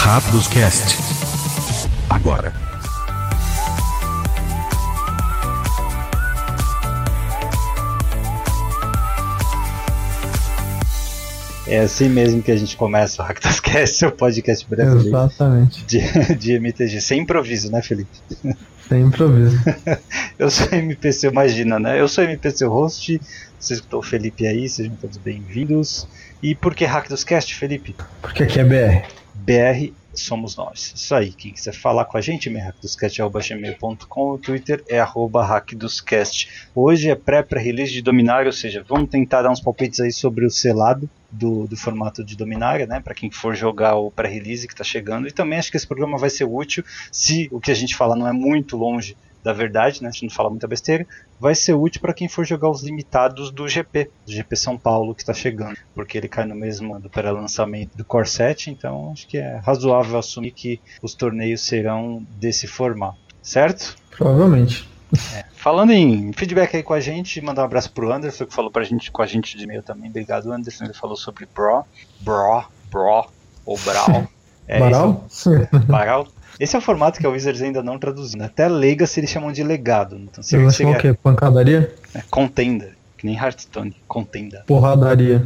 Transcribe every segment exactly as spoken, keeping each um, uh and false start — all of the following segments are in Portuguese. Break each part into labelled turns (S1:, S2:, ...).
S1: Rápidos Cast. Agora.
S2: É assim mesmo que a gente começa o Rápidos Cast, o podcast brasileiro.
S3: Exatamente.
S2: De, de M T G. Sem improviso, né, Felipe?
S3: Sem improviso.
S2: Eu sou M P C, imagina, né? Eu sou M P C host, você escutou o Felipe aí, sejam todos bem-vindos. E por que Rápidos Cast, Felipe?
S3: Porque aqui é B R.
S2: B R somos nós. Isso aí, quem quiser falar com a gente, e-mail hackdoscast arroba gmail ponto com, o Twitter é arroba hackdoscast. Hoje é pré-pré-release de Dominária, ou seja, vamos tentar dar uns palpites aí sobre o selado do, do formato de Dominária, né, para quem for jogar o pré-release que está chegando. E também acho que esse programa vai ser útil, se o que a gente fala não é muito longe da verdade, né, a gente não fala muita besteira, vai ser útil para quem for jogar os limitados do G P, do G P São Paulo que está chegando, porque ele cai no mesmo do pré-lançamento do Core sete, então acho que é razoável assumir que os torneios serão desse formato, certo?
S3: Provavelmente.
S2: É. Falando em feedback aí com a gente, mandar um abraço pro Anderson, que falou pra gente, com a gente de e-mail também, obrigado Anderson, ele falou sobre Bro, Bro, Bro, ou Brawl. É,
S3: Baral?
S2: É, Baral. Esse é o formato que a Wizards ainda não traduziu. Até Legacy eles chamam de legado. Então,
S3: Você vai chamar o quê? Pancadaria?
S2: É, contender. Que nem Hearthstone. Contender.
S3: Porradaria.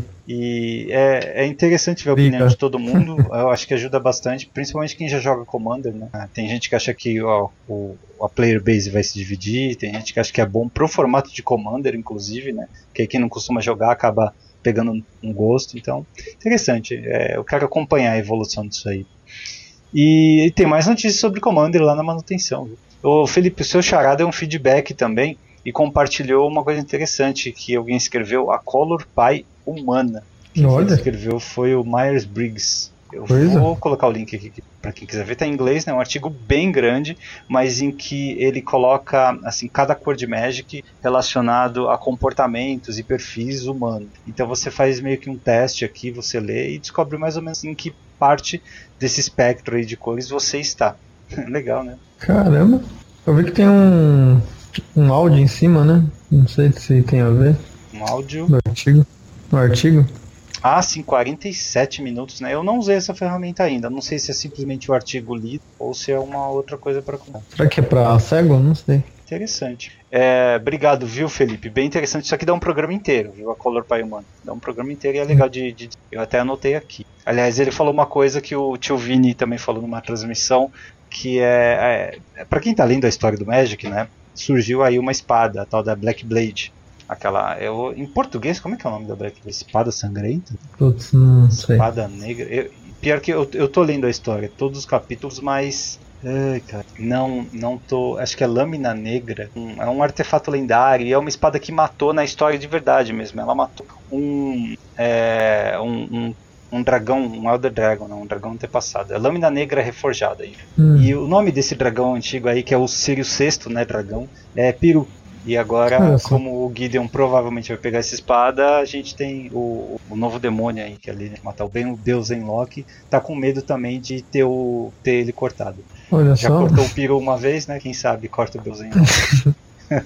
S2: E é, é interessante ver a
S3: Liga.
S2: opinião de todo mundo. Eu acho que ajuda bastante. Principalmente quem já joga Commander, né? Tem gente que acha que ó, o, a player base vai se dividir. Tem gente que acha que é bom pro formato de Commander, inclusive, né? Que aí quem não costuma jogar acaba pegando um gosto. Então, interessante. É, eu quero acompanhar a evolução disso aí. E, e tem mais notícias sobre Commander lá na manutenção. Viu? O Felipe, o seu charada é um feedback também e compartilhou uma coisa interessante que alguém escreveu, a Color Pie humana. Quem
S3: Olha.
S2: escreveu foi o Myers-Briggs. Eu
S3: Coisa.
S2: vou colocar o link aqui para quem quiser ver. Está em inglês, né? É um artigo bem grande, mas em que ele coloca assim, cada cor de Magic relacionado a comportamentos e perfis humanos. Então você faz meio que um teste aqui, você lê e descobre mais ou menos em que parte desse espectro aí de cores você está. Legal, né?
S3: Caramba. Eu vi que tem um, um áudio em cima, né? Não sei se tem a ver.
S2: Um áudio.
S3: No artigo. No artigo.
S2: Ah, sim, quarenta e sete minutos, né? Eu não usei essa ferramenta ainda. Não sei se é simplesmente o artigo lido ou se é uma outra coisa para comprar.
S3: Será que é pra cego? Não sei.
S2: Interessante. É, obrigado, viu, Felipe? Bem interessante. Isso aqui dá um programa inteiro, viu? A Color Pie Humana. Dá um programa inteiro e é legal de, de... Eu até anotei aqui. Aliás, ele falou uma coisa que o tio Vini também falou numa transmissão, que é... é para quem tá lendo a história do Magic, né? Surgiu aí uma espada, a tal da Black Blade. Aquela... Eu, em português, como é que é o nome da Black Blade? Espada sangrenta?
S3: Putz, não sei.
S2: Espada negra. Eu, pior que eu, eu tô lendo a história, todos os capítulos, mas... Ai, cara, não, não tô. Acho que é Lâmina Negra. Um, é um artefato lendário e é uma espada que matou na história de verdade mesmo. Ela matou um. É, um, um, um dragão, um Elder Dragon, não, um dragão antepassado. É Lâmina Negra Reforjada. Aí.
S3: Hum.
S2: E o nome desse dragão antigo aí, que é o Sirius sexto, né, dragão, é Peru. E agora,
S3: Nossa.
S2: como o Gideon provavelmente vai pegar essa espada, a gente tem o, o novo demônio aí, que ali, né, matar o bem o Deus Enlock, tá com medo também de ter, o, ter ele cortado.
S3: Olha
S2: Já
S3: só.
S2: cortou o Peru uma vez, né? Quem sabe corta o Deus Enlock.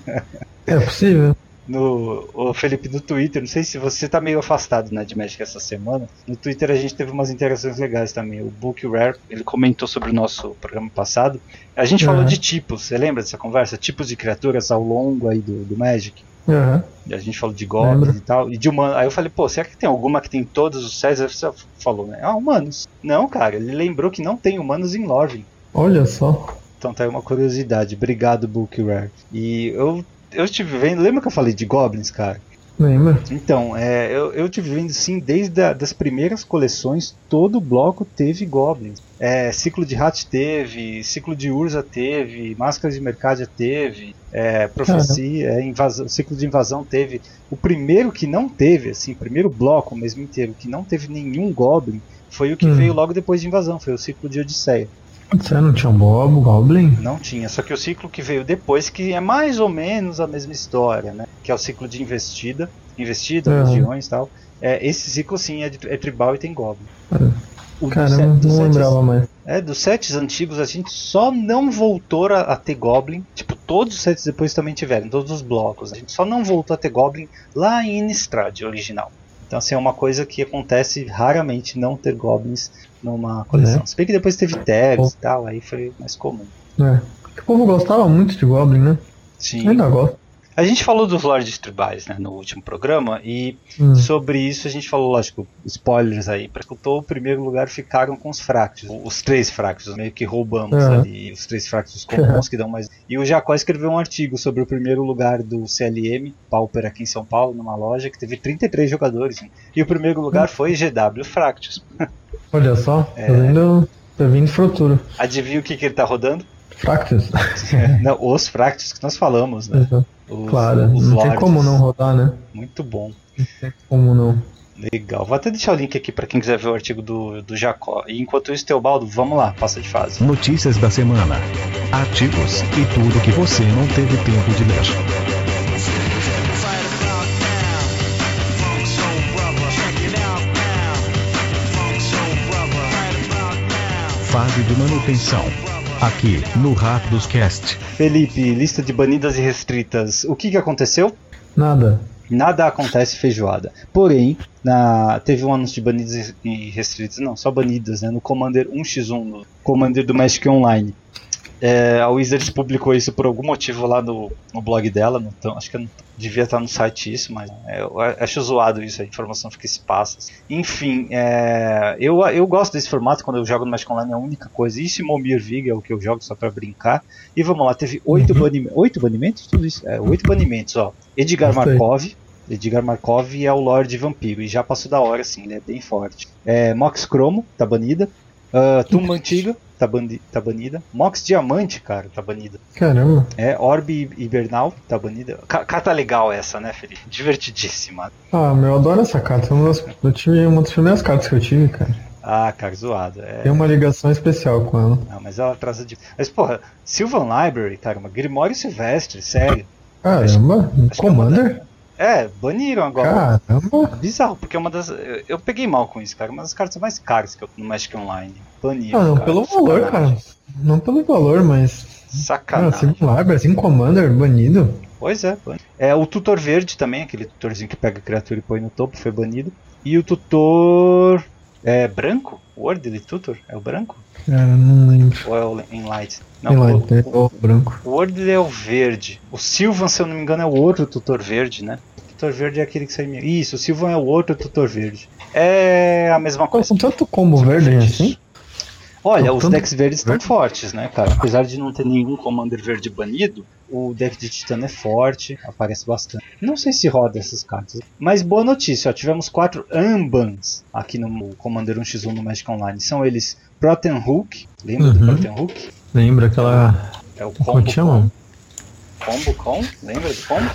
S3: É possível.
S2: No, o Felipe, no Twitter, não sei se você tá meio afastado, né, de Magic essa semana. No Twitter a gente teve umas interações legais também. O Book Rare, ele comentou sobre o nosso programa passado. A gente
S3: Uhum.
S2: falou de tipos, você lembra dessa conversa? Tipos de criaturas ao longo aí do, do Magic.
S3: Aham.
S2: E a gente falou de goblins
S3: Lembro.
S2: e tal. E de humanos. Aí eu falei, pô, será que tem alguma que tem todos os sets? Aí você falou, né? Ah, humanos. Não, cara, ele lembrou que não tem humanos em Lorvin.
S3: Olha só.
S2: Então tá aí uma curiosidade. Obrigado, Book Rare. E eu, eu estive vendo. Lembra que eu falei de Goblins, cara?
S3: Lembra?
S2: Então, é, eu, eu estive vendo sim, desde a, das primeiras coleções, todo bloco teve Goblins. É, ciclo de Hat teve, ciclo de Urza teve, Máscaras de Mercadia teve, é, Profecia, é, invasão, ciclo de invasão teve. O primeiro que não teve, assim, o primeiro bloco mesmo inteiro, que não teve nenhum Goblin, foi o que
S3: Hum.
S2: veio logo depois de invasão, foi o ciclo de Odisseia.
S3: Você não tinha um Bob, Goblin?
S2: Não tinha, só que o ciclo que veio depois, que é mais ou menos a mesma história, né? Que é o ciclo de investida, investida,
S3: Uhum.
S2: legiões e tal. É, esse ciclo sim é, de, é tribal e tem Goblin. O
S3: Caramba,
S2: dos
S3: não
S2: sets-
S3: lembrava mais.
S2: É, dos sets antigos a gente só não voltou a, a ter Goblin. Tipo, todos os sets depois também tiveram, todos os blocos. A gente só não voltou a ter Goblin lá em Innistrad original. Então assim, é uma coisa que acontece raramente não ter goblins numa coleção. É. Se bem que depois teve tags e tal, aí foi mais comum.
S3: É. O povo gostava muito de goblin, né?
S2: Sim.
S3: Ainda gosta.
S2: A gente falou dos lords tribais, né, no último programa, e hum. sobre isso a gente falou, lógico, spoilers aí, para que o primeiro lugar ficaram com os Fractus, os três Fractus, meio que roubamos é. ali, os três Fractus comuns que dão mais... E o Jacó escreveu um artigo sobre o primeiro lugar do C L M, Pauper aqui em São Paulo, numa loja, que teve trinta e três jogadores, hein? E o primeiro lugar hum. foi G W Fractus.
S3: Olha só, é... tá vindo, tá vindo futuro.
S2: Adivinha o que, que ele tá rodando?
S3: Fractus?
S2: Não, os Fractus que nós falamos, né?
S3: Uhum. Os, claro, os não lords. Tem como não rodar, né?
S2: Muito bom.
S3: Não tem como não.
S2: Legal. Vou até deixar o link aqui para quem quiser ver o artigo do, do Jacó. E enquanto isso, Teobaldo, vamos lá, passa de fase.
S1: Notícias da semana, artigos e tudo que você não teve tempo de ler. Fase de manutenção. Aqui no Rápidos Cast.
S2: Felipe, lista de banidas e restritas. O que, que aconteceu?
S3: Nada.
S2: Nada acontece feijoada. Porém, na... teve um anúncio de banidas e restritas. Não, só banidas, né? No Commander um por um, no Commander do Magic Online. É, a Wizards publicou isso por algum motivo lá no, no blog dela. No, então, acho que não, devia estar no site isso, mas é, eu acho zoado isso, a informação fica se passa. Enfim, é, eu, eu gosto desse formato quando eu jogo no Magic Online, é a única coisa. Isso e Momir Vig é o que eu jogo só pra brincar. E vamos lá, teve oito uhum. banimentos. Oito banimentos? Tudo isso? É, oito banimentos, ó. Edgar Markov. Edgar Markov é o Lorde Vampiro, e já passou da hora, assim, ele é bem forte. É, Mox Cromo, tá banida. Uh, Tumba Antiga, tá, bandi- tá banida. Mox Diamante, cara, tá banida.
S3: Caramba.
S2: É, Orbe Hibernal, tá banida. C- carta legal essa, né, Felipe? Divertidíssima.
S3: Ah, meu, eu adoro essa carta. Uma das, eu tive uma das primeiras cartas que eu tive, cara.
S2: Ah, cara, zoado. É...
S3: Tem uma ligação especial com ela.
S2: Ah, mas ela traz a... De... Mas, porra, Sylvan Library, cara, uma Grimório Silvestre, sério.
S3: Caramba, acho, acho Commander?
S2: É, baniram agora.
S3: Caramba.
S2: Bizarro, porque é uma das... Eu, eu peguei mal com isso, cara. Uma das cartas mais caras que eu no Magic Online. Baniram,
S3: ah, não
S2: cara,
S3: pelo valor, sacanagem. Cara. Não pelo valor, mas...
S2: Sacanagem.
S3: Ah, Library, assim, Commander, banido.
S2: Pois é, banido. É, o Tutor Verde também, aquele tutorzinho que pega a criatura e põe no topo, foi banido. E o Tutor... É branco? O Worldly Tutor? É o branco?
S3: Cara, não lembro.
S2: Ou é o Enlight? Não,
S3: Enlight,
S2: o,
S3: é o branco.
S2: O Worldly é o verde. O Sylvan, se eu não me engano, é o outro Tutor Verde, né? O Tutor Verde é aquele que sai... Isso, o Sylvan é o outro Tutor Verde. É a mesma coisa.
S3: Com tanto combo verde assim?
S2: Olha,
S3: com
S2: os decks verdes estão fortes, né, cara? Apesar de não ter nenhum Commander verde banido, o deck de Titã é forte, aparece bastante. Não sei se roda essas cartas. Mas boa notícia, ó, tivemos quatro Ambans aqui no Commander um por um no Magic Online. São eles Protean Hook, lembra uhum. do Protean Hook?
S3: Lembra aquela...
S2: É o combo com... Combo com? Lembra do combo?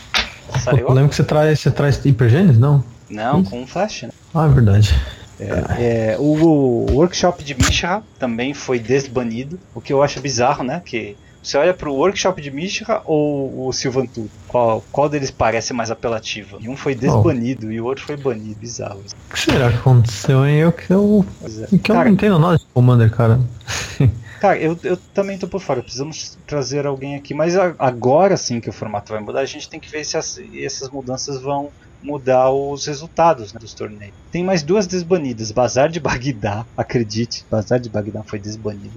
S3: Eu lembro que você traz, você traz Hipergênios, não?
S2: Não,
S3: hum?
S2: com flash, né?
S3: Ah, é verdade.
S2: É, é, o, o Workshop de Mishra também foi desbanido, o que eu acho bizarro, né? Que você olha pro Workshop de Mishra ou o Sylvan Tutor? Qual, qual deles parece mais apelativo? E um foi desbanido oh. e o outro foi banido, bizarro.
S3: O que será que aconteceu, hein? Eu que eu, é. que eu cara, não entendo nada de Commander, cara.
S2: Cara, eu, eu também tô por fora, precisamos trazer alguém aqui, mas agora sim que o formato vai mudar, a gente tem que ver se as, essas mudanças vão mudar os resultados, né, dos torneios. Tem mais duas desbanidas, Bazar de Bagdá, acredite, Bazar de Bagdá foi desbanido,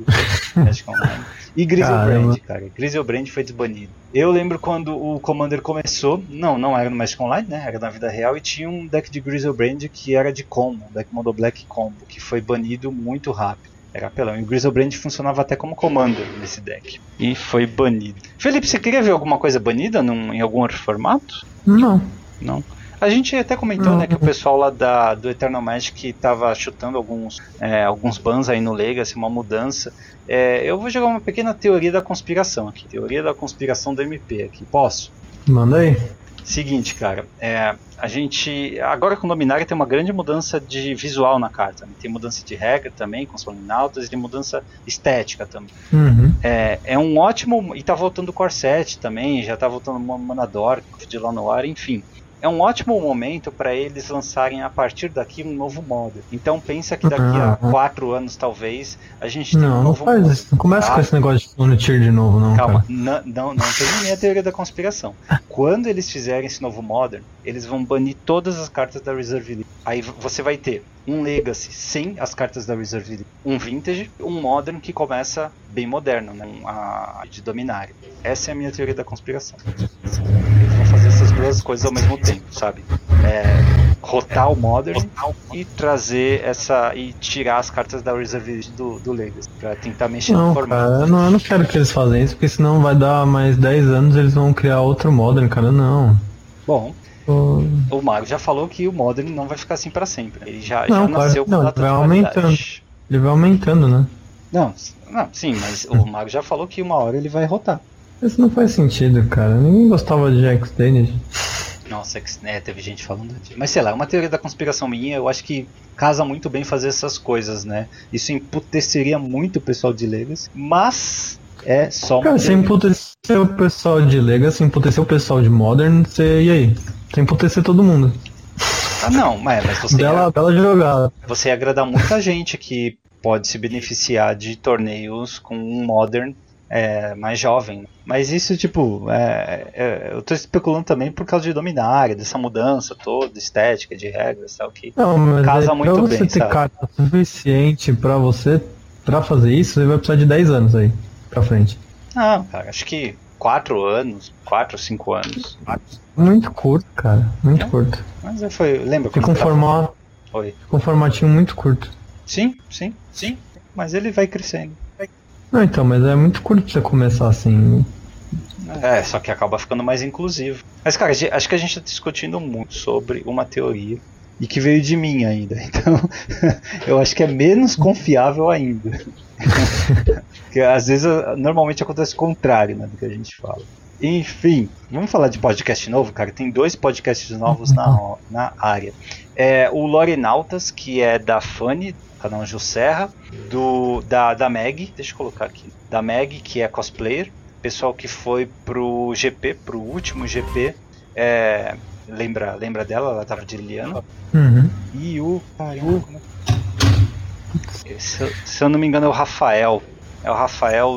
S2: e Griselbrand, cara, Griselbrand foi desbanido. Eu lembro quando o Commander começou, não, não era no Magic Online, né, era na vida real, e tinha um deck de Griselbrand que era de combo, um deck Mono Black combo, que foi banido muito rápido. Era apelão. E o Griselbrand funcionava até como Commander nesse deck. E foi banido. Felipe, você queria ver alguma coisa banida num, em algum outro formato?
S3: Não.
S2: Não? A gente até comentou, não, né, que o pessoal lá da, do Eternal Magic estava chutando alguns, é, alguns bans aí no Legacy, uma mudança. É, eu vou jogar uma pequena teoria da conspiração aqui. Teoria da conspiração do M P aqui. Posso?
S3: Manda aí.
S2: Seguinte, cara, é, a gente, agora com o Dominária tem uma grande mudança de visual na carta, né? Tem mudança de regra também com os Planinautas e tem mudança estética também.
S3: Uhum.
S2: É, é um ótimo, e tá voltando o Core sete também, já tá voltando o Manador de lá no ar, enfim. é um ótimo momento para eles lançarem a partir daqui um novo Modern. Então pensa que daqui a quatro anos talvez a gente tenha
S3: não,
S2: um novo
S3: não faz
S2: Modern.
S3: isso. Não começa
S2: Ah,
S3: com esse negócio de Clone Tier de novo, não.
S2: calma,
S3: Cara.
S2: não, não, não terminei a teoria da conspiração. Quando eles fizerem esse novo Modern, eles vão banir todas as cartas da Reserve List. Aí você vai ter um Legacy sem as cartas da Reserve List, um Vintage, um Modern que começa bem moderno, né? Um, a, de Dominário. Essa é a minha teoria da conspiração. Eles vão fazer essas duas coisas ao mesmo tempo, sabe? É, rotar o Modern e trazer essa. E tirar as cartas da Reserve List do, do Legacy, pra tentar mexer
S3: Não,
S2: no formato.
S3: cara, eu não, eu não quero que eles façam isso, porque senão vai dar mais dez anos e eles vão criar outro Modern, cara, não.
S2: Bom,
S3: Pô,
S2: o Mago já falou que o Modern não vai ficar assim pra sempre. Ele já,
S3: Não,
S2: já
S3: claro,
S2: nasceu com
S3: não,
S2: data
S3: vai
S2: de
S3: aumentando.
S2: validade.
S3: ele vai aumentando, né?
S2: Não, não, sim, mas o Mago já falou que uma hora ele vai rotar.
S3: Isso não faz sentido, cara. Ninguém gostava de Jax Daniel.
S2: Nossa, né, teve gente falando disso. Mas sei lá, é uma teoria da conspiração minha, eu acho que casa muito bem fazer essas coisas, né? Isso emputeceria muito o pessoal de Legacy, mas é só uma
S3: Cara, se
S2: teoria.
S3: emputecer o pessoal de Legacy, se emputecer o pessoal de Modern, você. E aí? Você emputecer todo mundo.
S2: Ah não, mas, mas você,
S3: Bela,
S2: ia,
S3: bela jogada.
S2: você ia agradar muita gente que pode se beneficiar de torneios com um Modern é, mais jovem. Mas isso, tipo, é, é, eu tô especulando também por causa de Dominária, dessa mudança toda, estética, de regras, tal, que
S3: Não, mas
S2: casa
S3: aí,
S2: muito
S3: pra você
S2: bem,
S3: ter
S2: sabe?
S3: carta suficiente pra você, pra fazer isso, você vai precisar de dez anos aí, pra frente.
S2: Não, cara, acho que quatro anos, quatro, cinco anos.
S3: Muito curto, cara, muito
S2: É.
S3: curto.
S2: Mas é, foi, lembra
S3: Fica
S2: quando
S3: um,
S2: tava-
S3: forma...
S2: Oi.
S3: Fica um formatinho muito curto.
S2: Sim, sim, sim. Mas ele vai crescendo.
S3: Não, então, mas é muito curto pra você começar assim.
S2: É, só que acaba ficando mais inclusivo. Mas, cara, a gente- acho que a gente tá discutindo muito sobre uma teoria e que veio de mim ainda. Então, eu acho que é menos confiável ainda. Porque às vezes, normalmente acontece o contrário, né, do que a gente fala. Enfim, vamos falar de podcast novo, cara. Tem dois podcasts novos na, na área. É o Lorenautas, que é da Fanny, canal Anjo Serra, do, da, da Meg, deixa eu colocar aqui, da Meg, que é cosplayer, pessoal que foi pro G P, pro último G P, é, lembra, lembra dela, ela tava de Liliana,
S3: Uhum.
S2: e o, caramba, como é? se, se eu não me engano é o Rafael, é o Rafael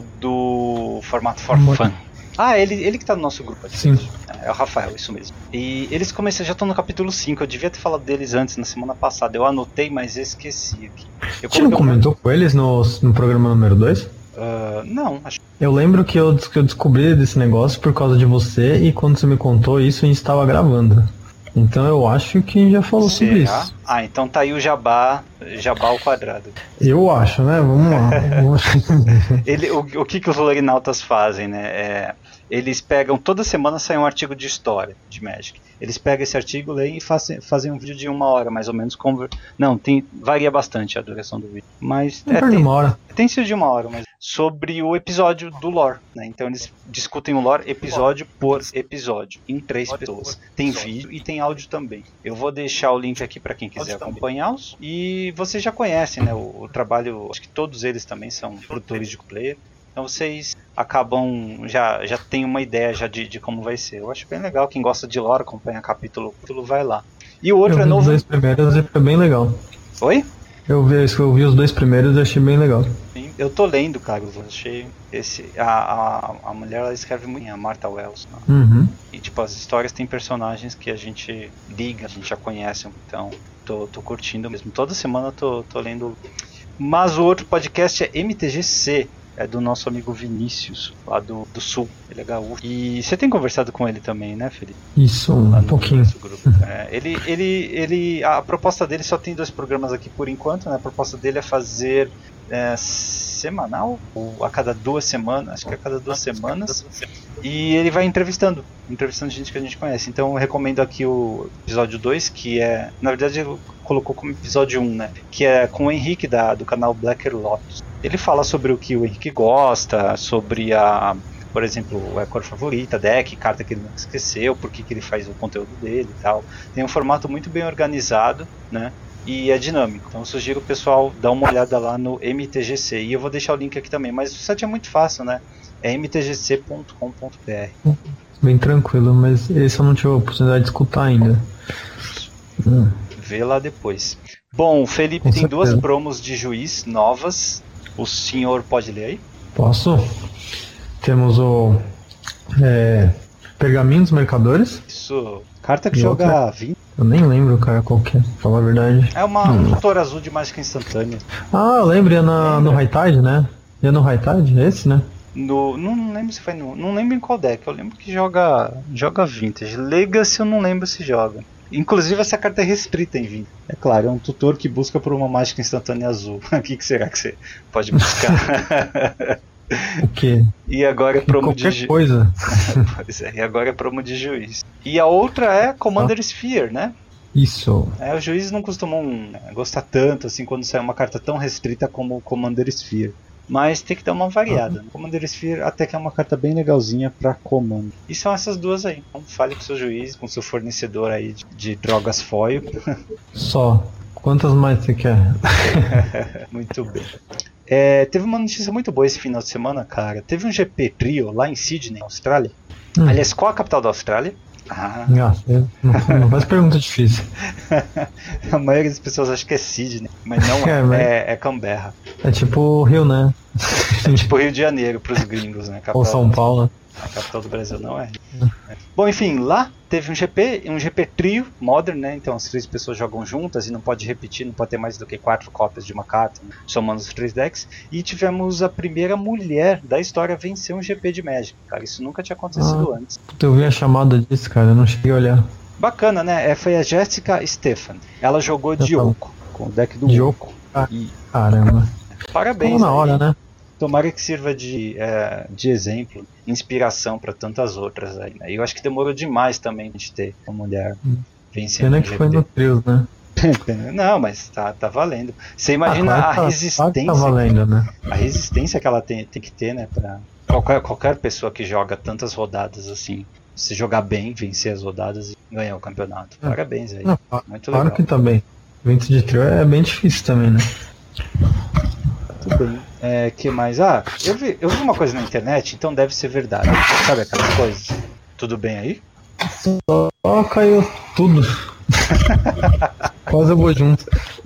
S2: do Formato for
S3: Amor.
S2: Fun. Ah, ele, ele que tá no nosso grupo aqui.
S3: Sim.
S2: É o Rafael, isso mesmo. E eles começaram, já estão no capítulo cinco. Eu devia ter falado deles antes, na semana passada. Eu anotei, mas esqueci aqui. Eu
S3: Você não
S2: coloquei um-
S3: comentou com eles no, no programa número dois?
S2: Ah, não, acho
S3: Eu lembro que eu, que eu descobri desse negócio por causa de você e quando você me contou isso a gente estava gravando. Então eu acho que já falou sobre
S2: Será?
S3: isso.
S2: Ah, então tá aí o Jabá, Jabá ao quadrado.
S3: Eu acho, né? Vamos lá. Vamos-
S2: Ele, o, o que, que os Lorinautas fazem, né? É, eles pegam, toda semana sai um artigo de história de Magic. Eles pegam esse artigo, leem e fazem, fazem um vídeo de uma hora, mais ou menos. Conver... Não, tem, varia bastante a duração do vídeo. Mas
S3: Não
S2: é,
S3: perde
S2: tem,
S3: uma hora.
S2: tem sido de uma hora, mas sobre o episódio do lore, né? Então eles discutem o lore episódio por episódio, em três pessoas. Tem vídeo e tem áudio também. Eu vou deixar o link aqui para quem quiser acompanhá-los. E vocês já conhecem, né? O, o trabalho, acho que todos eles também são produtores de player. Então vocês acabam, já, já tem uma ideia já de, de como vai ser. Eu acho bem legal, quem gosta de lore, acompanha capítulo, capítulo vai lá. E o outro
S3: Eu
S2: é
S3: vi os
S2: novo.
S3: dois primeiros e foi bem legal.
S2: Oi?
S3: Eu vi, eu vi os dois primeiros e achei bem legal.
S2: Sim, eu tô lendo, cara, eu achei esse, a, a, a mulher ela escreve muito bem, a Martha Wells, né?
S3: Uhum.
S2: E tipo, as histórias tem personagens que a gente liga, a gente já conhece, então tô, tô curtindo mesmo. Toda semana eu tô, tô lendo. Mas o outro podcast é M T G C, é do nosso amigo Vinícius, lá do, do Sul, ele é gaúcho. E você tem conversado com ele também, né, Felipe?
S3: Isso,
S2: Lá
S3: um
S2: no
S3: pouquinho.
S2: nosso grupo. É, ele, ele, ele, a proposta dele só tem dois programas aqui por enquanto, né? A proposta dele é fazer é, semanal, ou a cada duas semanas, acho que a cada duas semanas, e ele vai entrevistando, entrevistando gente que a gente conhece. Então eu recomendo aqui o episódio dois, que é, na verdade ele colocou como episódio um, né? Que é com o Henrique da, do canal Blacker Lotus. Ele fala sobre o que o Henrique gosta, sobre a, por exemplo, a cor favorita, deck, carta que ele não esqueceu, por que que ele faz o conteúdo dele e tal. Tem um formato muito bem organizado, né? E é dinâmico. Então eu sugiro o pessoal dar uma olhada lá no M T G C. E eu vou deixar o link aqui também. Mas o site é muito fácil, né? é m t g c ponto com ponto b r.
S3: Bem tranquilo, mas esse eu não tive a oportunidade de escutar ainda. Hum.
S2: Vê lá depois. Bom, o Felipe
S3: Com
S2: tem
S3: certeza.
S2: duas promos de juiz novas. O senhor pode ler aí?
S3: Posso? Temos o é, Pergaminho dos Mercadores.
S2: Isso. Carta que
S3: E
S2: joga
S3: outra?
S2: vinte.
S3: Eu nem lembro, cara, qual que é, pra falar a verdade.
S2: É uma,
S3: Hum.
S2: um tutor azul de mágica instantânea.
S3: Ah, eu lembro, ia na, no High Tide, né? Ia no High Tide, esse, né?
S2: No, não, não lembro se foi no. Não lembro em qual deck. Eu lembro que joga. Joga Vintage. Legacy eu não lembro se joga. Inclusive essa carta é restrita em Vintage. É claro, é um tutor que busca por uma mágica instantânea azul. O que, que será que você pode buscar?
S3: O quê?
S2: E agora é promo de
S3: Qualquer
S2: ju-
S3: coisa.
S2: Pois é, e agora é promo de juiz. E a outra é Commander Sphere, né?
S3: Isso.
S2: É, os juízes não costumam né, gostar tanto assim quando sai uma carta tão restrita como o Commander Sphere. Mas tem que dar uma variada. Uhum. Commander Sphere até que é uma carta bem legalzinha pra comando. E são essas duas aí. Então fale com seu juiz, com seu fornecedor aí de, de drogas foil.
S3: Só. Quantas mais você quer?
S2: Muito bem. É, teve uma notícia muito boa esse final de semana, cara. Teve um G P Trio lá em Sydney, Austrália. Hum. Aliás, qual a capital da Austrália?
S3: Ah, não, não faz pergunta difícil.
S2: A maioria das pessoas acha que é Sydney, mas não é, é, mas... é, é Canberra.
S3: É tipo Rio, né?
S2: É tipo Rio de Janeiro pros gringos, né? Capital,
S3: ou São Paulo.
S2: A capital do Brasil não é. é. Bom, enfim, lá teve um G P, um G P trio Modern, né? Então as três pessoas jogam juntas e não pode repetir, não pode ter mais do que quatro cópias de uma carta, né? Somando os três decks. E tivemos a primeira mulher da história a vencer um G P de Magic. Cara, isso nunca tinha acontecido ah, antes.
S3: Eu vi a chamada disso, cara, eu não cheguei a olhar.
S2: Bacana, né? Foi a Jessica Stefan. Ela jogou de Yoko, com o deck do
S3: Yoko. Ah, e... Caramba.
S2: Parabéns.
S3: Como na hora, aí. Né?
S2: Tomara que sirva de, é, de exemplo, inspiração para tantas outras aí, né? E eu acho que demorou demais também de ter uma mulher hum. vencendo.
S3: Pena que foi no Trios, né?
S2: Não, mas tá, tá valendo. Você imagina ah, claro, a resistência.
S3: Tá valendo, né?
S2: A resistência que ela tem, tem que ter, né? Pra qualquer, qualquer pessoa que joga tantas rodadas assim, se jogar bem, vencer as rodadas e ganhar o campeonato. É. Parabéns aí. Não, muito legal.
S3: Claro que também. Vento de trio é bem difícil também, né?
S2: Muito bem. É, que mais? Ah, eu vi, eu vi uma coisa na internet, então deve ser verdade. Sabe aquelas coisas? Tudo bem aí?
S3: Só caiu tudo. Quase eu vou junto.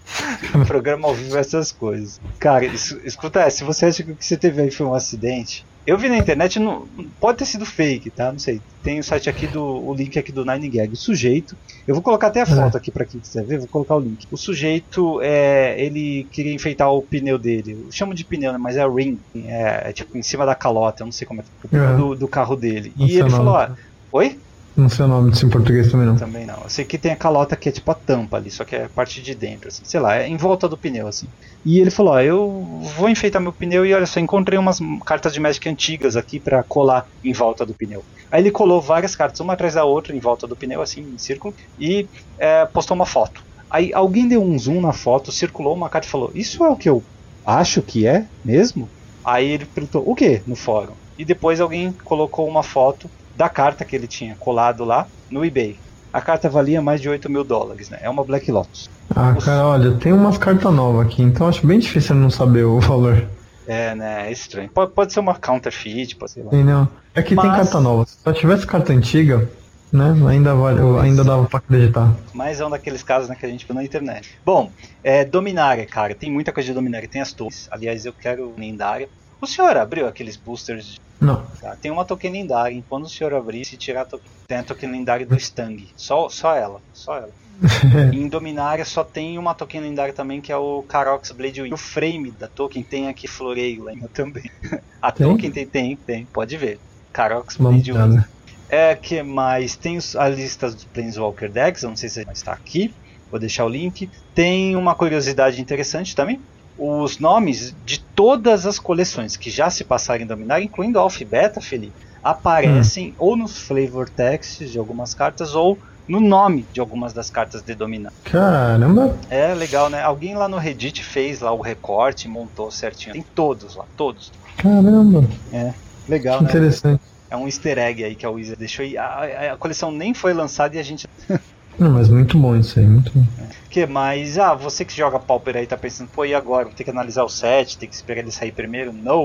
S2: O programa ao vivo é essas coisas. Cara, isso, escuta, se você acha que o que você teve aí foi um acidente, eu vi na internet, não, pode ter sido fake, tá? Não sei. Tem o site aqui do, o link aqui do Nine Gag. O sujeito, eu vou colocar até a foto aqui pra quem quiser ver, vou colocar o link. O sujeito, é, ele queria enfeitar o pneu dele. Eu chamo de pneu, né? Mas é ring. É, é tipo em cima da calota, eu não sei como é. O pneu é. do, do carro dele. Não e ele falou, ó, oi?
S3: Não sei o nome disso em português também não.
S2: Também não. Eu sei que tem a calota que é tipo a tampa ali, só que é a parte de dentro, assim. Sei lá, é em volta do pneu, assim. E ele falou, ó, eu vou enfeitar meu pneu e olha só, encontrei umas cartas de Magic antigas aqui pra colar em volta do pneu. Aí ele colou várias cartas, uma atrás da outra, em volta do pneu, assim, em círculo, e é, postou uma foto. Aí alguém deu um zoom na foto, circulou uma carta e falou, isso é o que eu acho que é mesmo? Aí ele perguntou, o que? No fórum. E depois alguém colocou uma foto da carta que ele tinha colado lá no eBay. A carta valia mais de oito mil dólares, né? É uma Black Lotus.
S3: Ah, Os... cara, olha, tem umas cartas novas aqui, então acho bem difícil não saber o valor.
S2: É, né? É estranho. Pode, pode ser uma counterfeit, pode ser lá.
S3: Sim, não. É que Mas... tem carta nova. Se só tivesse carta antiga, né? Ainda, vale, ainda dava pra acreditar.
S2: Mas é um daqueles casos, né, que a gente viu na internet. Bom, é, Dominária, cara. Tem muita coisa de Dominária. Tem as torres. Aliás, eu quero lendária. O senhor abriu aqueles boosters de...
S3: Não.
S2: Tá, tem uma token lendária. E quando o senhor abrir, se tirar a token... Tem a token lendária do Stang. Só, só ela. Só ela. Em Dominária só tem uma token lendária também, que é o Karox Blade Wing. O frame da token tem aqui floreio lá também. A tem? token tem, tem, tem. Pode ver. Karox Blade Wing. É, que mais? Tem os, a lista dos Planeswalker Decks. Eu não sei se está aqui. Vou deixar o link. Tem uma curiosidade interessante também. Os nomes de todas as coleções que já se passaram em Dominária, incluindo a Alpha Beta, Felipe, aparecem hum. ou nos flavor texts de algumas cartas ou no nome de algumas das cartas de Dominária.
S3: Caramba!
S2: É legal, né? Alguém lá no Reddit fez lá o recorte, montou certinho. Tem todos lá, todos.
S3: Caramba!
S2: É, legal,
S3: que
S2: né?
S3: Interessante.
S2: É um easter egg aí que a Wizard deixou aí. A, a, a coleção nem foi lançada e a gente...
S3: Não, mas muito bom isso aí, muito bom.
S2: Que mais? Ah, você que joga Pauper aí tá pensando, pô, e agora? Tem que analisar o set, tem que esperar ele sair primeiro? Não!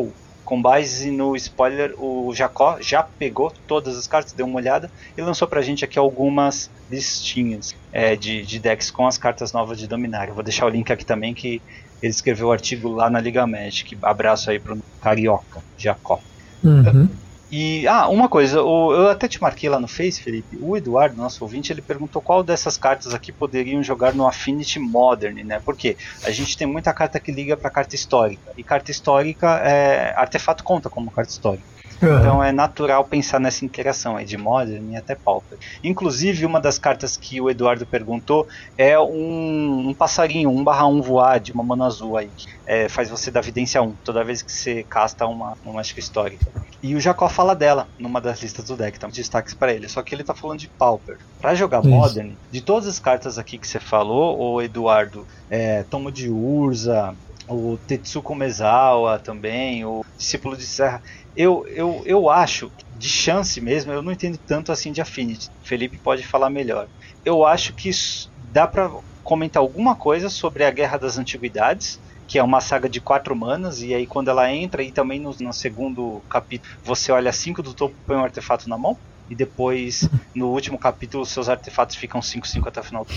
S2: com base no spoiler, o Jacó já pegou todas as cartas, deu uma olhada e lançou pra gente aqui algumas listinhas é, de, de decks com as cartas novas de Dominário. Vou deixar o link aqui também, que ele escreveu o artigo lá na Liga Magic. Abraço aí pro Carioca, Jacó.
S3: Uhum.
S2: E, ah, uma coisa, o, eu até te marquei lá no Face, Felipe. O Eduardo, nosso ouvinte, ele perguntou qual dessas cartas aqui poderiam jogar no Affinity Modern, né? Porque a gente tem muita carta que liga pra carta histórica. E carta histórica, é, artefato conta como carta histórica. Uhum. Então é natural pensar nessa interação aí de Modern e até Pauper. Inclusive, uma das cartas que o Eduardo perguntou é um, um passarinho, um barra um voar de uma mana azul aí. É, faz você dar vidência um, toda vez que você casta uma, uma mágica histórica. E o Jacó fala dela numa das listas do deck, tá? Destaques pra ele, só que ele tá falando de Pauper. Pra jogar Isso. Modern, de todas as cartas aqui que você falou, o Eduardo, é, Tomo de Urza, o Tetsuko Mezawa também, o Discípulo de Serra, eu, eu, eu acho, de chance mesmo, eu não entendo tanto assim de Affinity. Felipe pode falar melhor. Eu acho que dá pra comentar alguma coisa sobre a Guerra das Antiguidades, que é uma saga de quatro manas, e aí quando ela entra, e também no, no segundo capítulo, você olha cinco do topo e põe um artefato na mão, e depois, no último capítulo, seus artefatos ficam cinco cinco até o final do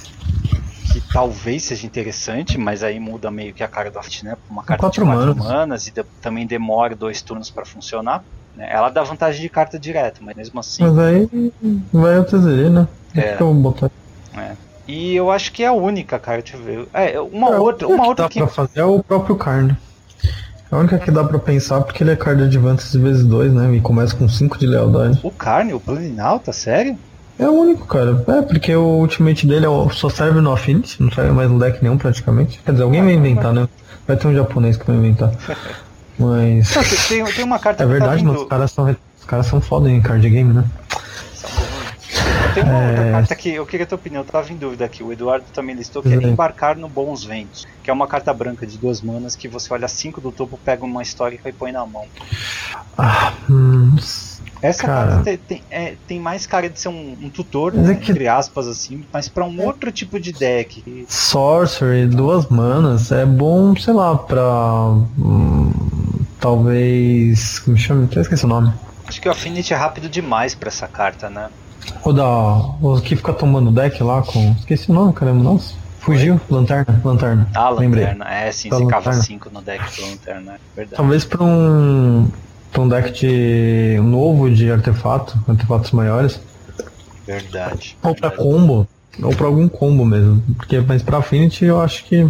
S2: que talvez seja interessante, mas aí muda meio que a cara do arte, né? Uma carta quatro de quatro manas, manas e de, também demora dois turnos para funcionar. Né? Ela dá vantagem de carta direto, mas mesmo assim...
S3: Mas aí vai o T Z R, né?
S2: É,
S3: que eu vou botar.
S2: É. E eu acho que é a única, cara, deixa eu ver. É, uma é, outra, uma
S3: que
S2: outra
S3: dá
S2: que...
S3: pra fazer é o próprio Karn. É a única que dá pra pensar, porque ele é card advantage vezes dois, né? E começa com cinco de lealdade.
S2: O Karn, o Planinauta, sério?
S3: É o único, cara. É, porque o ultimate dele é, só serve no Affinity, não serve mais no deck nenhum praticamente. Quer dizer, alguém vai inventar, né? Vai ter um japonês que vai inventar. Mas...
S2: Não, tem, tem uma carta
S3: é
S2: que
S3: verdade,
S2: tá
S3: mas os caras são, os caras são foda em card game, né?
S2: Tem uma
S3: é...
S2: outra carta que eu queria a tua opinião, eu tava em dúvida aqui. O Eduardo também listou, que é Embarcar no Bons Ventos, que é uma carta branca de duas manas que você olha cinco do topo, pega uma histórica e põe na mão.
S3: Ah, hum,
S2: Essa
S3: cara...
S2: carta tem, tem, é, tem mais cara de ser um, um tutor, né, é que... entre aspas, assim, mas pra um outro tipo de deck.
S3: Sorcery, duas manas, é bom, sei lá, pra... Hum, talvez... Como chama? Até esqueci o nome.
S2: Acho que o Affinity é rápido demais pra essa carta, né?
S3: O da... O que fica tomando deck lá com... Esqueci o nome, caramba, nossa. Fugiu? Lanterna, Lanterna.
S2: Ah,
S3: Lembrei.
S2: Lanterna, é sim, você cava cinco no deck do Lanterna, é verdade.
S3: Talvez pra um... Pra um deck de novo de artefato, artefatos maiores.
S2: Verdade.
S3: Ou
S2: verdade.
S3: pra combo, ou pra algum combo mesmo. Porque, mas pra Affinity eu acho que...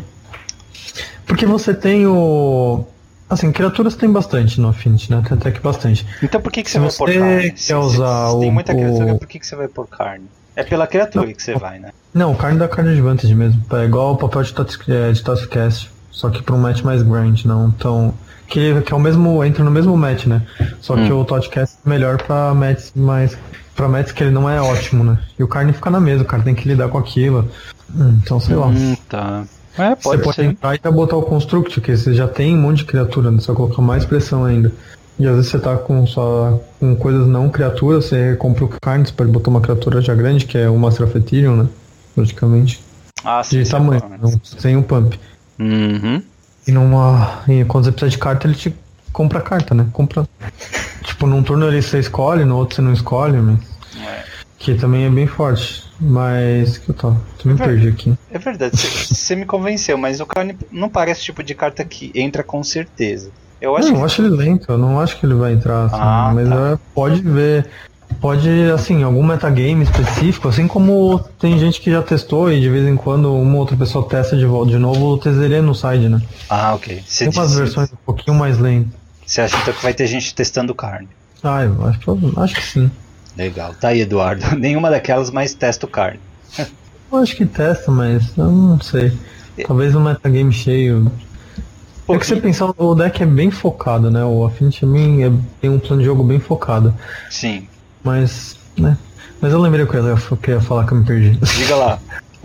S3: Porque você tem o... Assim, criaturas tem bastante no Affinity, né? Tem até que bastante.
S2: Então por que, que você
S3: se
S2: vai
S3: você
S2: por carne?
S3: Quer
S2: se
S3: usar
S2: se, se
S3: o,
S2: tem muita criatura,
S3: o...
S2: por que, que você vai por carne? É pela criatura
S3: Não,
S2: que você vai, né?
S3: Não, o carne dá card advantage mesmo. É igual o papel de Taskcast, só que pra um match mais grind, não tão... Que, que é o mesmo, entra no mesmo match, né? Só que hum. o Totcast é melhor pra matches mais... Pra matches que ele não é ótimo, né? E o carne fica na mesa, o cara tem que lidar com aquilo. Hum, então, sei lá.
S2: Hum, tá. É, pode
S3: você
S2: ser.
S3: pode entrar e botar o Construct, que você já tem um monte de criatura, né? Só colocar mais pressão ainda. E às vezes você tá com só com coisas não criaturas, você compra o carne, você pode botar uma criatura já grande, que é o Master of Ethereum, né? Praticamente.
S2: Ah, sim.
S3: De tamanho,
S2: é
S3: não, sem um pump.
S2: Uhum.
S3: E numa. E quando você precisa de carta, ele te compra carta, né? Compra. Tipo, num turno ele você escolhe, no outro você não escolhe, mas. É. Que também é bem forte. Mas. Que eu tô. tô me é perdi aqui.
S2: É verdade, você me convenceu, mas o carne não parece o tipo de carta que entra com certeza. Eu acho
S3: não,
S2: que...
S3: eu acho ele lento, eu não acho que ele vai entrar assim,
S2: ah,
S3: mas
S2: tá.
S3: é, pode ver. Pode, assim, algum metagame específico, assim como tem gente que já testou e de vez em quando uma outra pessoa testa de volta de novo o T Z R no side, né?
S2: Ah, ok. Cê
S3: tem umas
S2: disse...
S3: versões um pouquinho mais lentas.
S2: Você acha então que vai ter gente testando carne?
S3: Ah, eu acho, acho que sim.
S2: Legal. Tá aí, Eduardo. Nenhuma daquelas, mas testa o carne.
S3: Eu acho que testa, mas eu não sei. Talvez um metagame cheio... É que você pensar, o deck é bem focado, né? O Affinity também é, tem um plano de jogo bem focado.
S2: Sim.
S3: Mas, né? Mas eu lembrei o que eu ia falar que eu me perdi.
S2: Diga lá.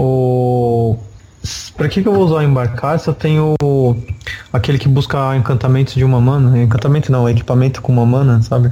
S3: O... Pra que, que eu vou usar o Embarcar se eu tenho aquele que busca encantamentos de uma mana? Encantamento não, equipamento com uma mana, sabe?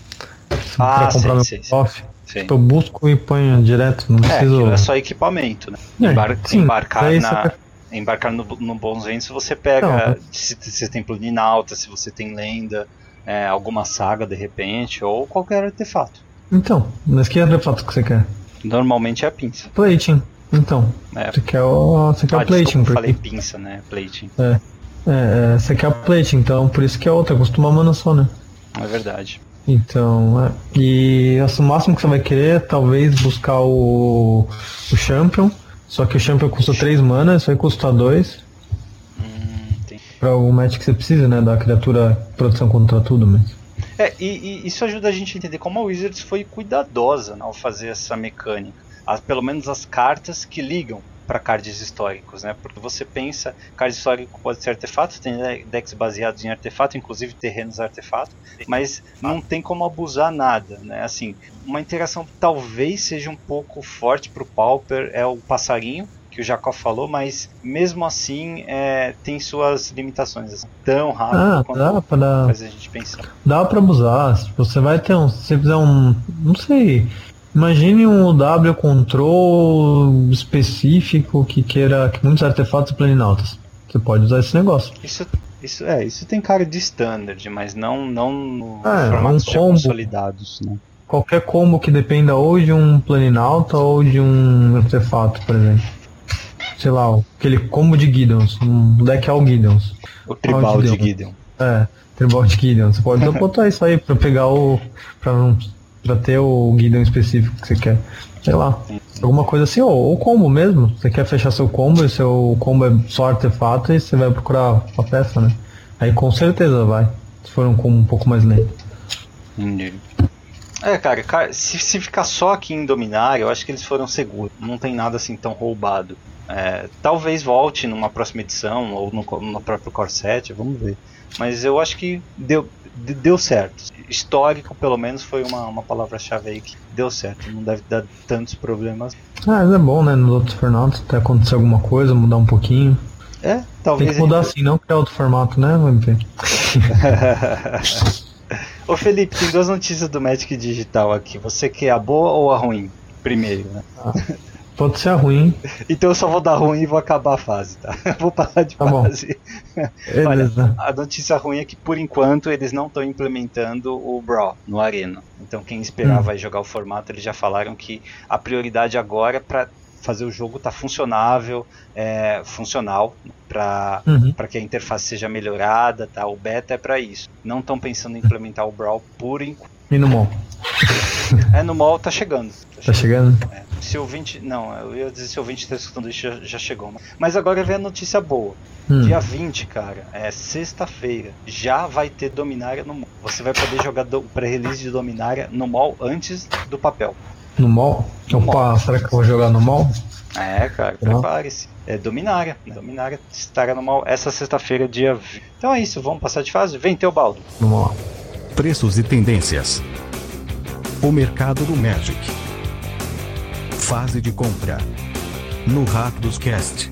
S2: Ah,
S3: pra comprar meu
S2: sim,
S3: off.
S2: sim.
S3: Eu busco e ponho direto, não
S2: é,
S3: preciso...
S2: É só equipamento, né?
S3: É,
S2: Embar...
S3: sim,
S2: embarcar na...
S3: Você...
S2: embarcar no, no bons ventos, você pega,
S3: Não.
S2: se você tem Planinauta, se você tem lenda, é, alguma saga de repente, ou qualquer artefato.
S3: Então, mas que artefato que você quer?
S2: Normalmente é a pinça.
S3: Plating. Então,
S2: É.
S3: você quer o, você quer
S2: Ah,
S3: o plating.
S2: desculpa, eu
S3: Porque...
S2: falei pinça, né? Plating.
S3: É, é, é, você quer o plating, então por isso que é outra, custa uma mana só, né?
S2: É verdade.
S3: Então, é. E assim, o máximo que você vai querer é talvez buscar o, o Champion. Só que o Champion custa três mana, isso aí custa dois.
S2: Hum, tem...
S3: Pra o match que você precisa, né? Da criatura proteção contra tudo, mas.
S2: É, e, e isso ajuda a gente a entender como a Wizards foi cuidadosa, né, ao fazer essa mecânica. As, pelo menos as cartas que ligam para cards históricos, né? Porque você pensa, card histórico pode ser artefato, tem decks baseados em artefato, inclusive terrenos artefato, mas não tem como abusar nada, né? Assim, uma interação talvez seja um pouco forte para o Pauper é o passarinho, que o Jacó falou, mas mesmo assim é, tem suas limitações, assim, tão rápido
S3: Ah,
S2: quanto
S3: dá pra,
S2: faz a gente pensar.
S3: dá pra abusar. Tipo, você vai ter um. Se você fizer um. Não sei. Imagine um W control específico que queira que muitos artefatos planinautas. Você pode usar esse negócio.
S2: Isso, isso, é, isso tem cara de standard, mas não, não no
S3: É,
S2: formatos
S3: um
S2: já
S3: combo.
S2: consolidados, né?
S3: Qualquer combo que dependa ou de um planinauta ou de um artefato, por exemplo. Sei lá, aquele combo de Gideons, um deck All Gideons.
S2: O tribal
S3: All
S2: de
S3: Gideon.
S2: Gideon.
S3: É, tribal de Gideon. Você pode botar isso aí pra pegar o. Pra, não, pra ter o Gideon específico que você quer. Sei lá. Alguma coisa assim, ou, ou combo mesmo. Você quer fechar seu combo e seu combo é só artefato e você vai procurar a peça, né? Aí com certeza vai. Se for um combo um pouco mais lento.
S2: Entendi. É, cara, cara se, se ficar só aqui em Dominária, eu acho que eles foram seguros. Não tem nada assim tão roubado. É, talvez volte numa próxima edição ou no, no próprio Core sete, vamos ver. Mas eu acho que deu, deu certo. Histórico, pelo menos, foi uma, uma palavra-chave aí que deu certo. Não deve dar tantos problemas.
S3: Ah, mas é bom, né? Nos outros formatos até acontecer alguma coisa, mudar um pouquinho.
S2: É, talvez.
S3: Tem que mudar
S2: ele...
S3: assim, não criar outro formato, né, M P?
S2: Ô Felipe, tem duas notícias do Magic Digital aqui. Você quer a boa ou a ruim? Primeiro, né?
S3: Ah, pode ser ruim.
S2: Então eu só vou dar ruim e vou acabar a fase, tá? Vou parar de
S3: Tá bom.
S2: fase.
S3: Beleza.
S2: Olha, a notícia ruim é que por enquanto eles não estão implementando o Brawl no Arena. Então quem esperava
S3: Hum.
S2: jogar o formato, eles já falaram que a prioridade agora é para fazer o jogo estar tá funcionável, é, funcional, para
S3: Uhum.
S2: para que a interface seja melhorada, tá? O beta é para isso. Não estão pensando em implementar o Brawl por enquanto.
S3: E no mall?
S2: É, no mall tá chegando.
S3: Tá chegando?
S2: É, se o vinte, não, eu ia dizer se o vinte está escutando isso já, já chegou. Mas agora vem a notícia boa.
S3: Hum.
S2: Dia vinte, cara, é sexta-feira. Já vai ter Dominária no mall. Você vai poder jogar o pré-release de Dominária no mall antes do papel.
S3: No mall?
S2: No
S3: Opa,
S2: mall.
S3: será que eu vou jogar no mall?
S2: É, cara,
S3: Não.
S2: prepare-se. É Dominária. Dominária estará no mall essa sexta-feira, dia vinte. Então é isso, vamos passar de fase? Vem, Teobaldo.
S3: No mall.
S1: Preços e tendências. O mercado do Magic. Fase de compra. No Rakdos Cast.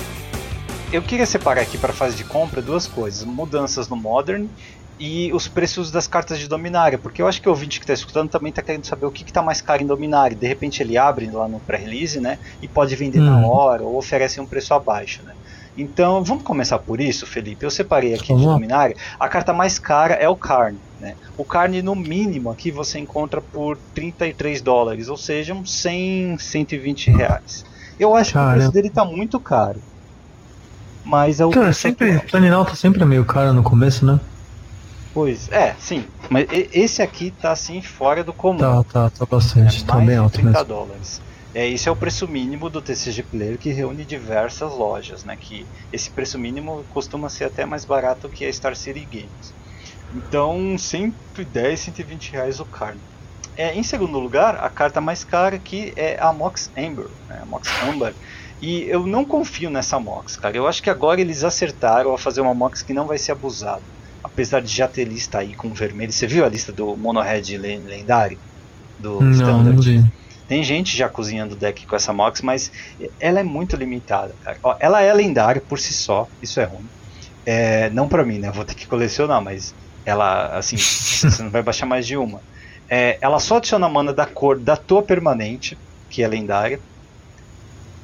S2: Eu queria separar aqui para a fase de compra duas coisas: mudanças no Modern e os preços das cartas de Dominária, porque eu acho que o ouvinte que está escutando também está querendo saber o que está mais caro em Dominária. De repente ele abre lá no pré-release, né, e pode vender na
S3: Hum.
S2: hora ou oferece um preço abaixo, né? Então vamos começar por isso, Felipe. Eu separei aqui
S3: Vamos
S2: de
S3: lá.
S2: Dominária. A carta mais cara é o Karn, né? O Karn no mínimo aqui você encontra por trinta e três dólares, ou seja, uns cem, cento e vinte reais. Eu acho que o
S3: Caramba.
S2: preço dele está muito caro. Mas é o
S3: Cara,
S2: preço
S3: sempre,
S2: atual.
S3: Planinauta sempre é meio caro no começo, né?
S2: Pois, é, sim. Mas e- esse aqui tá assim fora do comum.
S3: Tá, tá, tá bastante,
S2: é
S3: tá
S2: mais
S3: bem
S2: de
S3: alto
S2: trinta
S3: mesmo.
S2: dólares. É, esse é o preço mínimo do T C G Player, que reúne diversas lojas, né? Que esse preço mínimo costuma ser até mais barato que a Star City Games. Então, cento e dez, cento e vinte reais o Karn. É, em segundo lugar, a carta mais cara aqui é a Mox Amber, né? A Mox Amber. E eu não confio nessa Mox, cara. Eu acho que agora eles acertaram a fazer uma Mox que não vai ser abusada. Apesar de já ter lista aí com vermelho. Você viu a lista do Mono Red len- lendário? Do
S3: Não,
S2: Standard?
S3: não vi.
S2: Tem gente já cozinhando o deck com essa Mox, mas ela é muito limitada, cara. Ó, ela é lendária por si só, isso é ruim. É, não pra mim, né? Vou ter que colecionar, mas ela, assim, você não vai baixar mais de uma. É, ela só adiciona mana da cor da tua permanente, que é lendária.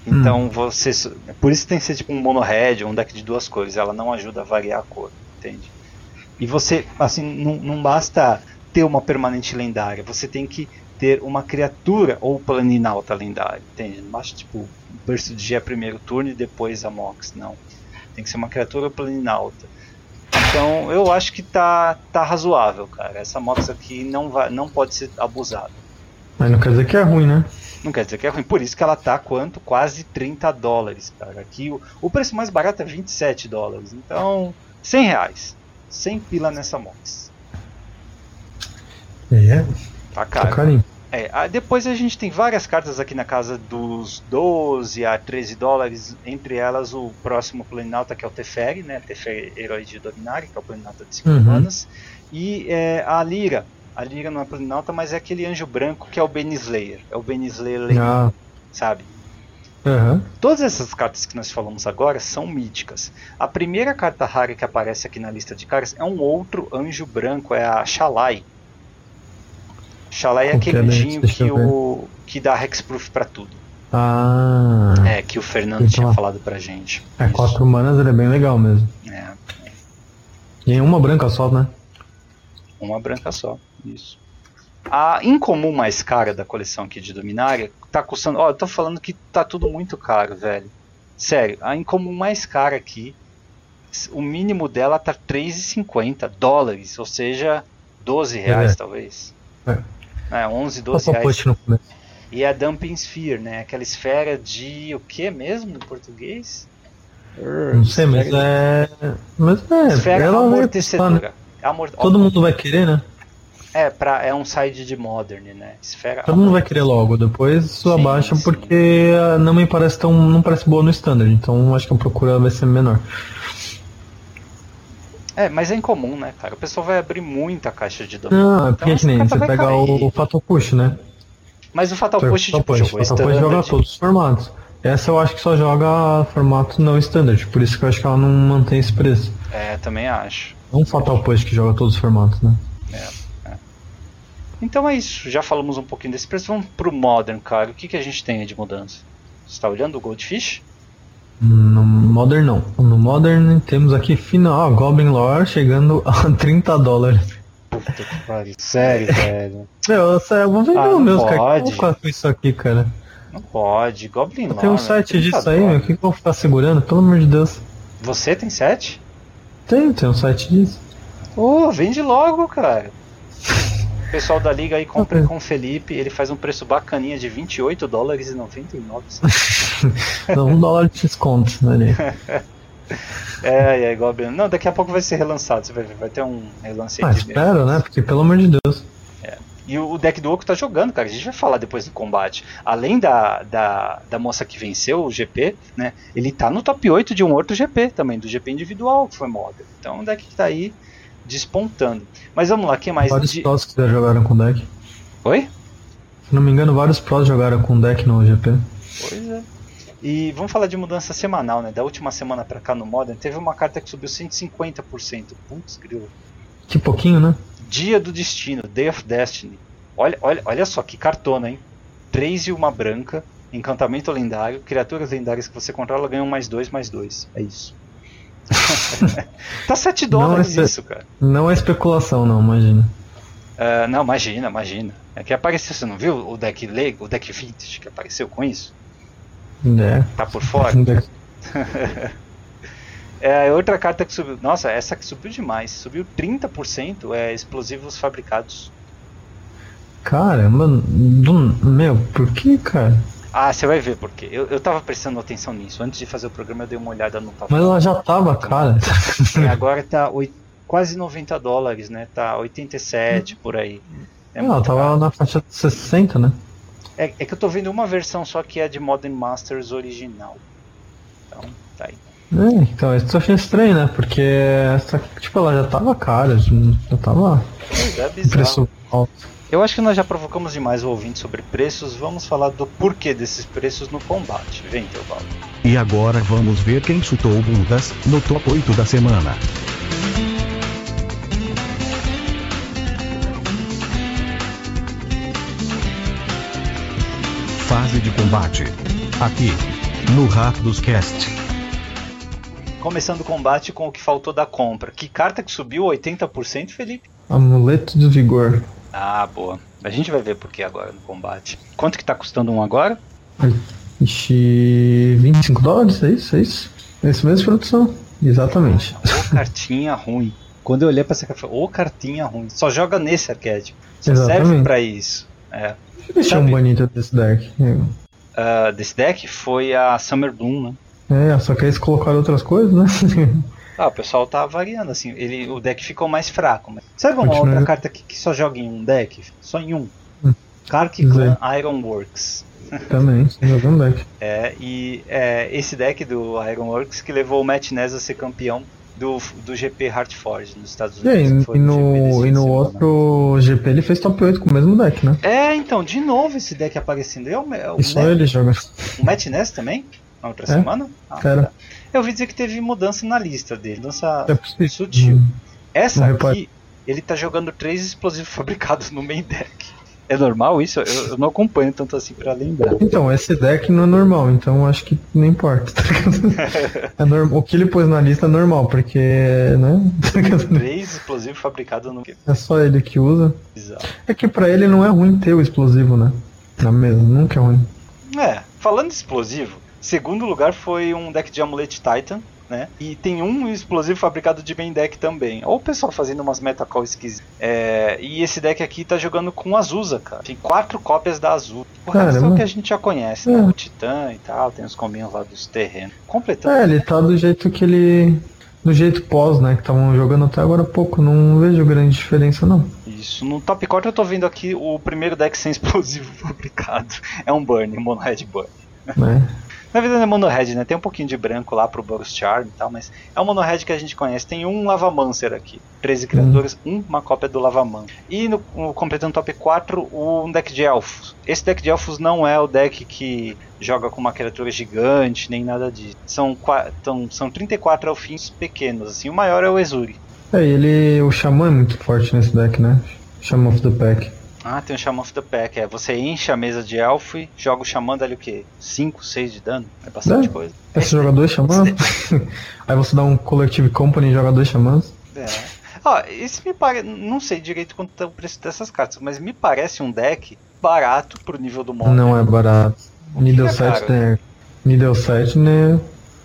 S2: Então
S3: Hum.
S2: você. Por isso tem que ser tipo um mono red, um deck de duas cores. Ela não ajuda a variar a cor, entende? E você, assim, não, não basta ter uma permanente lendária, você tem que ter uma criatura ou planinauta lendária, entende? Não basta tipo o Burst de G primeiro turno e depois a Mox, não. Tem que ser uma criatura ou planinauta. Então eu acho que tá, tá razoável, cara. Essa Mox aqui não, vai, não pode ser abusada.
S3: Mas não quer dizer que é ruim, né?
S2: Não quer dizer que é ruim, por isso que ela tá quanto? Quase trinta dólares, cara. Aqui o, o preço mais barato é vinte e sete dólares, então cem reais. cem pila nessa Mox.
S3: É,
S2: Tá
S3: tá
S2: caro.
S3: carinho.
S2: É, ah, depois a gente tem várias cartas aqui na casa dos doze a treze dólares, entre elas o próximo Planinauta, que é o Teferi, né? Teferi Herói de Dominária, que é o Planinauta de cinco
S3: Uhum.
S2: manas, e é, a Lyra. A Lyra não é Planinauta, mas é aquele anjo branco que é o Benislayer, é o Benislayer Lane,
S3: Ah,
S2: sabe?
S3: aham.
S2: Todas essas cartas que nós falamos agora são míticas. A primeira carta rara que aparece aqui na lista de caras é um outro anjo branco, é a Shalai. Shalai é
S3: Qual que é,
S2: aquele
S3: né?
S2: anjinho
S3: Deixa
S2: que,
S3: eu ver.
S2: o, que dá hexproof pra tudo.
S3: Ah,
S2: É, que o Fernando
S3: Então,
S2: tinha falado pra gente.
S3: é
S2: Isso.
S3: quatro manas, ele é bem legal mesmo.
S2: É,
S3: E em uma branca só, né?
S2: uma branca só. Isso. A incomum mais cara da coleção aqui de Dominária tá custando. Ó, eu tô falando que tá tudo muito caro, velho. Sério, a incomum mais cara aqui, o mínimo dela tá três e cinquenta dólares, ou seja, doze reais
S3: É.
S2: talvez.
S3: É.
S2: É, onze, doze
S3: Passou
S2: reais.
S3: post no começo.
S2: E a Dumping Sphere, né? Aquela esfera de o que mesmo em português?
S3: Não sei, mas
S2: Esfera
S3: é. Mas é.
S2: Esfera
S3: ela vai
S2: amortecedora.
S3: custar, né?
S2: Amor...
S3: Todo mundo vai querer, né?
S2: É, pra... é um side de Modern, né? Esfera
S3: Todo mundo vai querer logo, depois isso
S2: Sim,
S3: abaixa
S2: sim.
S3: porque ah, não me parece tão. Não parece boa no standard, então acho que a procura vai ser menor.
S2: É, mas é incomum, né, cara? O pessoal vai abrir muita caixa de domínio.
S3: Não, é porque
S2: Então,
S3: que nem
S2: essa
S3: você
S2: carta vai
S3: pega
S2: cair.
S3: o Fatal Push, né?
S2: Mas o Fatal
S3: Fatal
S2: Push, tipo,
S3: Push,
S2: jogou
S3: Fatal Push joga
S2: standard.
S3: todos os formatos. Essa eu acho que só joga formato não standard, por isso que eu acho que ela não mantém esse preço.
S2: É, também acho.
S3: É um Fatal Push que joga todos os formatos, né?
S2: É, é. Então é isso. Já falamos um pouquinho desse preço. Vamos pro Modern, cara. O que, que a gente tem aí de mudança? Você tá olhando o Goldfish?
S3: No Modern não. No Modern temos aqui final, ó, Goblin Lore chegando a trinta dólares.
S2: Puta que pariu. Sério, velho.
S3: Meu, sério, eu vou vender
S2: Ah,
S3: o
S2: não
S3: meu, cara. O que eu
S2: pode.
S3: vou ficar com isso aqui, cara?
S2: Não pode. Goblin
S3: Eu
S2: Lore.
S3: tenho um site
S2: trinta
S3: disso aí, meu. O
S2: dólares.
S3: que que eu vou ficar segurando? Pelo amor de Deus.
S2: Você tem sete?
S3: Tem, tem um site disso.
S2: Ô, vende logo, cara. O pessoal da liga aí compra com o Felipe. Ele faz um preço bacaninha de vinte e oito dólares e noventa e nove centavos.
S3: Dá um dólar de desconto, né?
S2: É, é, Goblin. Não, daqui a pouco vai ser relançado. Você vai ver, vai ter um relance aí
S3: Ah,
S2: de
S3: espero, né? Porque pelo amor de Deus.
S2: E o deck do Oco tá jogando, cara. A gente vai falar depois do combate. Além da, da, da moça que venceu o G P, né? Ele tá no top oito de um outro G P também, do G P individual, que foi Modern. Então o deck que tá aí despontando. Mas vamos lá, quem mais?
S3: Vários
S2: De...
S3: pros que já jogaram com deck.
S2: Oi?
S3: Se não me engano, vários pros jogaram com deck no G P.
S2: Pois é. E vamos falar de mudança semanal, né? Da última semana pra cá no Modern, teve uma carta que subiu cento e cinquenta por cento. Putz, grilo.
S3: Que pouquinho, né?
S2: Dia do Destino, Day of Destiny. Olha, olha, olha só que cartona, hein? três e uma branca, encantamento lendário, criaturas lendárias que você controla ganham mais dois, mais dois. É isso. Tá sete dólares
S3: Não é
S2: isso, cara.
S3: Não é especulação, não, imagina.
S2: Uh, não, imagina, imagina. É que apareceu, você não viu o deck Lego, o deck Vintage que apareceu com isso?
S3: É.
S2: Tá por fora? É, outra carta que subiu. Nossa, essa que subiu demais. Subiu trinta por cento, é explosivos fabricados.
S3: Caramba, do... meu, por que, cara?
S2: Ah, você vai ver porque. Eu, eu tava prestando atenção nisso. Antes de fazer o programa eu dei uma olhada no papel.
S3: Mas ela já tava, cara.
S2: E agora tá oit... quase noventa dólares, né? Tá oitenta e sete por aí. É
S3: Não, ela
S2: muito
S3: tava
S2: caro.
S3: na faixa de sessenta, né?
S2: É, é que eu tô vendo uma versão só que é de Modern Masters original. Então, tá aí.
S3: É, então, isso eu achei estranho, né? Porque essa, tipo, ela já tava cara, já tava
S2: Pois é,
S3: um
S2: bizarro.
S3: preço alto.
S2: Eu acho que nós já provocamos demais o ouvinte sobre preços. Vamos falar do porquê desses preços no combate. Vem, Teobaldo.
S1: E agora vamos ver quem chutou bundas no top oito da semana. Fase de combate. Aqui, no Rápidos Cast.
S2: Começando o combate com o que faltou da compra. Que carta que subiu oitenta por cento, Felipe?
S3: Amuleto do Vigor.
S2: Ah, boa. A gente vai ver por que agora no combate. Quanto que tá custando um agora?
S3: Ixi, vinte e cinco dólares, é isso? É isso? É isso mesmo, produção? Exatamente.
S2: Ô, cartinha ruim. Quando eu olhei pra essa carta, ô, cartinha ruim. Só joga nesse arquétipo. Só
S3: Exatamente.
S2: serve pra isso. É.
S3: Deixa um bonito desse deck.
S2: Uh, desse deck foi a Summer Bloom, né?
S3: É, só que eles colocaram outras coisas, né?
S2: Ah, o pessoal tá variando, assim, ele, o deck ficou mais fraco. Mas... Sabe uma
S3: Continua.
S2: outra carta que, que só joga em um deck? Só em um.
S3: Hum.
S2: Kark Clan Ironworks.
S3: Também, joga um deck.
S2: É, e é esse deck do Ironworks que levou o Matt Ness a ser campeão do, do G P Heartforge nos Estados
S3: E, aí,
S2: Unidos.
S3: e no, e no outro G P ele fez top oito com o mesmo deck, né?
S2: É, então, de novo esse deck aparecendo. É o, é o
S3: E só
S2: Ness,
S3: ele joga.
S2: o Matt Ness também? Na outra
S3: É?
S2: semana? Ah,
S3: Cara.
S2: tá. Eu ouvi dizer que teve mudança na lista dele, mudança
S3: É possível.
S2: sutil.
S3: Hum.
S2: Essa
S3: Não
S2: aqui,
S3: repare.
S2: ele tá jogando três explosivos fabricados no main deck. É normal isso? Eu, eu não acompanho tanto assim pra lembrar.
S3: Então, esse deck não é normal, então acho que não importa. Tá ligado? É norm... O que ele pôs na lista é normal, porque, né?
S2: Três explosivos fabricados no...
S3: É só ele que usa.
S2: Exato.
S3: É que pra ele não é ruim ter o explosivo, né? Na mesa, nunca é ruim.
S2: É, falando de explosivo, segundo lugar foi um deck de Amulet Titan, né? E tem um explosivo fabricado de main deck também. Olha o pessoal fazendo umas metacall esquisitas. É, e esse deck aqui tá jogando com Azusa, cara. Tem quatro cópias da Azul. O resto é
S3: Caramba.
S2: o que a gente já conhece, né?
S3: É.
S2: O Titã e tal, tem os combinhos lá dos terrenos. Completando.
S3: É, ele tá do jeito que ele... Do jeito pós, né? Que estavam jogando até agora há pouco. Não vejo grande diferença, não.
S2: Isso. No top quatro eu tô vendo aqui o primeiro deck sem explosivo fabricado. É um Burn, um Mono Red Burn.
S3: Né?
S2: Na verdade é Mono Red, né? Tem um pouquinho de branco lá pro Boros Charm e tal, mas é o Mono Red que a gente conhece. Tem um Lavamancer aqui, treze criaturas, hum. uma cópia do Lavamancer. E no, no completando top quatro, um deck de Elfos. Esse deck de Elfos não é o deck que joga com uma criatura gigante, nem nada disso. São, tão, são trinta e quatro elfinhos pequenos, assim. O maior é o Ezuri.
S3: É, ele... O Xamã é muito forte nesse deck, né? Xamã of the Pack.
S2: Ah, tem o Shaman of the Pack, é. Você enche a mesa de elfo e joga o Xamã dali o quê? cinco, seis de dano? É bastante
S3: É.
S2: coisa.
S3: Aí você joga dois xamãs, aí você dá um Collective Company e joga dois xamãs.
S2: É. Ó, isso me parece. Não sei direito quanto é o preço dessas cartas, mas me parece um deck barato pro nível do Modern.
S3: Não é barato.
S2: O que
S3: Needle
S2: é
S3: sete,
S2: caro?
S3: né? Needle sete, né?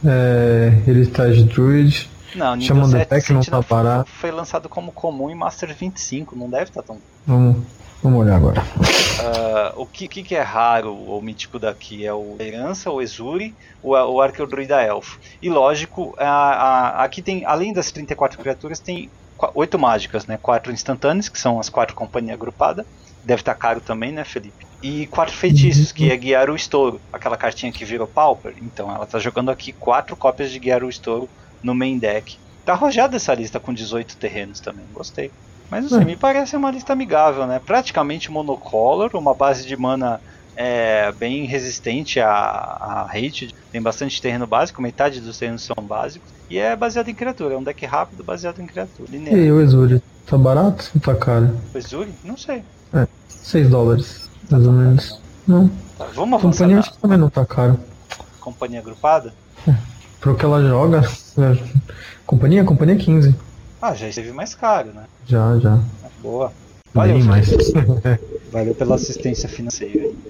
S3: É, Heritage Druid.
S2: Não, Needle
S3: Xamã the
S2: sete
S3: Pack não tá
S2: foi,
S3: barato.
S2: foi lançado como comum em Master vinte e cinco, não deve estar tão.
S3: Vamos, vamos olhar agora.
S2: Uh, o que, que, que é raro ou mítico daqui é o Herança, o Ezuri, o, o Arqueodruida Elfo. E lógico, a, a, aqui tem, além das trinta e quatro criaturas, tem oito mágicas, né? quatro instantâneas, que são as quatro companhias agrupadas. Deve estar caro também, né, Felipe? E quatro feitiços, que é Guiar o Estouro, aquela cartinha que virou Pauper. Então ela está jogando aqui quatro cópias de Guiar o Estouro no main deck. Tá arrojada essa lista com dezoito terrenos também, gostei. Mas assim,
S3: É.
S2: me parece uma lista amigável, né? Praticamente monocolor, uma base de mana é, bem resistente a, a hate. Tem bastante terreno básico, metade dos terrenos são básicos. E é baseado em criatura, é um deck rápido baseado em criatura.
S3: E
S2: Linear.
S3: aí, o Exuri? Tá barato ou tá caro?
S2: O Ezuri? Não sei.
S3: É, seis dólares, mais ou menos. Não.
S2: Tá, vamos avançar
S3: Companhia
S2: na
S3: acho que também não tá caro.
S2: companhia agrupada?
S3: Pro que ela joga. é, Companhia? Companhia quinze.
S2: Ah, já esteve mais caro, né?
S3: Já, já.
S2: Boa. Valeu,
S3: Bem mais.
S2: Valeu pela assistência financeira aí.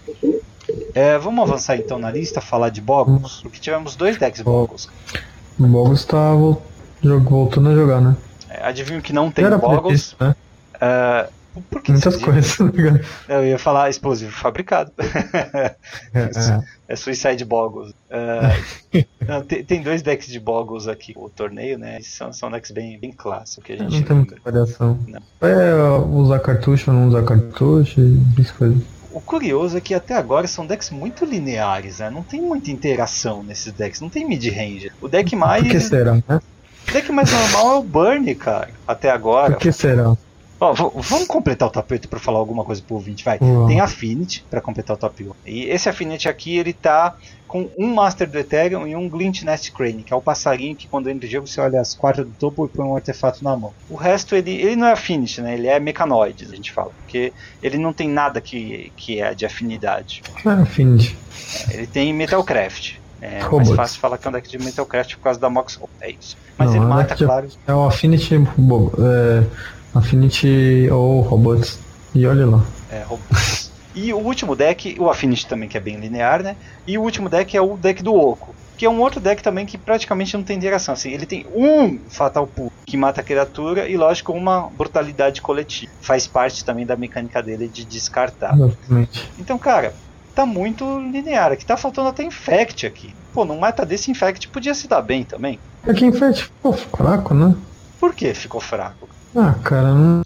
S2: É, vamos avançar então na lista, falar de Boggles, porque tivemos dois decks Boggles.
S3: O Boggles tá vol- jog- voltando a jogar, né?
S2: É, adivinho que não tem
S3: Era
S2: Boggles.
S3: previsto, né?
S2: É, por que
S3: Muitas
S2: você
S3: coisas, tá ligado?
S2: diz? Eu ia falar explosivo fabricado.
S3: É, é.
S2: É Suicide Boggles. É, não, tem, tem dois decks de Boggles aqui no torneio, né? São, são decks bem, bem clássicos que a gente
S3: Não tem muita
S2: lembra.
S3: variação.
S2: Não.
S3: É usar cartucho ou não usar cartucho e isso coisa.
S2: O curioso é que até agora são decks muito lineares, né? Não tem muita interação nesses decks, não tem mid-range. O deck mais.
S3: Por que será, né?
S2: O deck mais normal é o Burn, cara, até agora.
S3: Por que será?
S2: Ó, v- vamos completar o top oito pra falar alguma coisa pro ouvinte, vai.
S3: Uau.
S2: Tem Affinity pra completar o top oito. E esse Affinity aqui, ele tá com um Master do Ethereum e um Glint Nest Crane, que é o passarinho que quando entra em jogo você olha as quatro do topo e põe um artefato na mão. O resto, ele, ele não é Affinity, né? Ele é Mechanoides, a gente fala. Porque ele não tem nada que, que é de afinidade.
S3: Ah, Affinity.
S2: Ele tem Metalcraft. É
S3: Robots.
S2: mais fácil falar que é um deck de Metalcraft por causa da Mox. É isso. Mas
S3: Não,
S2: ele
S3: é um
S2: mata,
S3: deck de-
S2: claro.
S3: É o Affinity, bo- é, Affinity ou Robots. E olha lá.
S2: É, robots. E o último deck, o Affinity também, que é bem linear, né? E o último deck é o deck do Oco, que é um outro deck também que praticamente não tem interação. Assim, ele tem um Fatal Push que mata a criatura e, lógico, uma brutalidade coletiva. Faz parte também da mecânica dele de descartar.
S3: Exatamente.
S2: Então, cara, tá muito linear. Aqui tá faltando até Infect aqui. Pô, num meta desse Infect podia se dar bem também.
S3: Aqui em frente, pô, fraco, né?
S2: Por que ficou fraco?
S3: Ah, cara, não.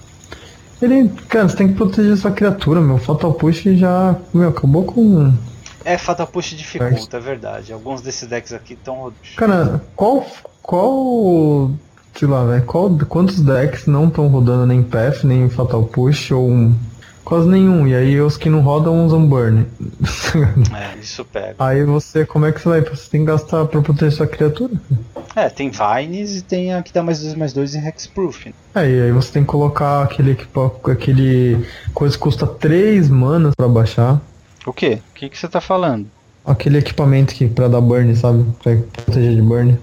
S3: Ele. Cara, você tem que proteger sua criatura, meu. Fatal Push já. Meu, acabou com.
S2: É, Fatal Push dificulta, é verdade. Alguns desses decks aqui estão...
S3: Cara, qual. Qual. Sei lá, velho. Qual, quantos decks não estão rodando nem Path, nem Fatal Push, ou um. Quase nenhum. E aí os que não rodam usam Burn.
S2: É, isso pega.
S3: Aí você. Como é que você vai? Você tem que gastar pra proteger sua criatura?
S2: É, tem Vines e tem a que dá mais dois mais dois em Hexproof.
S3: É, e aí você tem que colocar aquele equipa, aquele coisa que custa três manas pra baixar.
S2: O quê? O que, que você tá falando?
S3: Aquele equipamento que pra dar burn, sabe? Pra proteger de burn.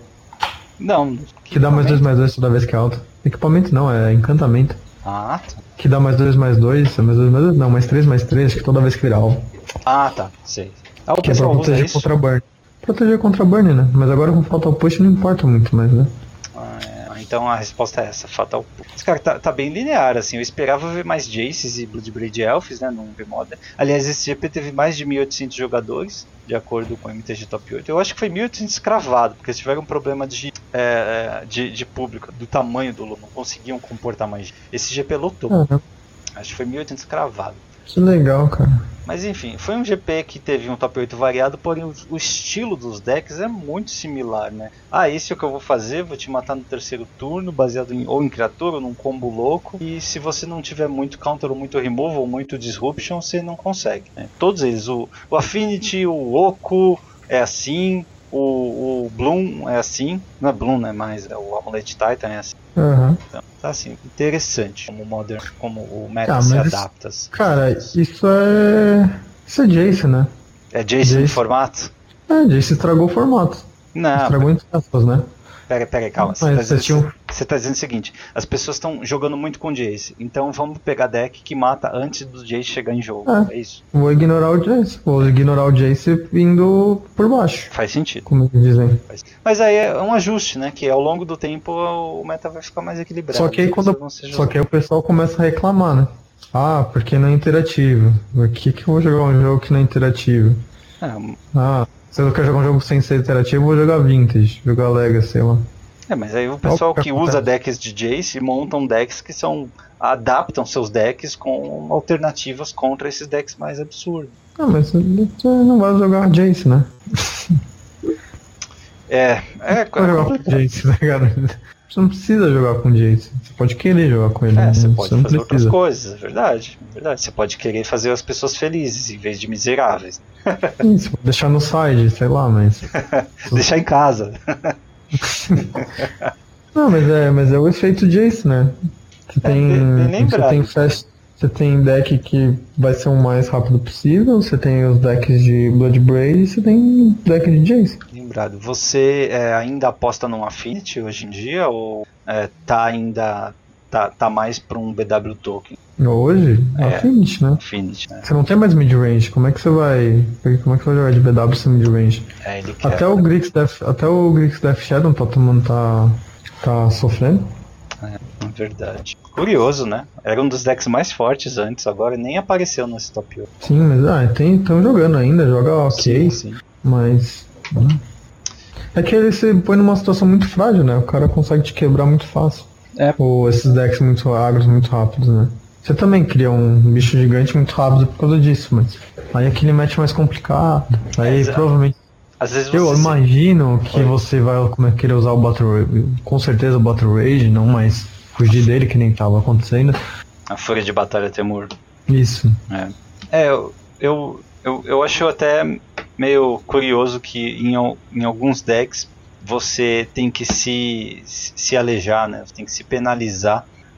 S2: Não.
S3: Que dá mais dois mais dois toda vez que é alta. Equipamento não, é encantamento.
S2: Ah, tá.
S3: Que dá mais dois mais dois, mais dois mais dois, não, mais três mais três, que toda vez que vira alvo.
S2: Ah, tá. Sei. Ah, o
S3: Que é pra
S2: pessoal usa
S3: proteger
S2: isso?
S3: contra burn. Proteger contra burn, né? Mas agora com Fatal Push não importa muito mais, né?
S2: Ah, é, então a resposta é essa, Fatal Push. Esse cara tá, tá bem linear, assim. Eu esperava ver mais Jaces e Bloodbraid Elves, né, no V-Modern. Aliás, esse G P teve mais de mil e oitocentos jogadores, de acordo com o M T G Top oito. Eu acho que foi mil e oitocentos cravado, porque eles tiveram um problema de, é, de, de público, do tamanho do lobo, não conseguiam comportar mais. Esse G P lotou.
S3: Uhum.
S2: Acho que foi mil e oitocentos cravado.
S3: Que legal, cara.
S2: Mas enfim, foi um G P que teve um top oito variado, porém o, o estilo dos decks é muito similar, né? Ah, esse é o que eu vou fazer, vou te matar no terceiro turno, baseado em, ou em criatura ou num combo louco. E se você não tiver muito counter ou muito removal ou muito disruption, você não consegue, né? Todos eles, o, o Affinity, o Oco é assim, o, o Bloom é assim, não é Bloom, né? Mas é o Amulet Titan é assim.
S3: Uhum.
S2: Então, tá assim, interessante como o Modern, como o meta
S3: Ah,
S2: se
S3: mas
S2: adapta. Assim.
S3: Cara, isso é. Isso é Jace, né?
S2: É Jace no
S3: Jace.
S2: formato?
S3: É, Jace estragou o formato.
S2: Não,
S3: Estragou entre aspas, né?
S2: pera, pera aí, calma. Você
S3: Mas
S2: tá,
S3: você
S2: dizendo,
S3: tinha um-
S2: você tá dizendo o seguinte: as pessoas estão jogando muito com Jace, então vamos pegar deck que mata antes do Jace chegar em jogo.
S3: É.
S2: É isso?
S3: Vou ignorar o Jace. Vou ignorar o Jace indo por baixo.
S2: Faz sentido.
S3: Como eles dizem.
S2: Faz- Mas aí é um ajuste, né? Que ao longo do tempo o meta vai ficar mais equilibrado.
S3: Só que aí
S2: As
S3: quando.
S2: pessoas vão se
S3: Só
S2: ajustando.
S3: que aí o pessoal começa a reclamar, né? Ah, porque não é interativo. Por que, que eu vou jogar um jogo que não é interativo?
S2: É,
S3: Ah, se eu quero jogar um jogo sem ser interativo, eu vou jogar Vintage, jogar Legacy, sei lá.
S2: é, mas aí o pessoal
S3: Opa,
S2: que usa
S3: acontece.
S2: decks de Jace montam decks que são. Adaptam seus decks com alternativas contra esses decks mais absurdos.
S3: Ah, mas você não vai jogar Jace, né?
S2: É, é,
S3: Vai jogar com Jace, né, cara? Você não precisa jogar com Jace. Você pode querer jogar com ele.
S2: É,
S3: né?
S2: você pode
S3: não
S2: fazer outras
S3: precisa.
S2: coisas, é verdade, é verdade. Você pode querer fazer as pessoas felizes em vez de miseráveis.
S3: Isso, deixar no side, sei lá, mas.
S2: Deixar em casa.
S3: Não, mas é, mas é o efeito Jace, né? Você tem.
S2: bem- bem
S3: você
S2: lembrado.
S3: tem fast. Você tem deck que vai ser o mais rápido possível, você tem os decks de Bloodbraid e você tem deck de Jace.
S2: Lembrado, você é, ainda aposta num Affinity hoje em dia ou é, tá ainda tá, tá mais para um B W Token
S3: Hoje, é
S2: É.
S3: Affinity, né?
S2: Affinity, né?
S3: Você não tem mais mid-range, como é que você vai. Como é que você vai jogar de B W sem mid-range?
S2: É, ele quer.
S3: Até o Grix Death, até o Grix Death Shadow tá tomando. tá. tá sofrendo.
S2: É, é verdade. Curioso, né? Era um dos decks mais fortes antes, agora nem apareceu nesse top oito.
S3: Sim, mas ah, tem, estão jogando ainda, joga ok,
S2: Sim, sim.
S3: mas. né? É que ele se põe numa situação muito frágil, né? O cara consegue te quebrar muito fácil.
S2: É.
S3: Ou esses decks muito agros, muito rápidos, né? Você também cria um bicho gigante muito rápido por causa disso, mas aí aquele match mais complicado. Aí
S2: Exato.
S3: provavelmente.
S2: Às vezes
S3: Eu
S2: você
S3: imagino que
S2: Oi.
S3: você vai como é, querer usar o Battle Rage, com certeza o Battle Rage, não mais fugir dele que nem tava acontecendo.
S2: a Fúria de Batalha Temur.
S3: Isso.
S2: É, é eu, eu, eu, eu acho até meio curioso que em, al- em alguns decks você tem que se, se alejar, né? Você tem que se penalizar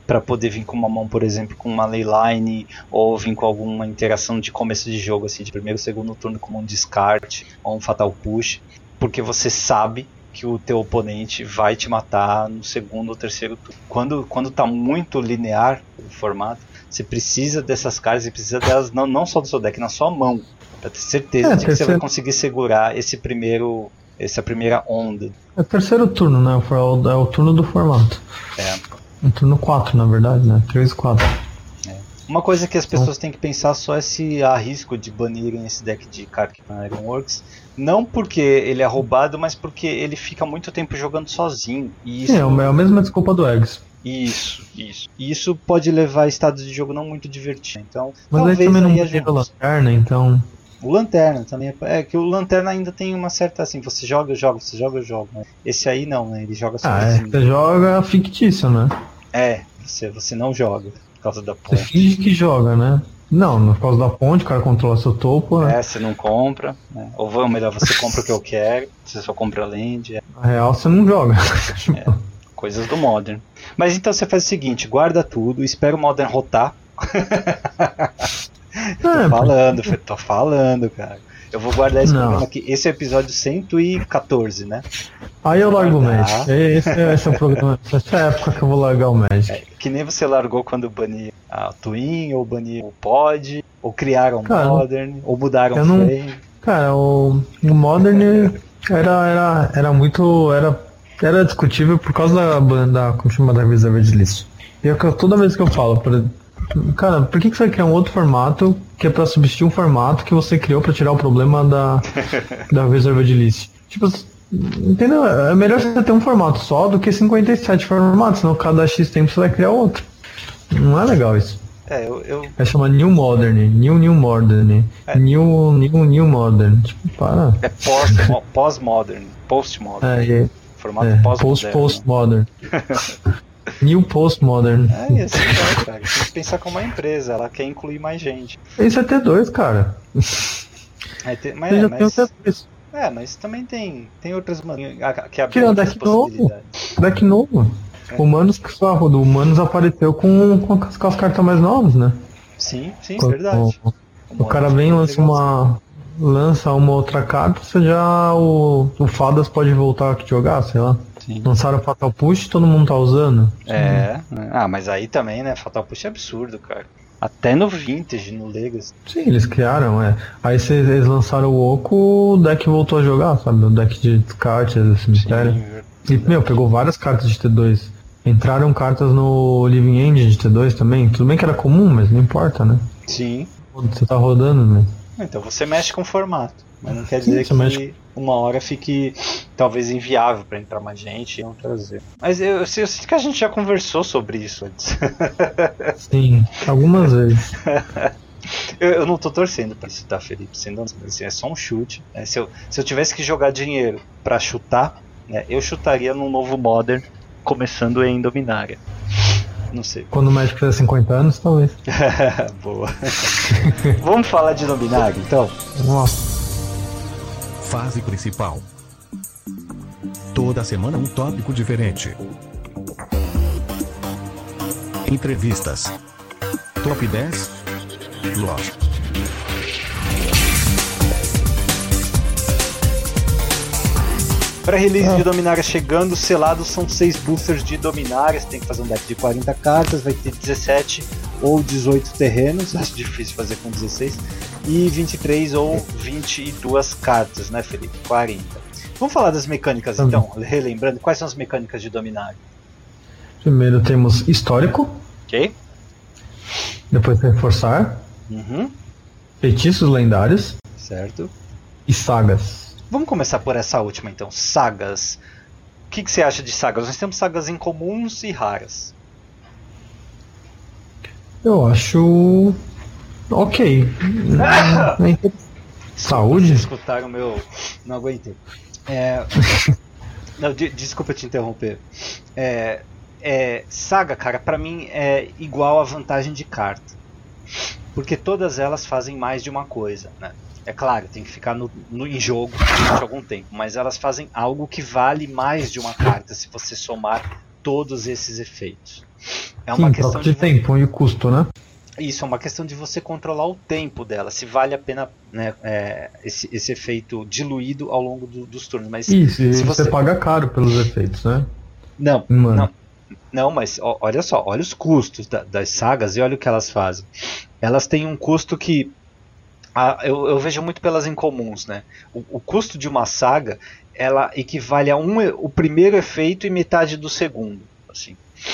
S2: para poder vir com uma mão, por exemplo, com uma leyline, ou vir com alguma interação de começo de jogo, assim, de primeiro, segundo turno, como um descarte, ou um fatal push, porque você sabe que o teu oponente vai te matar no segundo ou terceiro turno. Quando, quando tá muito linear o formato, você precisa dessas cartas, você precisa delas não, não só do seu deck, na sua mão, pra ter certeza
S3: é,
S2: de que
S3: terceiro...
S2: você vai conseguir segurar esse primeiro, essa primeira onda.
S3: É o terceiro turno, né? É o, é o turno do formato.
S2: É.
S3: O turno quatro, na verdade, né? três e quatro.
S2: É. Uma coisa que as pessoas têm que pensar só é se há risco de banirem esse deck de Kark na Ironworks. Não porque ele é roubado, mas porque ele fica muito tempo jogando sozinho. E isso...
S3: Sim, é a mesma desculpa do Eggs.
S2: Isso, isso. E isso pode levar a estados de jogo não muito divertidos. Então,
S3: mas
S2: talvez
S3: aí também não
S2: aí
S3: tem a lanterna, então...
S2: O Lanterna também é, é que o Lanterna ainda tem uma certa assim, você joga, joga, você joga, joga. Né? Esse aí não, né? Ele joga
S3: ah,
S2: sozinho.
S3: É, você joga fictício, né?
S2: É, você, você não joga por causa da
S3: ponte. Você finge que joga, né? Não, por causa da ponte, o cara controla seu topo.
S2: É,
S3: né?
S2: você não compra, né? Ou melhor, você compra o que eu quero, você só compra a land. É.
S3: Na real, você não joga.
S2: É, coisas do Modern. Mas então você faz o seguinte, guarda tudo, espera o Modern rotar. tô
S3: é,
S2: falando, porque... tô falando, cara. Eu vou guardar esse
S3: não.
S2: programa aqui. Esse é o episódio cento e quatorze, né?
S3: Aí eu largo o Magic. Esse, esse é o programa. Essa é a época que eu vou largar o Magic.
S2: É, que nem você largou quando baniu a Twin, ou baniu o Pod, ou criaram o Modern, ou mudaram o
S3: não...
S2: Flame.
S3: Cara, o, o Modern era, era, era muito. Era, era discutível por causa da banda. Como chama da Reserved List. E é que toda vez que eu falo, pra, cara, por que, que você vai criar um outro formato que é pra substituir um formato que você criou pra tirar o problema da, da Reserved List? Tipo, entendeu? É melhor você ter um formato só do que cinquenta e sete formatos, senão cada X tempo você vai criar outro. Não é legal isso.
S2: É, eu, eu...
S3: É chamar New Modern, New New Modern, é. New New New Modern. Tipo, para.
S2: É pós-modern, post-modern.
S3: É, é,
S2: formato
S3: é,
S2: pós-modern.
S3: Post-modern. New Postmodern.
S2: É, assim é, cara. Tem que pensar como uma empresa, ela quer incluir mais gente.
S3: Esse é T dois, cara.
S2: É, tem, mas, é, mas,
S3: isso.
S2: é, mas também tem, tem outras maneiras que
S3: abrem outras possibilidades. Deck novo. É. Humanos que só o Humanos apareceu com, com, as, com as cartas mais novas, né?
S2: Sim, sim,
S3: com,
S2: verdade.
S3: O, o cara vem e lança uma, lança uma outra carta, você já o, o Fadas pode voltar a jogar, sei lá. Sim. Lançaram o Fatal Push, todo mundo tá usando.
S2: É, ah, mas aí também, né? Fatal Push é absurdo, cara. Até no Vintage, no Legacy.
S3: Sim, eles criaram, é. Aí cê, eles lançaram o Oco, o deck voltou a jogar, sabe? O deck de cartas do cemitério. Sim, e, meu, pegou várias cartas de T dois. Entraram cartas no Living End de T dois também. Tudo bem que era comum, mas não importa, né?
S2: Sim.
S3: Você tá rodando, né?
S2: Então você mexe com o formato. Mas não quer dizer Sim, que mexe... uma hora fique talvez inviável para entrar mais gente e não trazer. Mas eu, eu, eu sinto que a gente já conversou sobre isso antes.
S3: Sim, algumas vezes.
S2: eu, eu não tô torcendo pra isso, tá, Felipe? Sendo assim, é só um chute. Né? Se, eu, se eu tivesse que jogar dinheiro para chutar, né, eu chutaria num novo Modern, começando em Dominária. Não sei.
S3: Quando o Magic fizer cinquenta anos, talvez.
S2: Boa. Vamos falar de Dominária, então?
S3: Nossa.
S1: Fase principal. Toda semana um tópico diferente. Entrevistas. Top dez. Loja.
S2: Pré-release ah. de Dominária chegando, selados são seis boosters de Dominária. Você tem que fazer um deck de quarenta cartas, vai ter dezessete ou dezoito terrenos, acho difícil fazer com dezesseis, e vinte e três ou vinte e duas cartas, né, Felipe? quarenta. Vamos falar das mecânicas ah. então, relembrando, quais são as mecânicas de Dominária?
S3: Primeiro temos histórico.
S2: Ok.
S3: Depois reforçar.
S2: Uhum.
S3: Feitiços lendários.
S2: Certo.
S3: E sagas.
S2: Vamos começar por essa última então, sagas. O que, que você acha de sagas? Nós temos sagas incomuns e raras.
S3: Eu acho... ok. Saúde?
S2: Vocês escutaram o meu... Não aguentei. É... Não, de, desculpa te interromper. É... É... Saga, cara, pra mim é igual a vantagem de carta. Porque todas elas fazem mais de uma coisa, né? É claro, tem que ficar no, no, em jogo durante algum tempo, mas elas fazem algo que vale mais de uma carta se você somar todos esses efeitos. É
S3: Sim,
S2: uma questão
S3: de, de tempo e custo, né?
S2: Isso, é uma questão de você controlar o tempo dela, se vale a pena, né, é, esse, esse efeito diluído ao longo do, dos turnos. Mas
S3: Isso, e
S2: se
S3: você... você paga caro pelos efeitos, né?
S2: Não,
S3: Mano.
S2: não, não, mas ó, olha só, olha os custos da, das sagas e olha o que elas fazem. Elas têm um custo que a, eu, eu vejo muito pelas incomuns, né? O, o custo de uma saga, ela equivale a um, o primeiro efeito e metade do segundo, assim.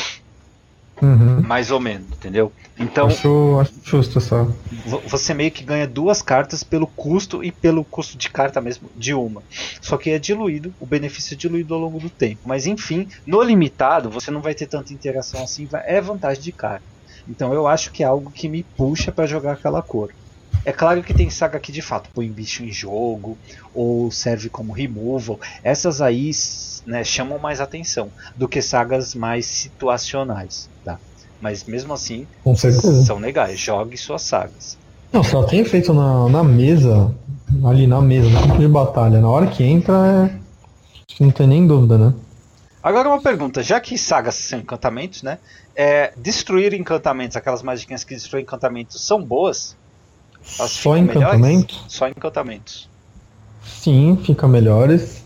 S3: Uhum.
S2: Mais ou menos, entendeu? Então,
S3: acho, acho justo essa.
S2: Você meio que ganha duas cartas pelo custo e pelo custo de carta mesmo de uma. Só que é diluído, o benefício é diluído ao longo do tempo. Mas enfim, no limitado você não vai ter tanta interação assim, é vantagem de carta. Então eu acho que é algo que me puxa para jogar aquela cor. É claro que tem saga que de fato põe bicho em jogo ou serve como removal. Essas aí, né, chamam mais atenção do que sagas mais situacionais, tá? Mas mesmo assim,
S3: com certeza,
S2: são legais. Jogue suas sagas.
S3: Não, se ela tem efeito na, na mesa, ali na mesa, no campo de batalha, na hora que entra, é... acho que não tem nem dúvida, né?
S2: Agora uma pergunta, já que sagas são encantamentos, né? É, destruir encantamentos, aquelas magiquinhas que destroem encantamentos, são boas? Elas
S3: Só encantamentos?
S2: Só encantamentos.
S3: Sim, fica melhores.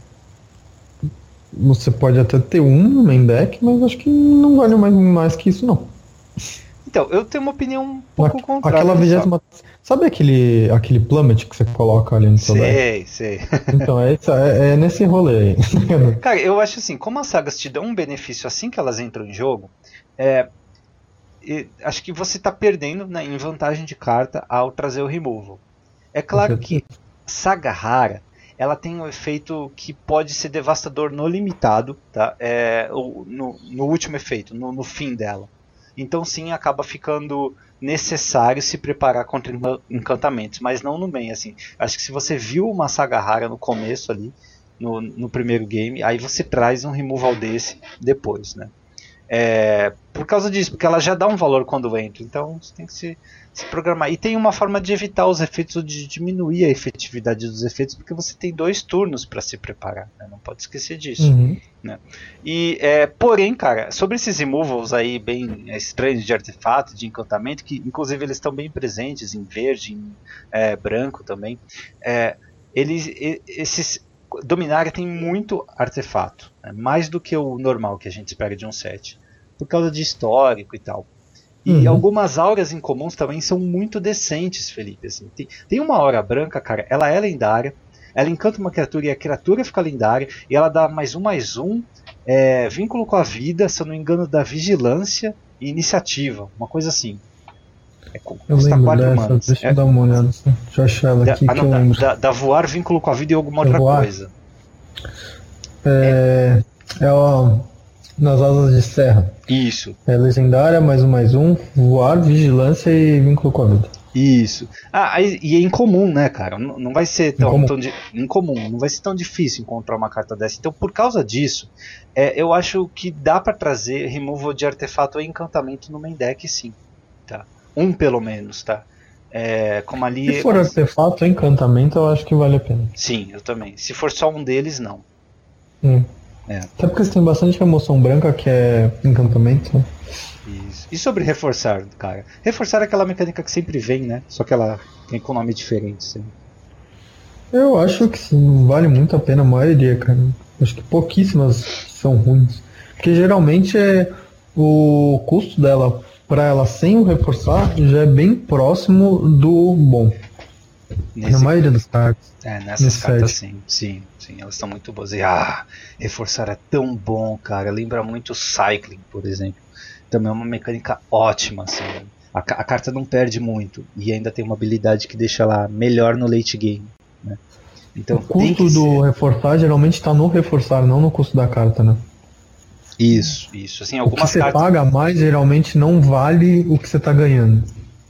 S3: Você pode até ter um no main deck, mas acho que não vale mais, mais que isso, não.
S2: Então, eu tenho uma opinião um pouco
S3: A,
S2: contrária.
S3: Aquela vigésima... Sabe aquele, aquele plummet que você coloca ali no seu deck?
S2: Sei, sei.
S3: Então, é, é, é nesse rolê aí.
S2: Cara, eu acho assim, como as sagas te dão um benefício assim que elas entram em jogo, é, acho que você está perdendo, né, em vantagem de carta ao trazer o removal. É claro que saga rara, ela tem um efeito que pode ser devastador no limitado, tá? É, no, no último efeito, no, no fim dela. Então sim, acaba ficando necessário se preparar contra encantamentos, mas não no main, assim. Acho que se você viu uma saga rara no começo ali, no, no primeiro game, aí você traz um removal desse depois, né? É, por causa disso, porque ela já dá um valor quando entra, então você tem que se, se programar. E tem uma forma de evitar os efeitos, ou de diminuir a efetividade dos efeitos, porque você tem dois turnos para se preparar, né? Não pode esquecer disso.
S3: Uhum.
S2: Né? E, é, porém, cara, sobre esses removals aí bem estranhos de artefato, de encantamento, que inclusive eles estão bem presentes em verde, em é, branco também, é, eles, esses Dominária tem muito artefato, né? Mais do que o normal que a gente espera de um set, por causa de histórico e tal. E uhum. algumas auras incomuns também são muito decentes, Felipe. Assim. Tem, tem uma aura branca, cara, ela é lendária, ela encanta uma criatura e a criatura fica lendária, e ela dá mais um, mais um, é, vínculo com a vida, se eu não me engano, da vigilância e iniciativa, uma coisa assim. É,
S3: eu lembro dessa, deixa eu é, dar uma olhada, deixa eu achar ela aqui.
S2: Da,
S3: que
S2: ah, não,
S3: eu
S2: da,
S3: lembro.
S2: Da, da voar, vínculo com a vida e alguma outra
S3: voar.
S2: coisa.
S3: É, é, é ó, nas asas de serra.
S2: Isso.
S3: É legendária, mais um, mais um, voar, vigilância e vínculo com a vida.
S2: Isso. Ah, e é incomum, né, cara? Não, não vai ser tão,
S3: incomum.
S2: tão di- incomum, não vai ser tão difícil encontrar uma carta dessa. Então, por causa disso, é, eu acho que dá pra trazer removal de artefato e encantamento no main deck, sim. Tá? Um pelo menos, tá? É, como ali.
S3: Se for artefato ou encantamento, eu acho que vale a pena.
S2: Sim, eu também. Se for só um deles, não.
S3: Hum.
S2: É.
S3: Até porque você tem bastante remoção branca que é encantamento, né?
S2: Isso. E sobre reforçar, cara? Reforçar é aquela mecânica que sempre vem, né? Só que ela tem com nome diferente, sim.
S3: Eu acho que sim, vale muito a pena a maioria, cara. Acho que pouquíssimas são ruins. Porque geralmente é o custo dela para ela sem o reforçar já é bem próximo do bom. Nesse, na maioria das cartas.
S2: É, nessas cartas sim, sim, sim, elas estão muito boas. E ah, reforçar é tão bom, cara. Lembra muito Cycling, por exemplo. Também é uma mecânica ótima, assim. A, a carta não perde muito e ainda tem uma habilidade que deixa ela melhor no late game, né? Então,
S3: o custo do ser... reforçar geralmente está no reforçar, não no custo da carta, né?
S2: Isso, isso. Assim, algumas
S3: o que você
S2: cartas...
S3: paga mais geralmente não vale o que você está ganhando.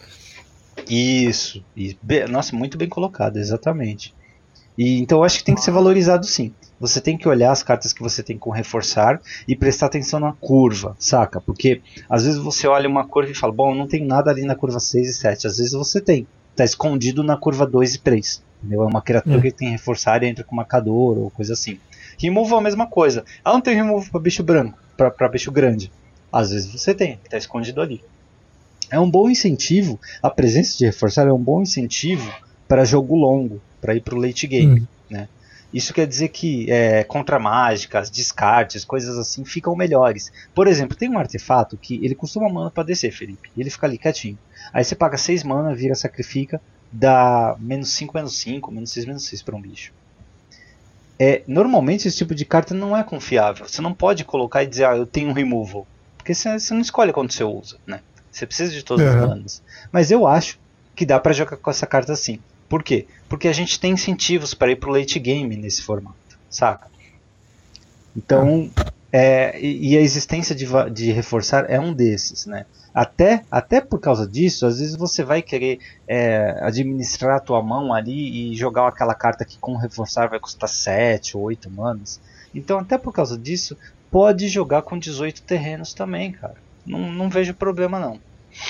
S2: Isso, isso. Nossa, muito bem colocado, exatamente. E, então eu acho que tem que ser valorizado sim. Você tem que olhar as cartas que você tem com reforçar e prestar atenção na curva, saca? Porque às vezes você olha uma curva e fala, bom, não tem nada ali na curva seis e sete. Às vezes você tem, está escondido na curva dois e três. Entendeu? É uma criatura é. que tem reforçar e entra com marcador ou coisa assim. Removal é a mesma coisa. Ela não tem removal para bicho branco. para bicho grande. Às vezes você tem, que está escondido ali. É um bom incentivo, a presença de reforçar é um bom incentivo para jogo longo, para ir para o late game. Hum. Né? Isso quer dizer que é, contra mágicas, descartes, coisas assim ficam melhores. Por exemplo, tem um artefato que ele custa uma mana para descer, Felipe, e ele fica ali quietinho. Aí você paga seis mana, vira, sacrifica, dá menos cinco, menos cinco, menos seis, menos seis para um bicho. É, normalmente esse tipo de carta não é confiável. Você não pode colocar e dizer, ah, eu tenho um removal. Porque você, você não escolhe quando você usa, né? Você precisa de todas uhum. as manas. Mas eu acho que dá pra jogar com essa carta assim. Por quê? Porque a gente tem incentivos para ir pro late game nesse formato, saca? Então, ah. é, e, e a existência de, de reforçar é um desses, né? Até, até por causa disso, às vezes você vai querer é, administrar a tua mão ali e jogar aquela carta que com reforçar vai custar sete ou oito manas. Então, até por causa disso, pode jogar com dezoito terrenos também, cara. Não, não vejo problema não.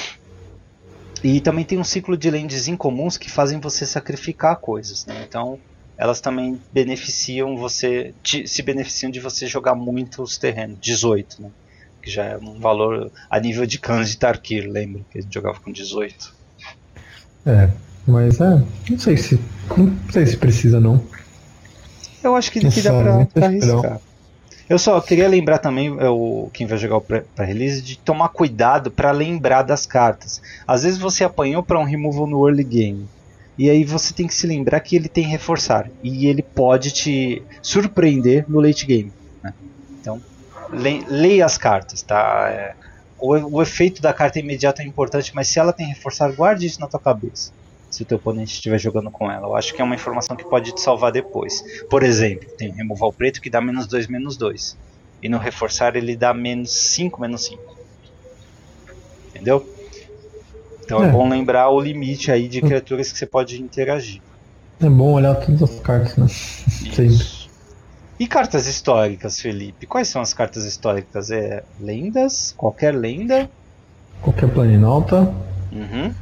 S2: E também tem um ciclo de lands incomuns que fazem você sacrificar coisas, né? Então elas também beneficiam você, de, se beneficiam de você jogar muitos terrenos, dezoito, né? Que já é um valor a nível de Khans de Tarkir, lembra? Que a gente jogava com dezoito.
S3: É, mas é, não sei se não sei se precisa não.
S2: Eu acho que, que dá pra, pra arriscar. Eu só queria lembrar também, eu, quem vai jogar o pré-release, de tomar cuidado para lembrar das cartas. Às vezes você apanhou para um removal no early game, e aí você tem que se lembrar que ele tem reforçar, e ele pode te surpreender no late game. Né? Então, le, leia as cartas. Tá? É, o, o efeito da carta imediata é importante, mas se ela tem reforçar, guarde isso na tua cabeça. Se o teu oponente estiver jogando com ela. Eu acho que é uma informação que pode te salvar depois. Por exemplo, tem o removal preto que dá menos dois, menos dois. E no reforçar ele dá menos cinco, menos cinco. Entendeu? Então é, é bom lembrar o limite aí de criaturas que você pode interagir.
S3: É bom olhar todas as cartas, né? Sempre.
S2: E cartas históricas, Felipe? Quais são as cartas históricas? É lendas? Qualquer lenda?
S3: Qualquer planinauta.
S2: Uhum.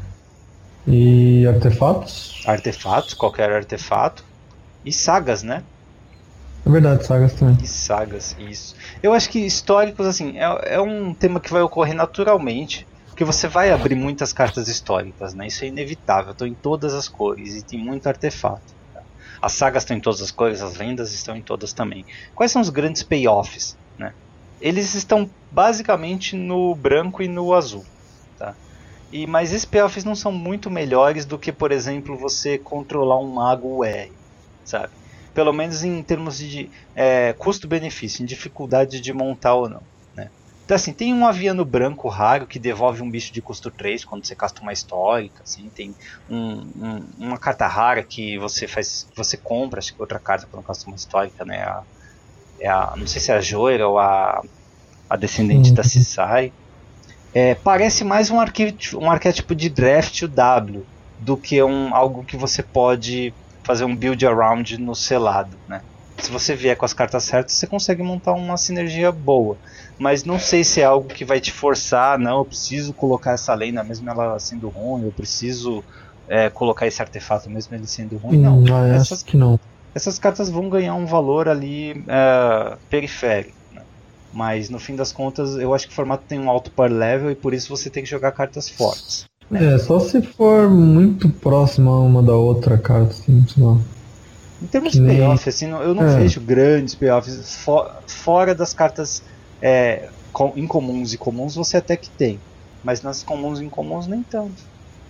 S3: E artefatos?
S2: Artefatos, qualquer artefato. E sagas, né?
S3: É verdade, sagas também.
S2: E sagas, isso. Eu acho que históricos, assim, é, é um tema que vai ocorrer naturalmente. Porque você vai abrir muitas cartas históricas, né? Isso é inevitável. Estão em todas as cores e tem muito artefato. Tá? As sagas estão em todas as cores, as lendas estão em todas também. Quais são os grandes payoffs, né? Eles estão basicamente no branco e no azul. Tá? E, mas esses payoffs não são muito melhores do que, por exemplo, você controlar um mago U R, sabe? Pelo menos em termos de é, custo-benefício, em dificuldade de montar ou não. Né? Então assim, tem um aviano branco raro que devolve um bicho de custo três quando você casta uma histórica. Assim, tem um, um, uma carta rara que você, faz, você compra, acho que outra carta quando casta uma histórica, né? A, é a, não sei se é a Joira ou a, a descendente uhum. da Cisai. É, parece mais um arquétipo, um arquétipo de draft o W do que um, algo que você pode fazer um build around no selado, né? Se você vier com as cartas certas, você consegue montar uma sinergia boa, mas não sei se é algo que vai te forçar, não, eu preciso colocar essa lenda mesmo ela sendo ruim, eu preciso é, colocar esse artefato mesmo ele sendo ruim, não.
S3: Hum,
S2: essas,
S3: acho que não.
S2: Essas cartas vão ganhar um valor ali é, periférico. Mas no fim das contas eu acho que o formato tem um alto power level e por isso você tem que jogar cartas fortes. Né?
S3: É, só se for muito próxima uma da outra carta, assim, sei lá.
S2: Em termos de payoff, assim, eu não é. vejo grandes payoffs for, fora das cartas é, com, incomuns e comuns você até que tem. Mas nas comuns e incomuns nem tanto.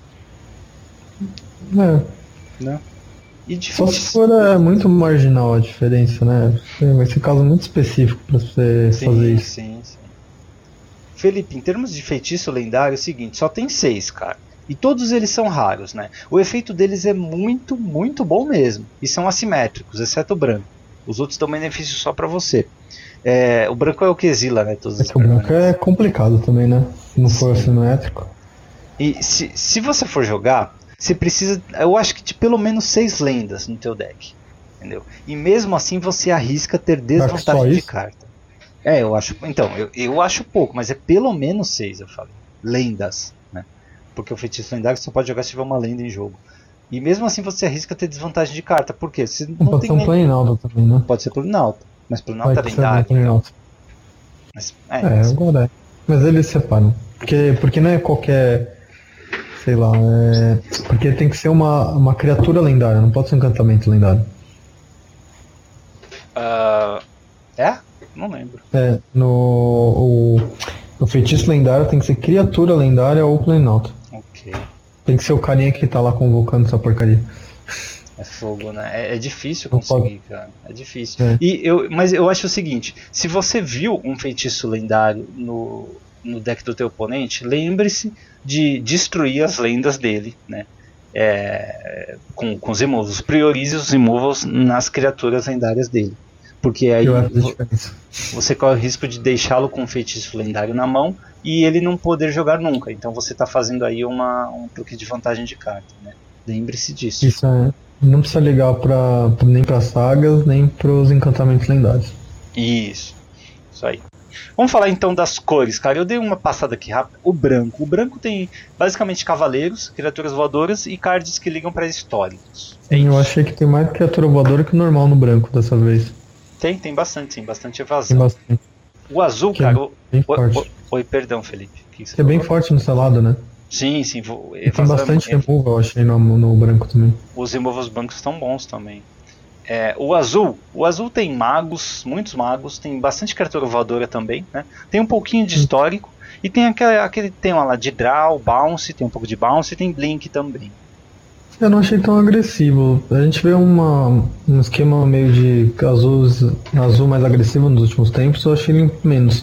S3: É.
S2: Né? E
S3: só se for é, muito marginal a diferença, né? Vai ser caso muito específico pra você sim, fazer isso.
S2: Sim, sim. Felipe, em termos de feitiço lendário, é o seguinte, só tem seis, cara. E todos eles são raros, né? O efeito deles é muito, muito bom mesmo. E são assimétricos, exceto o branco. Os outros dão benefício só pra você. É, o branco é o que exila, né? Todos
S3: é que o branco é complicado também, né? Se não for assimétrico.
S2: E se, se você for jogar... Você precisa, eu acho que de pelo menos seis lendas no teu deck, entendeu? E mesmo assim você arrisca ter desvantagem de carta. É, eu acho, então, eu, eu acho pouco, mas é pelo menos seis, eu falo. Lendas, né? Porque o feitiço lendário só pode jogar se tiver uma lenda em jogo. E mesmo assim você arrisca ter desvantagem de carta, por quê? Você não
S3: pode
S2: tem
S3: ser um planinauta também, né?
S2: Pode ser planinauta, mas planinauta é lendário. Mas, é,
S3: É, agora é. Mas eles separam. Porque, porque não é qualquer. Sei lá, é. Porque tem que ser uma, uma criatura lendária, não pode ser um encantamento lendário.
S2: Uh, é? Não lembro.
S3: É, no. O, no feitiço lendário tem que ser criatura lendária ou planalto.
S2: Ok.
S3: Tem que ser o carinha que tá lá convocando essa porcaria.
S2: É fogo, né? É, é difícil
S3: Não
S2: conseguir, cara. É difícil.
S3: É.
S2: E eu, mas eu acho o seguinte: se você viu um feitiço lendário no, no deck do teu oponente, lembre-se de destruir as lendas dele, né? É, com, com os removals. Priorize os removals nas criaturas lendárias dele. Porque aí
S3: Eu acho a diferença.
S2: você corre o risco de deixá-lo com um feitiço lendário na mão e ele não poder jogar nunca. Então você está fazendo aí uma, um truque de vantagem de carta, né? Lembre-se disso.
S3: Isso é. Não precisa ligar pra, nem para sagas, nem pros encantamentos lendários.
S2: Isso. Isso aí. Vamos falar então das cores, cara. Eu dei uma passada aqui rápida. O branco. O branco tem basicamente cavaleiros, criaturas voadoras e cards que ligam para históricos. É
S3: Eu
S2: isso.
S3: achei que tem mais criatura voadora que o normal no branco dessa vez.
S2: Tem, tem bastante, sim. Bastante
S3: Tem
S2: evasão.
S3: bastante.
S2: O azul,
S3: Que é
S2: cara. o-
S3: bem
S2: o-
S3: forte.
S2: o- Oi, perdão, Felipe. O que você
S3: Que é bem
S2: falou?
S3: forte no selado, né?
S2: Sim, sim. vou-
S3: E tem
S2: evasão é
S3: bastante
S2: muito-
S3: removal, eu achei, no, no branco também.
S2: Os removals bancos estão bons também. É, o azul, o azul tem magos, muitos magos, tem bastante criatura voadora também, né? Tem um pouquinho de histórico e tem aquele, aquele tema lá de draw, bounce, tem um pouco de bounce e tem blink também.
S3: Eu não achei tão agressivo. A gente vê uma, um esquema meio de azul, azul mais agressivo nos últimos tempos, eu achei ele menos.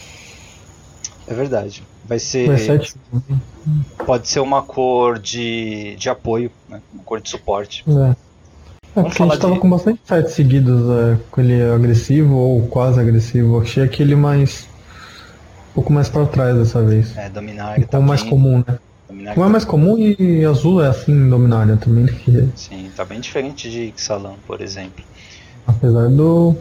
S2: É verdade. Vai ser,
S3: Mas sete.
S2: pode ser uma cor de, de apoio, né? Uma cor de suporte.
S3: É. É
S2: Vamos
S3: porque a
S2: falar
S3: gente tava
S2: de-
S3: com bastante sets seguidos é, com ele agressivo ou quase agressivo. Eu achei aquele mais. Um pouco mais pra trás dessa vez.
S2: É, dominária
S3: Como
S2: também.
S3: mais comum, né?
S2: Dominária
S3: Como é mais comum e azul é assim em Dominária também, né? Que,
S2: Sim, tá bem diferente de Ixalan, por exemplo.
S3: apesar do,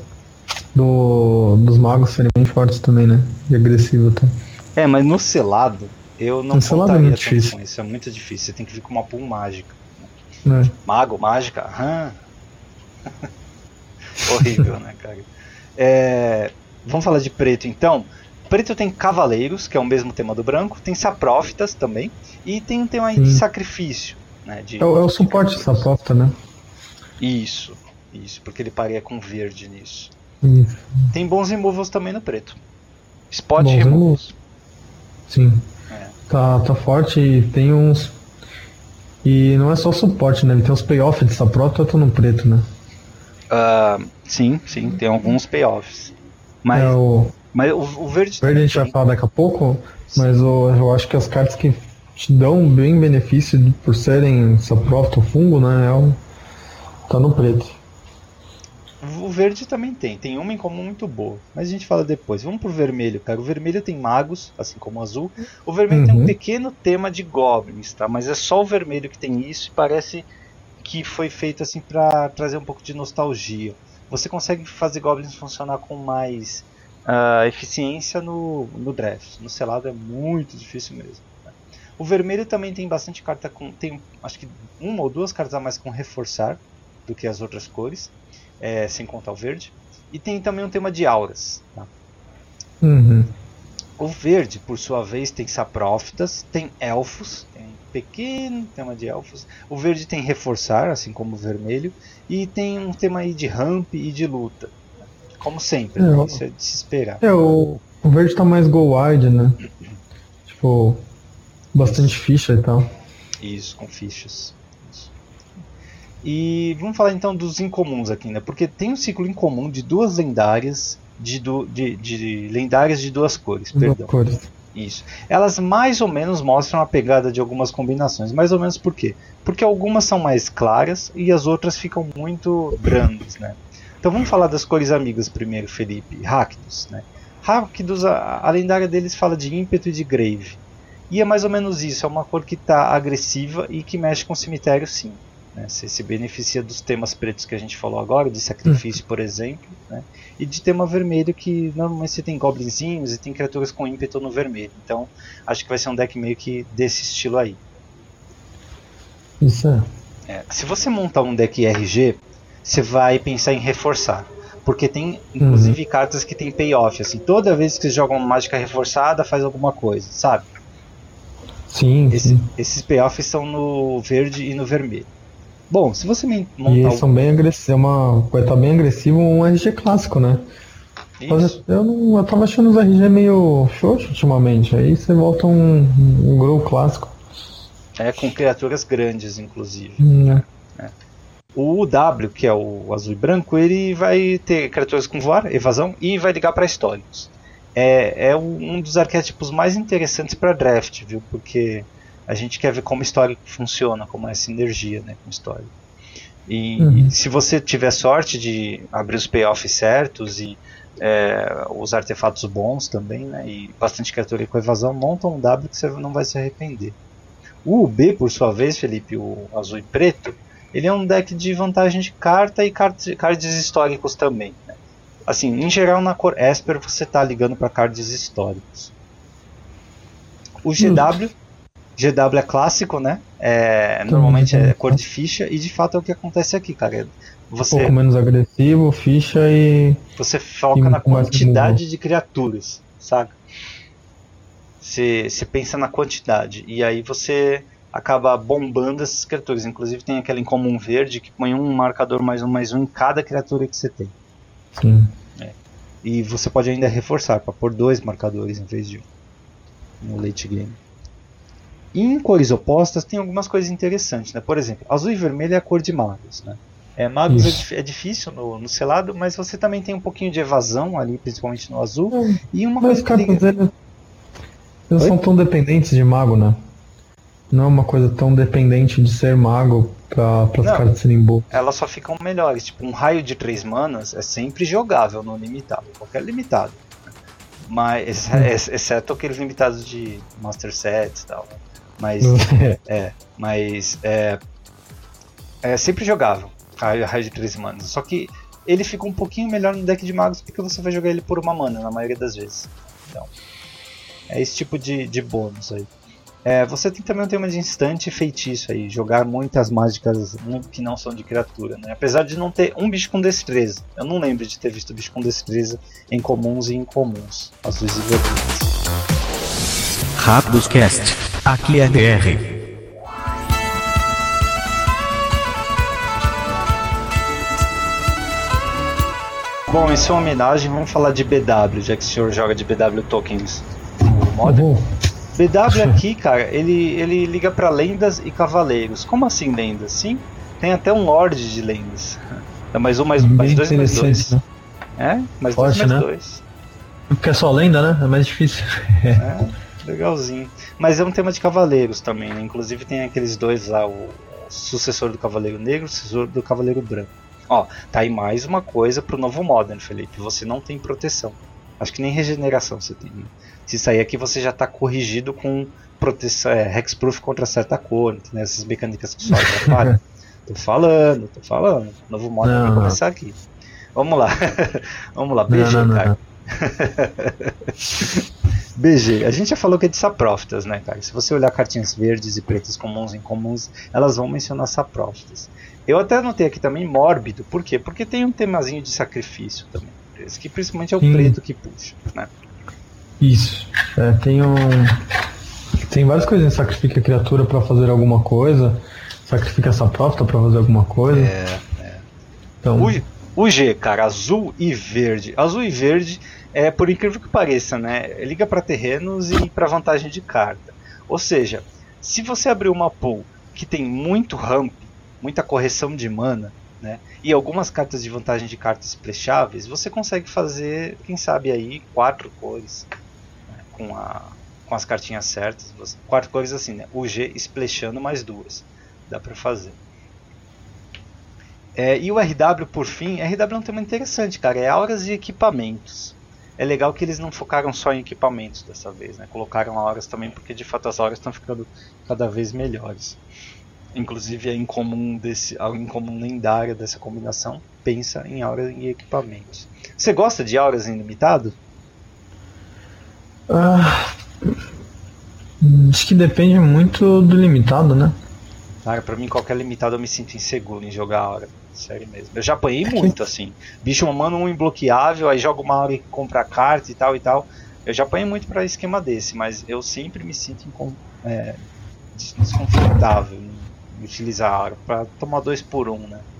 S3: do. dos magos serem bem fortes também, né? E agressivo até.
S2: É, mas no selado, eu não
S3: No selado é
S2: contaria
S3: muito
S2: tanto
S3: difícil.
S2: com isso. É muito difícil. Você tem que vir com uma pool mágica.
S3: Né?
S2: Mago, mágica, aham. Horrível, né, cara? É, vamos falar de preto então. Preto tem cavaleiros, que é o mesmo tema do branco. Tem saprófitas também. E tem um tema aí de
S3: Sim.
S2: sacrifício. Né, de,
S3: É, o- é o
S2: de
S3: suporte
S2: criaturas.
S3: dessa própria, né?
S2: Isso, isso, porque ele pareia com verde nisso.
S3: Isso.
S2: Tem bons removals também no preto. Spot
S3: Bons
S2: removals.
S3: Sim.
S2: É.
S3: Tá, tá forte e tem uns. E não é só suporte, né? Ele tem os payoffs dessa própria, tá no preto, né?
S2: Ah, sim, sim, tem alguns payoffs. Mas,
S3: É, o
S2: mas o, o verde
S3: verde a
S2: também
S3: gente vai
S2: tem.
S3: falar daqui a pouco, mas o, eu acho que as cartas que te dão bem benefício de- por serem saprófito ou fungo, né? É o, tá no preto.
S2: O verde também tem, tem uma em comum muito boa, mas a gente fala depois. Vamos pro vermelho, cara. O vermelho tem magos, assim como o azul. O vermelho tem um
S3: Uhum.
S2: pequeno tema de goblins, tá? Mas é só o vermelho que tem isso e parece que foi feito assim pra trazer um pouco de nostalgia. Você consegue fazer goblins funcionar com mais ah, eficiência no, no draft. No selado é muito difícil mesmo. Tá? O vermelho também tem bastante carta com. Tem acho que uma ou duas cartas a mais com reforçar do que as outras cores. É, sem contar o verde. E tem também um tema de auras. Tá?
S3: Uhum.
S2: O verde, por sua vez, tem saprófitas, tem elfos, tem um pequeno tema de elfos. O verde tem reforçar, assim como o vermelho. E tem um tema aí de ramp e de luta. Como sempre,
S3: É,
S2: né?
S3: ó.
S2: Isso é de se esperar.
S3: É, o, o verde tá mais go wide, né? Tipo, bastante ficha e tal.
S2: Isso, com fichas. Isso. E vamos falar então dos incomuns aqui, né? Porque tem um ciclo incomum de duas lendárias, de, du, de, de lendárias de duas cores,
S3: Duas
S2: perdão.
S3: cores.
S2: Isso. Elas mais ou menos mostram a pegada de algumas combinações. Mais ou menos por quê? Porque algumas são mais claras e as outras ficam muito brandas, né? Então vamos falar das cores amigas primeiro, Felipe. Rakdos, né? Rakdos, a, a lendária deles fala de ímpeto e de grave. E é mais ou menos isso. É uma cor que está agressiva e que mexe com o cemitério, sim. Né? Você se beneficia dos temas pretos que a gente falou agora, de sacrifício, por exemplo, né? E de tema vermelho, que normalmente você tem goblinzinhos e tem criaturas com ímpeto no vermelho. Então acho que vai ser um deck meio que desse estilo aí.
S3: Isso é.
S2: É, se você montar um deck R G, você vai pensar em reforçar. Porque tem, inclusive, uhum. cartas que tem payoff, assim, toda vez que você joga uma mágica reforçada, faz alguma coisa, sabe?
S3: Sim,
S2: Esse,
S3: sim.
S2: Esses payoffs estão no verde e no vermelho. Bom, se você montar...
S3: E eles são bem agressivos, é uma, vai estar bem agressivo um R G clássico, né? Mas eu, não, eu tava achando os R G meio xoxo ultimamente, aí você volta um, um grow clássico.
S2: É, com criaturas grandes, inclusive.
S3: Hum,
S2: é. O W, que é o azul e branco, ele vai ter criaturas com voar, evasão, e vai ligar para históricos. É, é um dos arquétipos mais interessantes para draft, viu? Porque a gente quer ver como histórico funciona, como é essa sinergia, né, com histórico. E uhum. se você tiver sorte de abrir os payoffs certos e é, os artefatos bons também, né, e bastante criatura com evasão, monta um W que você não vai se arrepender. O B, por sua vez, Felipe, o azul e preto, ele é um deck de vantagem de carta e cards, cards históricos também, né? Assim, em geral na cor Esper você está ligando para cards históricos. O G W, hum. G W é clássico, né? É, normalmente é cor de ficha e de fato é o que acontece aqui, cara. Você,
S3: um pouco menos agressivo, ficha e...
S2: Você foca e na quantidade de criaturas, sabe? Você, você pensa na quantidade e aí você acaba bombando essas criaturas. Inclusive tem aquela incomum verde que põe um marcador mais um mais um em cada criatura que você tem.
S3: Sim.
S2: É. E você pode ainda reforçar para pôr dois marcadores em vez de um no late game. E em cores opostas tem algumas coisas interessantes, né? Por exemplo, azul e vermelho é a cor de magos, né? É, magos é, é difícil no, no selado, mas você também tem um pouquinho de evasão ali, principalmente no azul. É, e uma
S3: mas
S2: coisa que liga...
S3: eles não são tão dependentes de mago, né? Não é uma coisa tão dependente de ser mago para as cartas serem boas.
S2: Elas só ficam melhores. Tipo, um raio de três manas é sempre jogável no limitado. Qualquer limitado. Mas, hum. exceto aqueles limitados de Master Sets e tal. Mas, é, mas é, é sempre jogável. Raio, raio de três manas. Só que ele fica um pouquinho melhor no deck de magos porque você vai jogar ele por uma mana na maioria das vezes. Então, é esse tipo de, de bônus aí. É, você tem também um tema de instante e feitiço aí, jogar muitas mágicas que não são de criatura, né? Apesar de não ter um bicho com destreza. Eu não lembro de ter visto bicho com destreza em comuns e incomuns, azuis e vermelhos.
S1: Rakdos Cast, aqui é D R.
S2: Bom, em sua homenagem, vamos falar de B W, já que o senhor joga de B W tokens no Modern. Uhum. B W aqui, cara, ele, ele liga pra lendas e cavaleiros. Como assim lendas? Sim, tem até um Lorde de lendas. É mais um, mais, mais dois, mais dois. Né? É, mais Forte, dois, mais né? dois.
S3: Porque é só lenda, né? É mais difícil.
S2: É, legalzinho. Mas é um tema de cavaleiros também, né? Inclusive tem aqueles dois lá, o sucessor do Cavaleiro Negro e o sucessor do Cavaleiro Branco. Ó, tá aí mais uma coisa pro novo Modern, Felipe. Você não tem proteção. Acho que nem regeneração você tem. Se sair aqui você já está corrigido com proteção, é, hexproof contra certa cor, né? Essas mecânicas que só atrapalham. Tô falando, tô falando. Novo modo vai começar aqui. Vamos lá. Vamos lá, B G, não, não, cara. Não. B G, a gente já falou que é de saprófitas, né, cara? Se você olhar cartinhas verdes e pretas comuns e incomuns, elas vão mencionar saprófitas. Eu até anotei aqui também mórbido, por quê? Porque tem um temazinho de sacrifício também. Esse que principalmente é o Sim. preto que puxa, né?
S3: Isso. É, tem um. Tem várias coisas. Sacrifica a criatura pra fazer alguma coisa. Sacrifica essa própria pra fazer alguma coisa.
S2: É, é.
S3: Então...
S2: O, o G, cara, azul e verde. Azul e verde, é, por incrível que pareça, né? Liga pra terrenos e pra vantagem de carta. Ou seja, se você abrir uma pool que tem muito ramp, muita correção de mana, né? E algumas cartas de vantagem de cartas splasháveis, você consegue fazer, quem sabe aí, quatro cores. Com, a, com as cartinhas certas, quatro cores assim, né? O G splashando mais duas, dá pra fazer. É, e o R W por fim, R W é um tema interessante, cara, é auras e equipamentos. É legal que eles não focaram só em equipamentos dessa vez, né? Colocaram auras também, porque de fato as auras estão ficando cada vez melhores. Inclusive a incomum, desse, a incomum lendária dessa combinação pensa em auras e equipamentos. Você gosta de auras em limitado?
S3: Ah, acho que depende muito do limitado, né?
S2: Cara, pra mim qualquer limitado eu me sinto inseguro em jogar a hora. Sério mesmo. Eu já apanhei muito, assim. Bicho manda um imbloqueável, aí joga uma hora e compra carta e tal e tal. Eu já apanhei muito pra esquema desse, mas eu sempre me sinto incom- é, desconfortável em utilizar a hora. Pra tomar dois por um, né?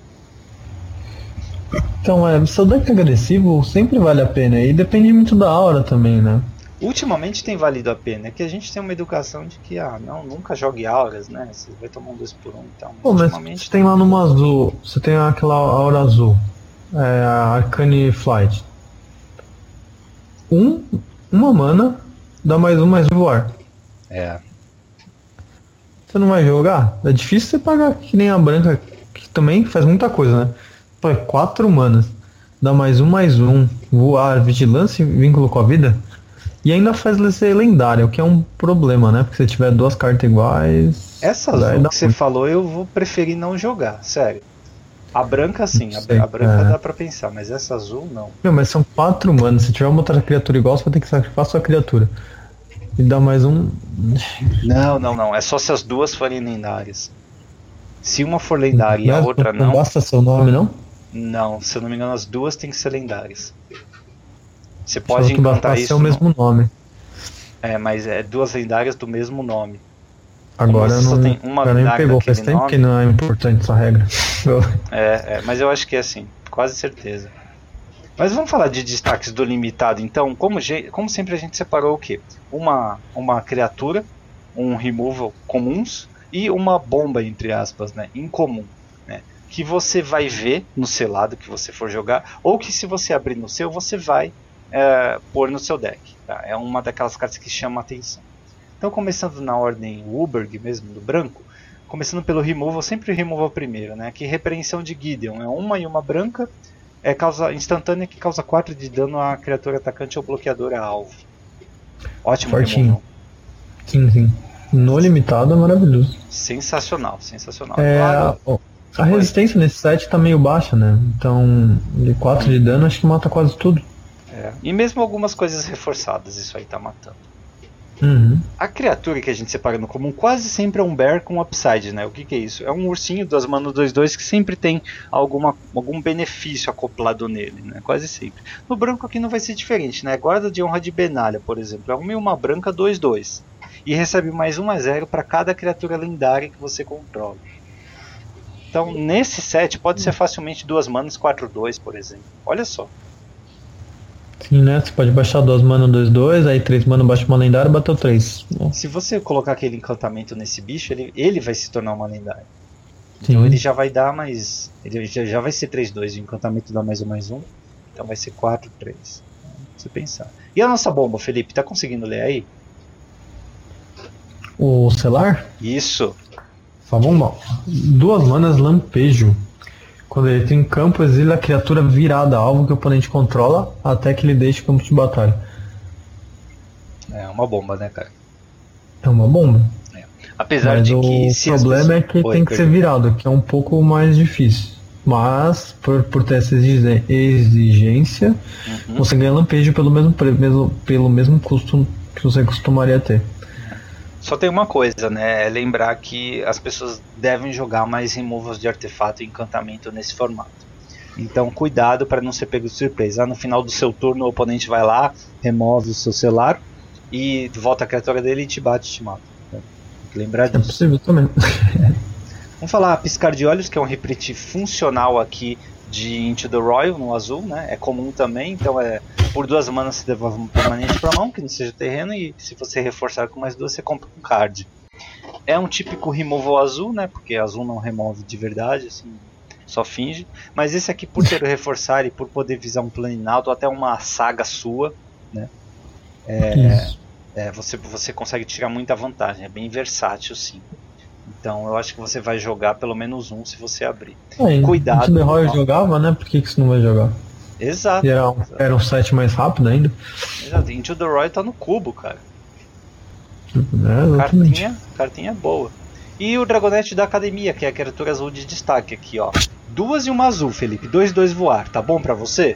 S3: Então, é, seu deck agressivo sempre vale a pena. E depende muito da aura também, né?
S2: Ultimamente tem valido a pena, é que a gente tem uma educação de que, ah, não, nunca jogue auras, né? Você vai tomar um dois por um, então.
S3: Pô, mas
S2: ultimamente
S3: você tem lá numa azul, você tem aquela aura azul, é, a Arcane Flight. Um, uma mana, dá mais um, mais voar.
S2: É.
S3: Você não vai jogar? É difícil você pagar que nem a branca, que também faz muita coisa, né? Pô, é quatro manas, dá mais um, mais um, voar, vigilância e vínculo com a vida. E ainda faz ele ser lendário, o que é um problema, né? Porque se tiver duas cartas iguais...
S2: Essa azul que você falou, eu vou preferir não jogar, sério. A branca sim, a,
S3: sei,
S2: a branca
S3: é.
S2: dá pra pensar, mas essa azul não.
S3: Meu, mas são quatro manas, se tiver uma outra criatura igual, você vai ter que sacrificar a sua criatura. E dá mais um...
S2: Não, não, não, é só se as duas forem lendárias. Se uma for lendária e a
S3: Não,
S2: outra
S3: não
S2: não...
S3: basta seu nome, não?
S2: Não, se eu não me engano, as duas têm que ser lendárias. Você
S3: Pode
S2: pode
S3: que
S2: encantar
S3: basta
S2: isso...
S3: ser o mesmo nome.
S2: É, mas é duas lendárias do mesmo nome.
S3: Agora
S2: Como você só
S3: não,
S2: tem uma
S3: agora nem
S2: lendária
S3: pegou, faz
S2: daquele
S3: tempo
S2: nome.
S3: que não é importante essa regra.
S2: É, é, mas eu acho que é assim, quase certeza. Mas vamos falar de destaques do limitado, então. Como, ge- como sempre a gente separou o quê? Uma, uma criatura, um removal comuns e uma bomba, entre aspas, né, incomum, né, que você vai ver no selado que você for jogar, ou que se você abrir no seu, você vai é, pôr no seu deck. Tá? É uma daquelas cartas que chama a atenção. Então, começando na ordem Uberg mesmo, do branco, começando pelo removal, sempre removal primeiro, né? Que repreensão de Gideon é uma e uma branca, é causa instantânea que causa quatro de dano à criatura atacante ou bloqueadora alvo. Ótimo
S3: Fortinho.
S2: removal.
S3: Sim, sim. No limitado é maravilhoso.
S2: Sensacional, sensacional.
S3: É,
S2: Claro,
S3: ó, a resistência nesse set tá meio baixa, né? Então, de quatro de dano acho que mata quase tudo.
S2: é. E mesmo algumas coisas reforçadas, isso aí tá matando.
S3: Uhum.
S2: A criatura que a gente separa no comum quase sempre é um bear com upside, né? O que, que é isso? É um ursinho duas manas dois dois que sempre tem alguma, algum benefício acoplado nele, né? Quase sempre. No branco aqui não vai ser diferente, né? Guarda de honra de Benalha, por exemplo, é uma e uma branca dois dois. E recebe mais um mais zero para cada criatura lendária que você controla. Então nesse set pode ser facilmente duas manas quatro dois, por exemplo. Olha só.
S3: Sim, né? Você pode baixar duas mana dois dois, aí três mana baixa uma lendária e bateu três.
S2: Se você colocar aquele encantamento nesse bicho, ele, ele vai se tornar uma lendária.
S3: Sim.
S2: Então ele já vai dar mais. Ele já, já vai ser três dois, o encantamento dá mais um mais um. Então vai ser quatro três. Pra você pensar. E a nossa bomba, Felipe, tá conseguindo ler aí?
S3: O Selar?
S2: Isso.
S3: Só vamos lá. Duas manas lampejo. Quando ele tem campo, exila a criatura virada a alvo que o oponente controla até que ele deixe o campo de batalha.
S2: É uma bomba, né, cara?
S3: É uma bomba.
S2: É. Apesar
S3: Mas
S2: de que.
S3: o
S2: Se as
S3: problema é
S2: pessoas-
S3: que
S2: Oi,
S3: tem que ser
S2: perdão.
S3: virado, que é um pouco mais difícil. Mas, por, por ter essa exige- exigência,
S2: Uhum.
S3: você ganha lampejo pelo mesmo, pre- mesmo, pelo mesmo custo que você costumaria ter.
S2: Só tem uma coisa, né? É lembrar que as pessoas devem jogar mais removals de artefato e encantamento nesse formato. Então, cuidado para não ser pego de surpresa. Ah, no final do seu turno, o oponente vai lá, remove o seu celular e volta a criatura dele e te bate e te mata. Tem que lembrar
S3: É
S2: disso.
S3: possível também.
S2: Vamos falar piscar de olhos, que é um repeat funcional aqui de Into the Royal no azul, né? É comum também, então é por duas manas você devolve um permanente para mão, que não seja terreno, e se você reforçar com mais duas, você compra um card. É um típico removal azul, né? Porque azul não remove de verdade, assim, só finge. Mas esse aqui, por ter o reforçar e por poder visar um planinalto, ou até uma saga sua, né? É, é, você, você consegue tirar muita vantagem, é bem versátil, sim. Então eu acho que você vai jogar pelo menos um se você abrir.
S3: É,
S2: Cuidado.
S3: Into the Royal jogava, né? Por que, que você não vai jogar?
S2: Exato.
S3: E era, um- era um set mais rápido ainda.
S2: Exato. Into the Roy tá no cubo, cara.
S3: É, exatamente.
S2: Cartinha, cartinha boa. E o Dragonete da Academia, que é a criatura azul de destaque aqui, ó. Duas e uma azul, Felipe. Dois, dois voar. Tá bom pra você?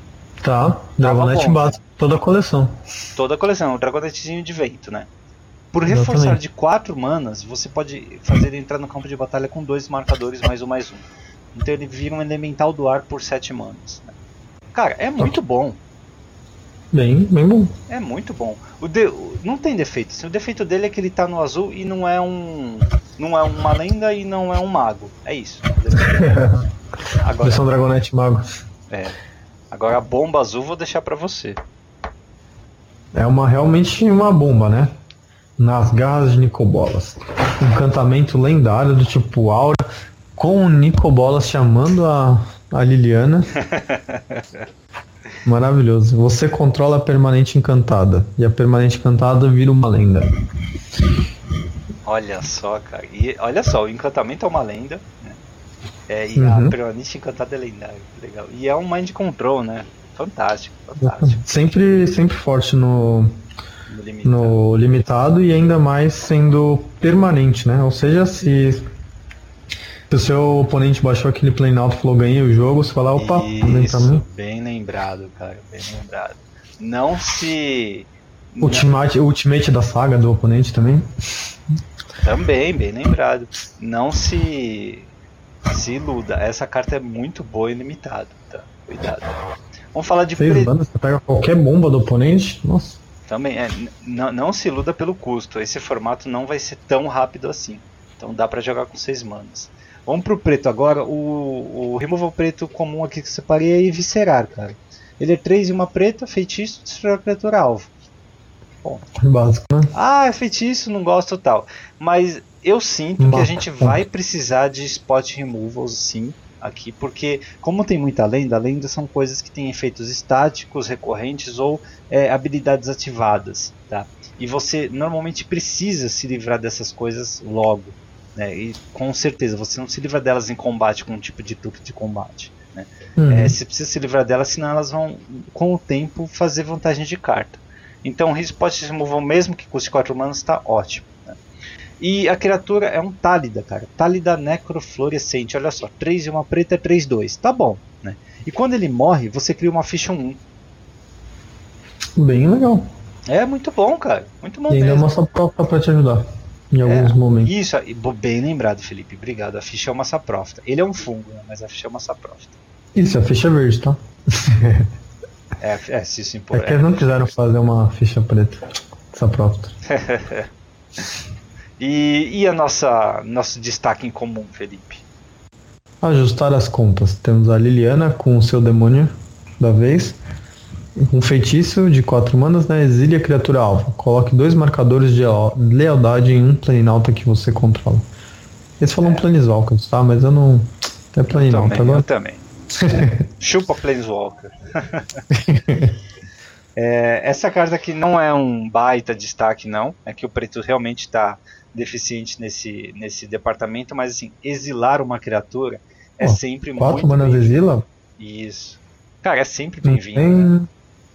S3: Tá, Dragonete
S2: bom.
S3: base toda a coleção.
S2: Toda a coleção. O Dragonetezinho de vento, né? Por reforçar
S3: Exatamente.
S2: de quatro manas, você pode fazer ele entrar no campo de batalha com dois marcadores mais um mais um. Então ele vira um elemental do ar por sete manas. Né? Cara, é muito bom.
S3: Bem, bem bom.
S2: É muito bom. O de... Não tem defeito. Assim, o defeito dele é que ele tá no azul e não é um. Não é uma lenda e não é um mago. É isso. Agora,
S3: Versão Dragonete Mago.
S2: é. Agora a bomba azul vou deixar pra você.
S3: É uma, realmente uma bomba, né? Nas garras de Nicobolas. Um encantamento lendário do tipo Aura, com o Nicobolas chamando a, a Liliana. Maravilhoso. Você controla a permanente encantada. E a permanente encantada vira uma lenda.
S2: Olha só, cara. E olha só, o encantamento é uma lenda. Né? É, e
S3: Uhum.
S2: a permanente encantada é lendária. Legal. E é um mind control, né? Fantástico, fantástico.
S3: Sempre, sempre forte no,
S2: No limite.
S3: no limitado e ainda mais sendo permanente, né? Ou seja, se, se o seu oponente baixou aquele plane alto e falou ganhei o jogo, você fala, opa, vem pra
S2: Isso,
S3: mim.
S2: bem lembrado, cara. Bem lembrado. Não se.
S3: Ultimate, ultimate da saga do oponente também.
S2: Também, bem lembrado. Não se. Se iluda. Essa carta é muito boa e limitada. Tá? Cuidado. Vamos falar de
S3: Seis
S2: preto.
S3: bandas, você pega qualquer bomba do oponente. Nossa.
S2: Também, é. n- Não, não se iluda pelo custo. Esse formato não vai ser tão rápido assim. Então dá pra jogar com seis manas. Vamos pro preto agora. O, o removal preto comum aqui que eu separei é Eviscerar, cara. Ele é três e uma preta, feitiço, destrói a criatura alvo.
S3: Básico, né?
S2: Ah, é feitiço, não gosto tal. Mas eu sinto que a
S3: Mata.
S2: gente vai precisar de spot removals sim, aqui, porque como tem muita lenda, lenda são coisas que têm efeitos estáticos, recorrentes ou é, habilidades ativadas, tá? E você normalmente precisa se livrar dessas coisas logo, né? E com certeza, você não se livra delas em combate com um tipo de truque de combate, né?
S3: Uhum.
S2: É, você precisa se livrar delas, senão elas vão, com o tempo, fazer vantagem de carta. Então o spot removal, mesmo que custe quatro manas, está ótimo. Né? E a criatura é um Tálida, cara. Tálida Necrofluorescente. Olha só, três e uma preta é três dois. Tá bom. Né? E quando ele morre, você cria uma ficha um um.
S3: Bem legal.
S2: É muito bom, cara. Muito bom
S3: E ainda é
S2: mesmo.
S3: uma saprófita pra te ajudar. Em
S2: É,
S3: alguns momentos.
S2: Isso, e bo- bem lembrado, Felipe. Obrigado. A ficha é uma saprófita. Ele é um fungo, né? Mas a ficha é uma saprófita.
S3: Isso, a ficha é verde, tá?
S2: É, é se isso impor.
S3: É que eles não quiseram fazer uma ficha preta. Saprófita.
S2: E, e a nossa nosso destaque em comum, Felipe?
S3: Ajustar as contas. Temos a Liliana com o seu demônio da vez. Um feitiço de quatro manas, né? Exilia a criatura alvo. Coloque dois marcadores de leal- lealdade em um planinauta que você controla. Eles falam
S2: É.
S3: planeswalkers, tá? Mas eu não. É planinauta
S2: Também, eu
S3: agora.
S2: também. Chupa Planeswalker. É, essa carta aqui não é um baita destaque, não. É que o preto realmente está deficiente nesse, nesse departamento, mas assim, exilar uma criatura é
S3: Ó,
S2: sempre
S3: Quatro
S2: muito
S3: manas
S2: bem-vindo.
S3: exila?
S2: Isso. Cara, é sempre
S3: Não
S2: bem-vindo. Né?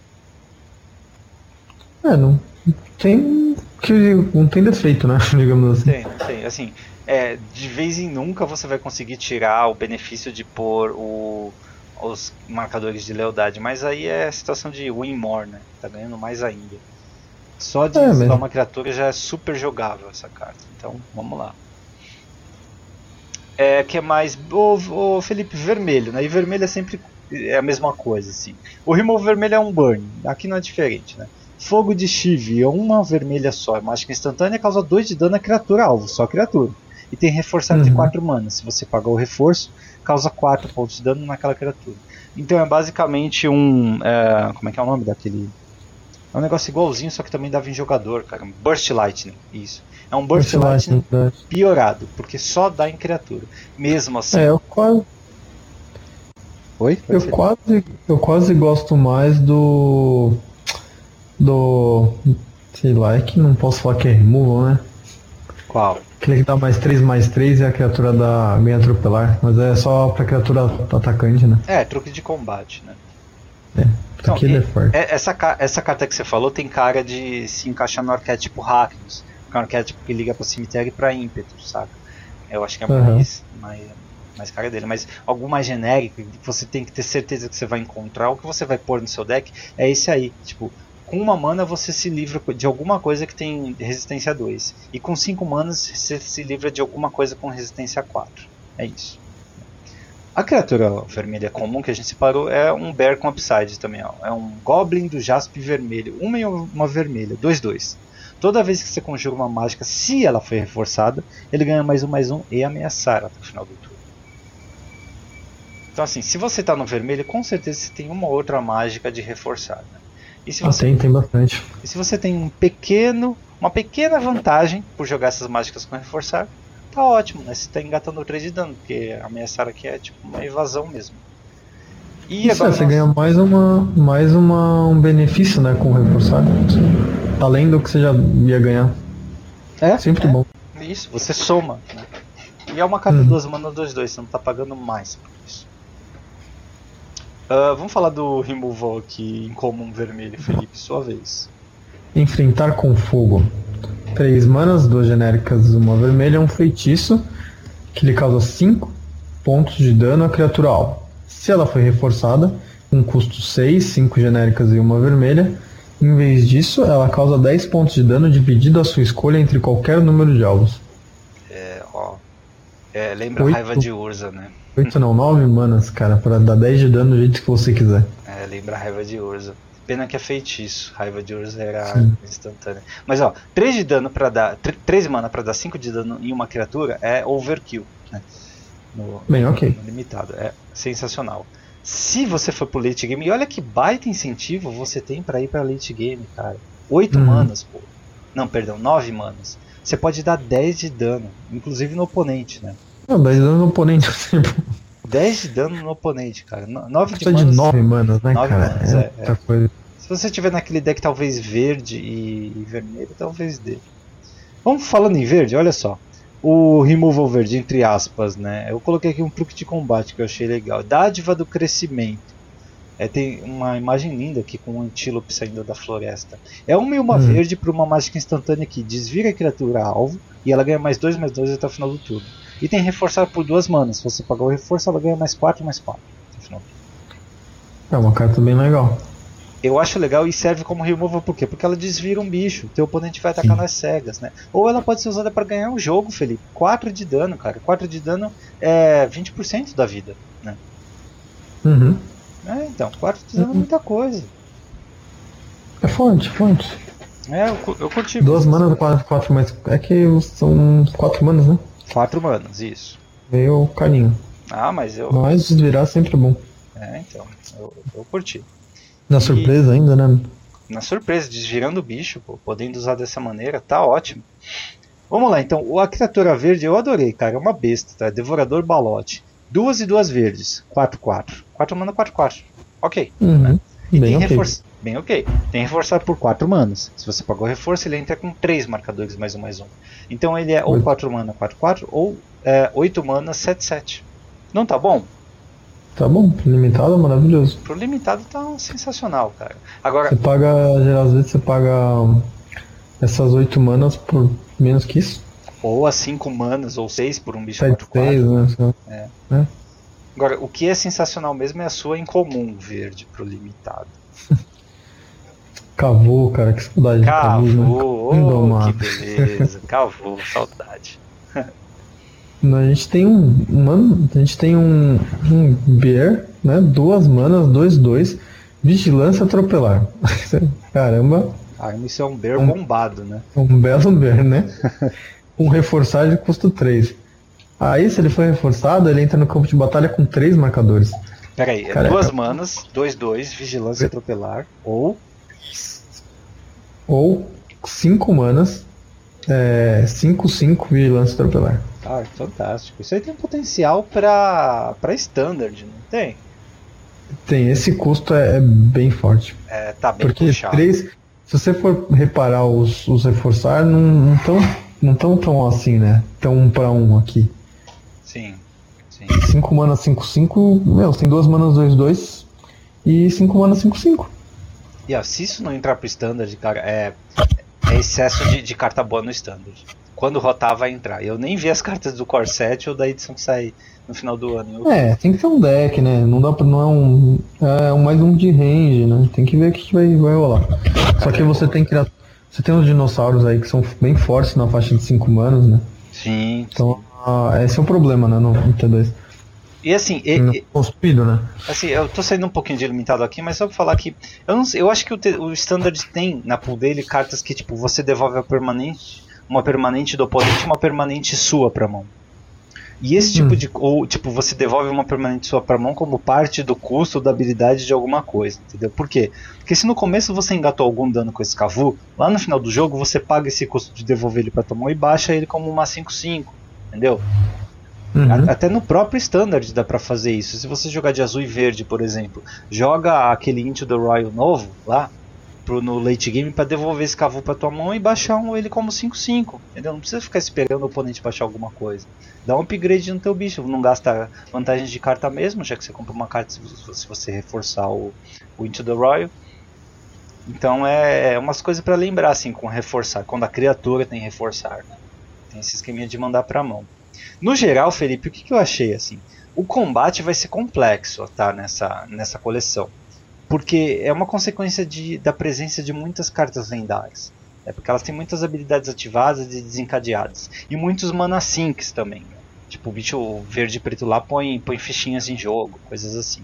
S3: tem. É, não tem. Que não tem defeito, né? Digamos assim.
S2: Tem, tem. Assim, é, de vez em nunca você vai conseguir tirar o benefício de pôr o, os marcadores de lealdade, mas aí é a situação de win more, né? Tá ganhando mais ainda. Só de
S3: É,
S2: exilar
S3: mesmo.
S2: uma criatura já é super jogável essa carta. Então, vamos lá. É, que é mais. O, o Felipe, vermelho, né? E vermelho é sempre é a mesma coisa, assim. O removal vermelho é um burn, aqui não é diferente, né? Fogo de Shiv é uma vermelha só, é mágica instantânea, causa dois de dano à criatura alvo, só a criatura. E tem reforçado de
S3: Uhum.
S2: quatro manas. Se você pagar o reforço, causa quatro pontos de dano naquela criatura. Então é basicamente um. É, como é que é o nome daquele. É um negócio igualzinho, só que também dava em jogador, cara. Um Burst Lightning, isso. É um Burst
S3: Burst
S2: Lightning
S3: Lightning, verdade.
S2: piorado, porque só dá em criatura. Mesmo assim.
S3: É, eu quase,
S2: Oi?
S3: eu quase, eu quase gosto mais do. Do. Sei lá, é que não posso falar que é removal, né?
S2: Qual?
S3: Aquele que dá mais três mais três e a criatura dá, ganha atropelar, mas é só pra criatura atacante, né?
S2: É, truque de combate, né?
S3: É,
S2: Então,
S3: aquele
S2: e-
S3: é forte.
S2: é- essa, ca- essa carta que você falou tem cara de se encaixar no arquétipo Rakdos, que é um arquétipo que liga pro cemitério e pra ímpeto, saca? Eu acho que é
S3: Uhum.
S2: mais, mais, mais cara dele, mas algum mais genérico que você tem que ter certeza que você vai encontrar, o que você vai pôr no seu deck é esse aí, tipo, com uma mana você se livra de alguma coisa que tem resistência a dois. E com cinco manas você se livra de alguma coisa com resistência a quatro. É isso. A criatura vermelha comum que a gente separou é um Bear com Upside também. Ó. É um Goblin do Jaspe vermelho. Uma e uma vermelha. dois dois. Toda vez que você conjura uma mágica, se ela foi reforçada, ele ganha mais um, mais um e ameaçar até o final do turno. Então assim, se você está no vermelho, com certeza você tem uma outra mágica de reforçar. Né? E se você,
S3: ah, tem, tem bastante.
S2: E se você tem um pequeno, uma pequena vantagem por jogar essas mágicas com reforçar, tá ótimo, né? Você está engatando três de dano, porque ameaçar aqui é tipo uma evasão mesmo. E
S3: Isso,
S2: agora
S3: é, você
S2: nós...
S3: ganha mais, uma, mais uma, um benefício, né, com reforçar. Além do que você já ia ganhar.
S2: É,
S3: sempre
S2: é,
S3: bom.
S2: Isso, você soma. Né? E é uma carta
S3: Uhum.
S2: duas mana dois dois, você não está pagando mais por isso. Uh, vamos falar do removal aqui em comum vermelho, Felipe, sua vez.
S3: Enfrentar com fogo. Três manas, duas genéricas, uma vermelha, é um feitiço que lhe causa cinco pontos de dano à criatura alvo. Se ela foi reforçada, um custo seis, cinco genéricas e uma vermelha. Em vez disso, ela causa dez pontos de dano dividido a sua escolha entre qualquer número de alvos.
S2: É, ó. É, lembra
S3: Oito.
S2: a raiva de Urza, né?
S3: oito não, nove manas, cara, pra dar dez de dano do jeito que você quiser.
S2: É, lembra a raiva de Urza. Pena que é feitiço. Raiva de Urza era
S3: Sim.
S2: instantânea. Mas ó, três de dano para dar. três mana pra dar cinco de dano em uma criatura é overkill, né? No,
S3: Bem, ok.
S2: no limitado. É sensacional. Se você for pro late game, e olha que baita incentivo você tem pra ir pra late game, cara. oito
S3: Uhum.
S2: manas, pô. Não, perdão, nove manas. Você pode dar dez de dano, inclusive no oponente, né?
S3: Não, dez de dano no oponente, tipo.
S2: dez de dano no oponente, cara. nove de
S3: Precisa
S2: manas.
S3: de nove manas, né,
S2: nove
S3: cara?
S2: manas,
S3: é,
S2: é,
S3: muita
S2: é.
S3: coisa.
S2: Se você tiver naquele deck talvez verde e, e vermelho, talvez dê. Vamos falando em verde, olha só. O removal verde, entre aspas, né? Eu coloquei aqui um truque de combate que eu achei legal. Dádiva do crescimento. É, tem uma imagem linda aqui com um antílope saindo da floresta. É uma e uma
S3: Hum.
S2: verde para uma mágica instantânea que desvira a criatura alvo e ela ganha mais dois, mais dois até o final do turno. E tem reforçar por duas manas. Se você pagar o reforço, ela ganha mais quatro, mais quatro até o final do turno.
S3: É uma carta bem legal.
S2: Eu acho legal e serve como removal por quê? Porque ela desvira um bicho, teu oponente vai atacar
S3: Sim.
S2: nas cegas, né? Ou ela pode ser usada para ganhar um jogo, Felipe. quatro de dano, cara. quatro de dano é vinte por cento da vida, né?
S3: Uhum.
S2: É, então, quatro de dano é muita coisa.
S3: É forte, forte.
S2: É, eu, cu- eu curti.
S3: Duas manas, quatro, quatro, mas é que são quatro manas, né?
S2: quatro manas, isso.
S3: Meio carinho.
S2: Ah, mas eu...
S3: Mas desvirar sempre é bom.
S2: É, então, eu, eu curti.
S3: Na surpresa ainda, né?
S2: Na surpresa, desvirando o bicho, pô, podendo usar dessa maneira, tá ótimo. Vamos lá, então, o- a criatura verde eu adorei, cara, é uma besta, tá? Devorador Balote. Duas e duas verdes, quatro quatro. quatro mana, quatro quatro. Ok.
S3: Uhum.
S2: E
S3: Bem
S2: tem
S3: ok.
S2: reforço. Bem ok. Tem reforçar por quatro manas. Se você pagou reforço, ele entra com três marcadores mais um mais um. Então ele é ou
S3: Oito.
S2: quatro mana, quatro quatro, ou é, oito mana, sete sete. Não tá bom?
S3: Tá bom, limitado, maravilhoso.
S2: Pro limitado tá sensacional, cara. Agora,
S3: Você paga, geral, às vezes você paga essas oito manas por menos que isso.
S2: ou a cinco manas, ou seis por um bicho
S3: sete,
S2: quatro
S3: seis,
S2: quatro.
S3: né? Só.
S2: É.
S3: É.
S2: Agora, o que é sensacional mesmo é a sua incomum verde pro limitado.
S3: Cavou, cara, que saudade de Cavou, né?
S2: Cavou, oh,
S3: Indomado.
S2: que beleza. Cavou, saudade.
S3: A gente tem um, mano, a gente tem um, um Bear, né? Duas manas, dois, dois, vigilância atropelar. Caramba,
S2: Ah, isso é um bear
S3: Um-
S2: bombado, né?
S3: um belo Bear, né? Um reforçar de custo três. Aí, se ele for reforçado, ele entra no campo de batalha com três marcadores.
S2: Pera aí, é
S3: Caraca.
S2: duas manas, dois dois, vigilância atropelar, ou
S3: Ou cinco manas, é, cinco, cinco, vigilância atropelar.
S2: ah, fantástico. Isso aí tem potencial pra, pra standard, não tem?
S3: Tem, esse custo é, é bem forte.
S2: É, tá bem
S3: Porque
S2: puxado.
S3: três, se você for reparar os, os reforçar, não, não tão, não tão tão assim, né? Tão um pra um aqui.
S2: Sim, sim.
S3: cinco manas, cinco, cinco, meu, tem duas manas, dois, dois e cinco manas, cinco, cinco.
S2: E ó, se isso não entrar pro standard, cara, é, é excesso de, de carta boa no Standard. Quando rotar vai entrar. Eu nem vi as cartas do Core sete ou da edição que sai no final do ano. Eu...
S3: É, tem que ter um deck, né? Não dá pra, não é um. É um mais um de range, né? Tem que ver o que, que vai, vai rolar. Só que você tem que. Você tem uns dinossauros aí que são bem fortes na faixa de cinco manos, né?
S2: Sim.
S3: Então,
S2: sim.
S3: Ah, esse é o problema, né? No, no T dois.
S2: E assim, e, e,
S3: construído, né?
S2: Assim, eu tô saindo um pouquinho de limitado aqui, mas só pra falar que eu, não sei, eu acho que o, te, o Standard tem na pool dele cartas que tipo você devolve a permanente, uma permanente do oponente e uma permanente sua pra mão. E esse tipo hum. de ou tipo você devolve uma permanente sua pra mão como parte do custo da habilidade de alguma coisa, entendeu? Por quê? Porque se no começo você engatou algum dano com esse Kavu, lá no final do jogo você paga esse custo de devolver ele pra tua mão e baixa ele como uma cinco cinco, entendeu? Uhum. Até no próprio Standard dá pra fazer isso. Se você jogar de azul e verde, por exemplo, joga aquele Into the Royal novo lá pro, no late game pra devolver esse Kavu pra tua mão e baixar um, ele como cinco cinco, entendeu? Não precisa ficar esperando o oponente baixar alguma coisa. Dá um upgrade no teu bicho, não gasta vantagens de carta mesmo, já que você compra uma carta se, se você reforçar o, o Into the Royal. Então é, é umas coisas pra lembrar assim, com reforçar, quando a criatura tem reforçar, né? Tem esse esqueminha de mandar pra mão. No geral, Felipe, o que, que eu achei assim? O combate vai ser complexo, tá, nessa, nessa coleção, porque é uma consequência de, da presença de muitas cartas lendárias. É porque elas têm muitas habilidades ativadas e desencadeadas, e muitos mana sinks também. Né? Tipo, o bicho verde e preto lá põe, põe fichinhas em jogo, coisas assim.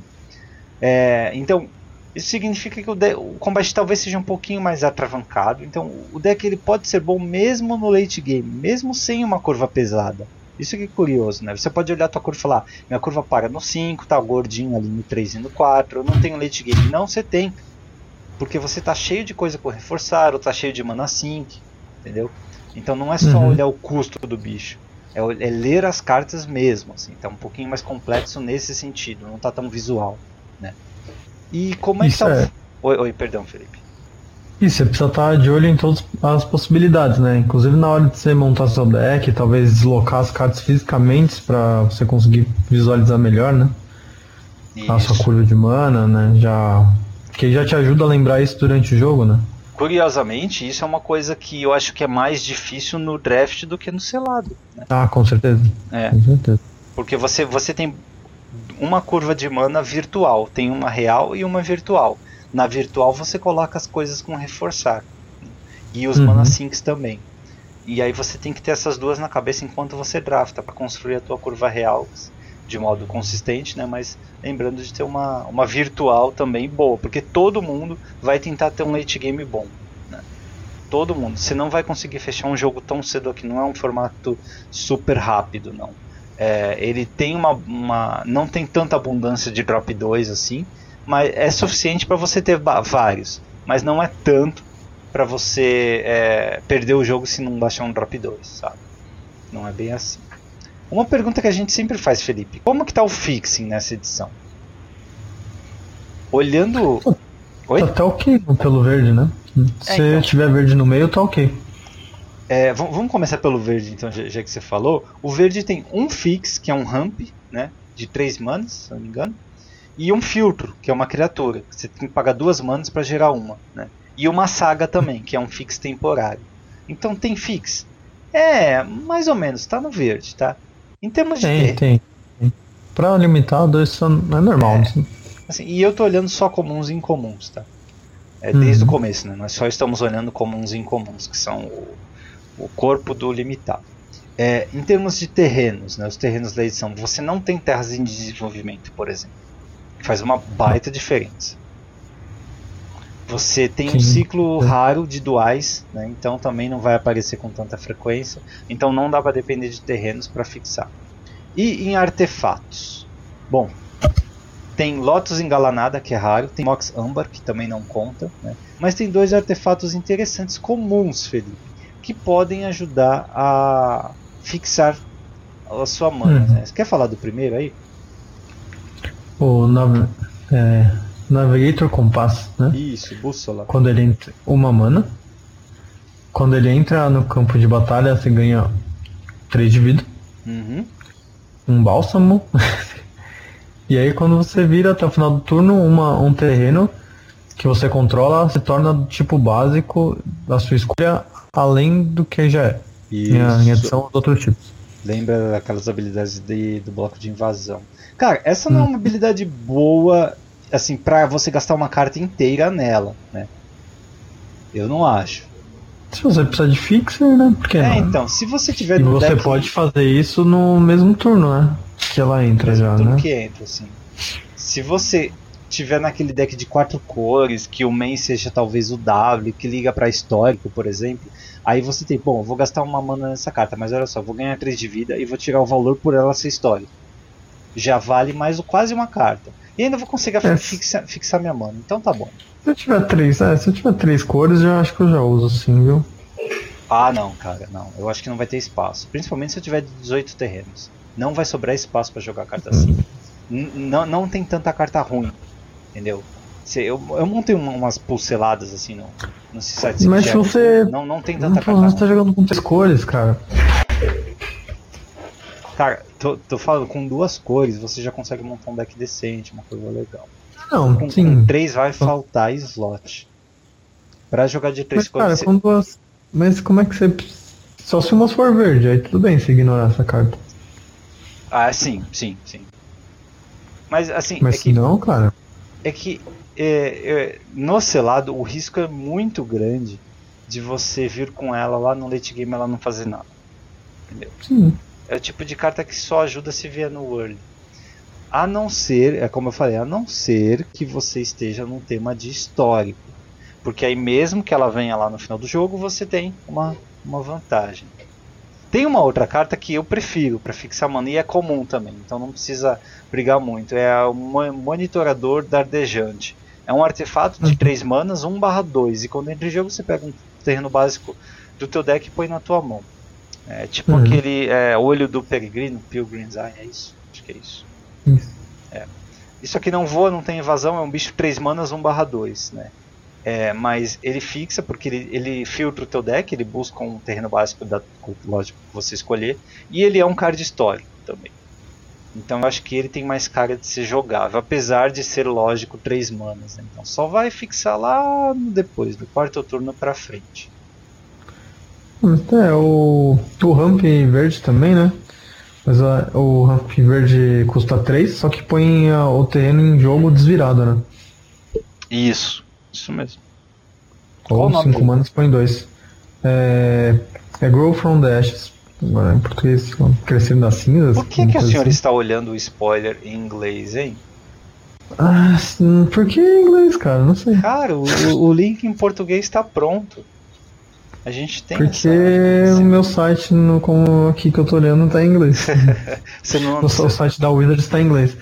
S2: É, então, isso significa que o, de, o combate talvez seja um pouquinho mais atravancado. Então, o deck ele pode ser bom mesmo no late game, mesmo sem uma curva pesada. Isso que é curioso, né? Você pode olhar a tua curva e falar, minha curva para no cinco, tá gordinho ali no três e no quatro, eu não tenho late game. Não, você tem. Porque você tá cheio de coisa por reforçar, ou tá cheio de mana sync, entendeu? Então não é só uhum. olhar o custo do bicho, é, é ler as cartas mesmo, assim. Tá um pouquinho mais complexo nesse sentido, não tá tão visual, né? E como é
S3: Isso
S2: que tá
S3: é.
S2: o... Oi, oi, perdão, Felipe.
S3: E você precisa estar de olho em todas as possibilidades, né? Inclusive na hora de você montar seu deck, talvez deslocar as cartas fisicamente para você conseguir visualizar melhor, né? Isso. A sua curva de mana, né? Já... Que já te ajuda a lembrar isso durante o jogo, né?
S2: Curiosamente, isso é uma coisa que eu acho que é mais difícil no draft do que no selado, né?
S3: Ah, com certeza.
S2: É.
S3: Com certeza.
S2: Porque você, você tem uma curva de mana virtual, tem uma real e uma virtual. Na virtual você coloca as coisas com reforçar. E os uhum. mana sinks também. E aí você tem que ter essas duas na cabeça enquanto você drafta, para construir a tua curva real de modo consistente, né? Mas lembrando de ter uma, uma virtual também boa, porque todo mundo vai tentar ter um late game bom, né? Todo mundo. Você não vai conseguir fechar um jogo tão cedo aqui, não é um formato super rápido, não. É, ele tem uma, uma... não tem tanta abundância de drop dois assim, mas é suficiente para você ter vários, mas não é tanto para você é, perder o jogo se não baixar um drop dois, sabe? Não é bem assim. Uma pergunta que a gente sempre faz, Felipe, como que tá o fixing nessa edição? Olhando... Oi?
S3: Tá, tá ok pelo verde, né? Se é, então... tiver verde no meio, tá ok.
S2: É, vamos começar pelo verde, então, já que você falou. O verde tem um fix, que é um ramp, né? De três manas, se não me engano. E um filtro, que é uma criatura. Você tem que pagar duas manas para gerar uma, né? E uma saga também, que é um fix temporário. Então tem fix. É, mais ou menos, tá no verde, tá? Em termos de...
S3: Tem, tem, tem. Pra limitado, isso é normal.
S2: É, assim, e eu tô olhando só comuns e incomuns, tá? É desde uhum. o começo, né? Nós só estamos olhando comuns e incomuns, que são o, o corpo do limitado. É, em termos de terrenos, né? Os terrenos da edição, você não tem terras em desenvolvimento, por exemplo. Faz uma baita diferença. Você tem Sim. um ciclo raro de duais, né? Então também não vai aparecer com tanta frequência. Então não dá para depender de terrenos para fixar. E em artefatos? Bom, tem Lotus Engalanada, que é raro. Tem Mox Âmbar, que também não conta, né? Mas tem dois artefatos interessantes comuns, Felipe, que podem ajudar a fixar a sua mana. Uhum. Né? Você quer falar do primeiro aí?
S3: O Nav é, Navigator Compass, né?
S2: Isso, bússola.
S3: Quando ele entra uma mana. Quando ele entra no campo de batalha, você ganha três de vida.
S2: Uhum.
S3: Um bálsamo. E aí quando você vira até o final do turno, uma, um terreno que você controla se torna do tipo básico da sua escolha além do que já é. Em, em adição aos outros tipos.
S2: Lembra daquelas habilidades de, do bloco de invasão. Cara, essa não hum. é uma habilidade boa, assim, pra você gastar uma carta inteira nela, né? Eu não acho.
S3: Se você precisar de fixer, né? Por que
S2: é,
S3: não?
S2: então, se você tiver
S3: e
S2: no
S3: você
S2: deck...
S3: pode fazer isso no mesmo turno, né? Que ela entra
S2: mesmo
S3: já,
S2: turno
S3: né?
S2: que entra, assim. Se você tiver naquele deck de quatro cores, que o main seja talvez o W, que liga pra histórico, por exemplo, aí você tem, bom, eu vou gastar uma mana nessa carta, mas olha só, vou ganhar três de vida e vou tirar o valor por ela ser histórico. Já vale mais quase uma carta. E ainda vou conseguir
S3: é.
S2: fixar, fixar minha mana, então tá bom.
S3: Se eu tiver três, é, se eu tiver três cores, eu acho que eu já uso sim, viu?
S2: Ah, não, cara, não. Eu acho que não vai ter espaço. Principalmente se eu tiver dezoito terrenos. Não vai sobrar espaço pra jogar carta assim. N não, não tem tanta carta ruim, entendeu? Se, eu, eu montei uma, umas pulseladas assim no, no site.
S3: Mas se você.
S2: Não, não tem tanta
S3: não,
S2: carta
S3: você tá jogando com três cores, cara.
S2: Cara, tô, tô falando, com duas cores você já consegue montar um deck decente, uma coisa legal.
S3: Não,
S2: com,
S3: sim.
S2: com três vai faltar slot. Pra jogar de três
S3: mas,
S2: cores.
S3: Cara,
S2: você...
S3: com duas. Mas como é que você. Só se uma for verde, aí tudo bem se ignorar essa carta.
S2: Ah, sim, sim, sim. Mas assim.
S3: Mas
S2: é que,
S3: não, cara.
S2: É que é, é, no selado o risco é muito grande de você vir com ela lá no late game e ela não fazer nada. Entendeu?
S3: Sim.
S2: É o tipo de carta que só ajuda se vier no early. A não ser, é como eu falei, a não ser que você esteja num tema de histórico. Porque aí mesmo que ela venha lá no final do jogo, você tem uma, uma vantagem. Tem uma outra carta que eu prefiro para fixar mana e é comum também, então não precisa brigar muito. É o Monitorador Dardejante. É um artefato de três manas, um barra dois. E quando entra em jogo você pega um terreno básico do teu deck e põe na tua mão. É tipo uhum. aquele é, olho do peregrino, Pilgrim's Eye, é isso? Acho que é isso.
S3: Isso.
S2: É. Isso aqui não voa, não tem invasão, é um bicho três manas, um barra dois, né? É, mas ele fixa porque ele, ele filtra o teu deck, ele busca um terreno básico da lógico que você escolher, e ele é um card histórico também. Então eu acho que ele tem mais cara de ser jogável, apesar de ser lógico três manas, né? Então só vai fixar lá depois, do quarto turno pra frente.
S3: É, o, o Ramp verde também, né? Mas a, o Ramp verde custa três, só que põe a, o terreno em jogo desvirado, né?
S2: Isso. Isso mesmo.
S3: Ou cinco manas põe dois. É, é Grow from the Ashes. Agora em português, crescendo das cinzas.
S2: Por que, que a senhora assim está olhando o spoiler em inglês, hein?
S3: Ah, sim, por que em inglês, cara? Não sei.
S2: Cara, o, o link em português está pronto. A gente tem
S3: Porque
S2: essa...
S3: o meu site, no, como aqui que eu tô olhando, tá em inglês.
S2: Você não...
S3: o, o site da Wizards está em inglês.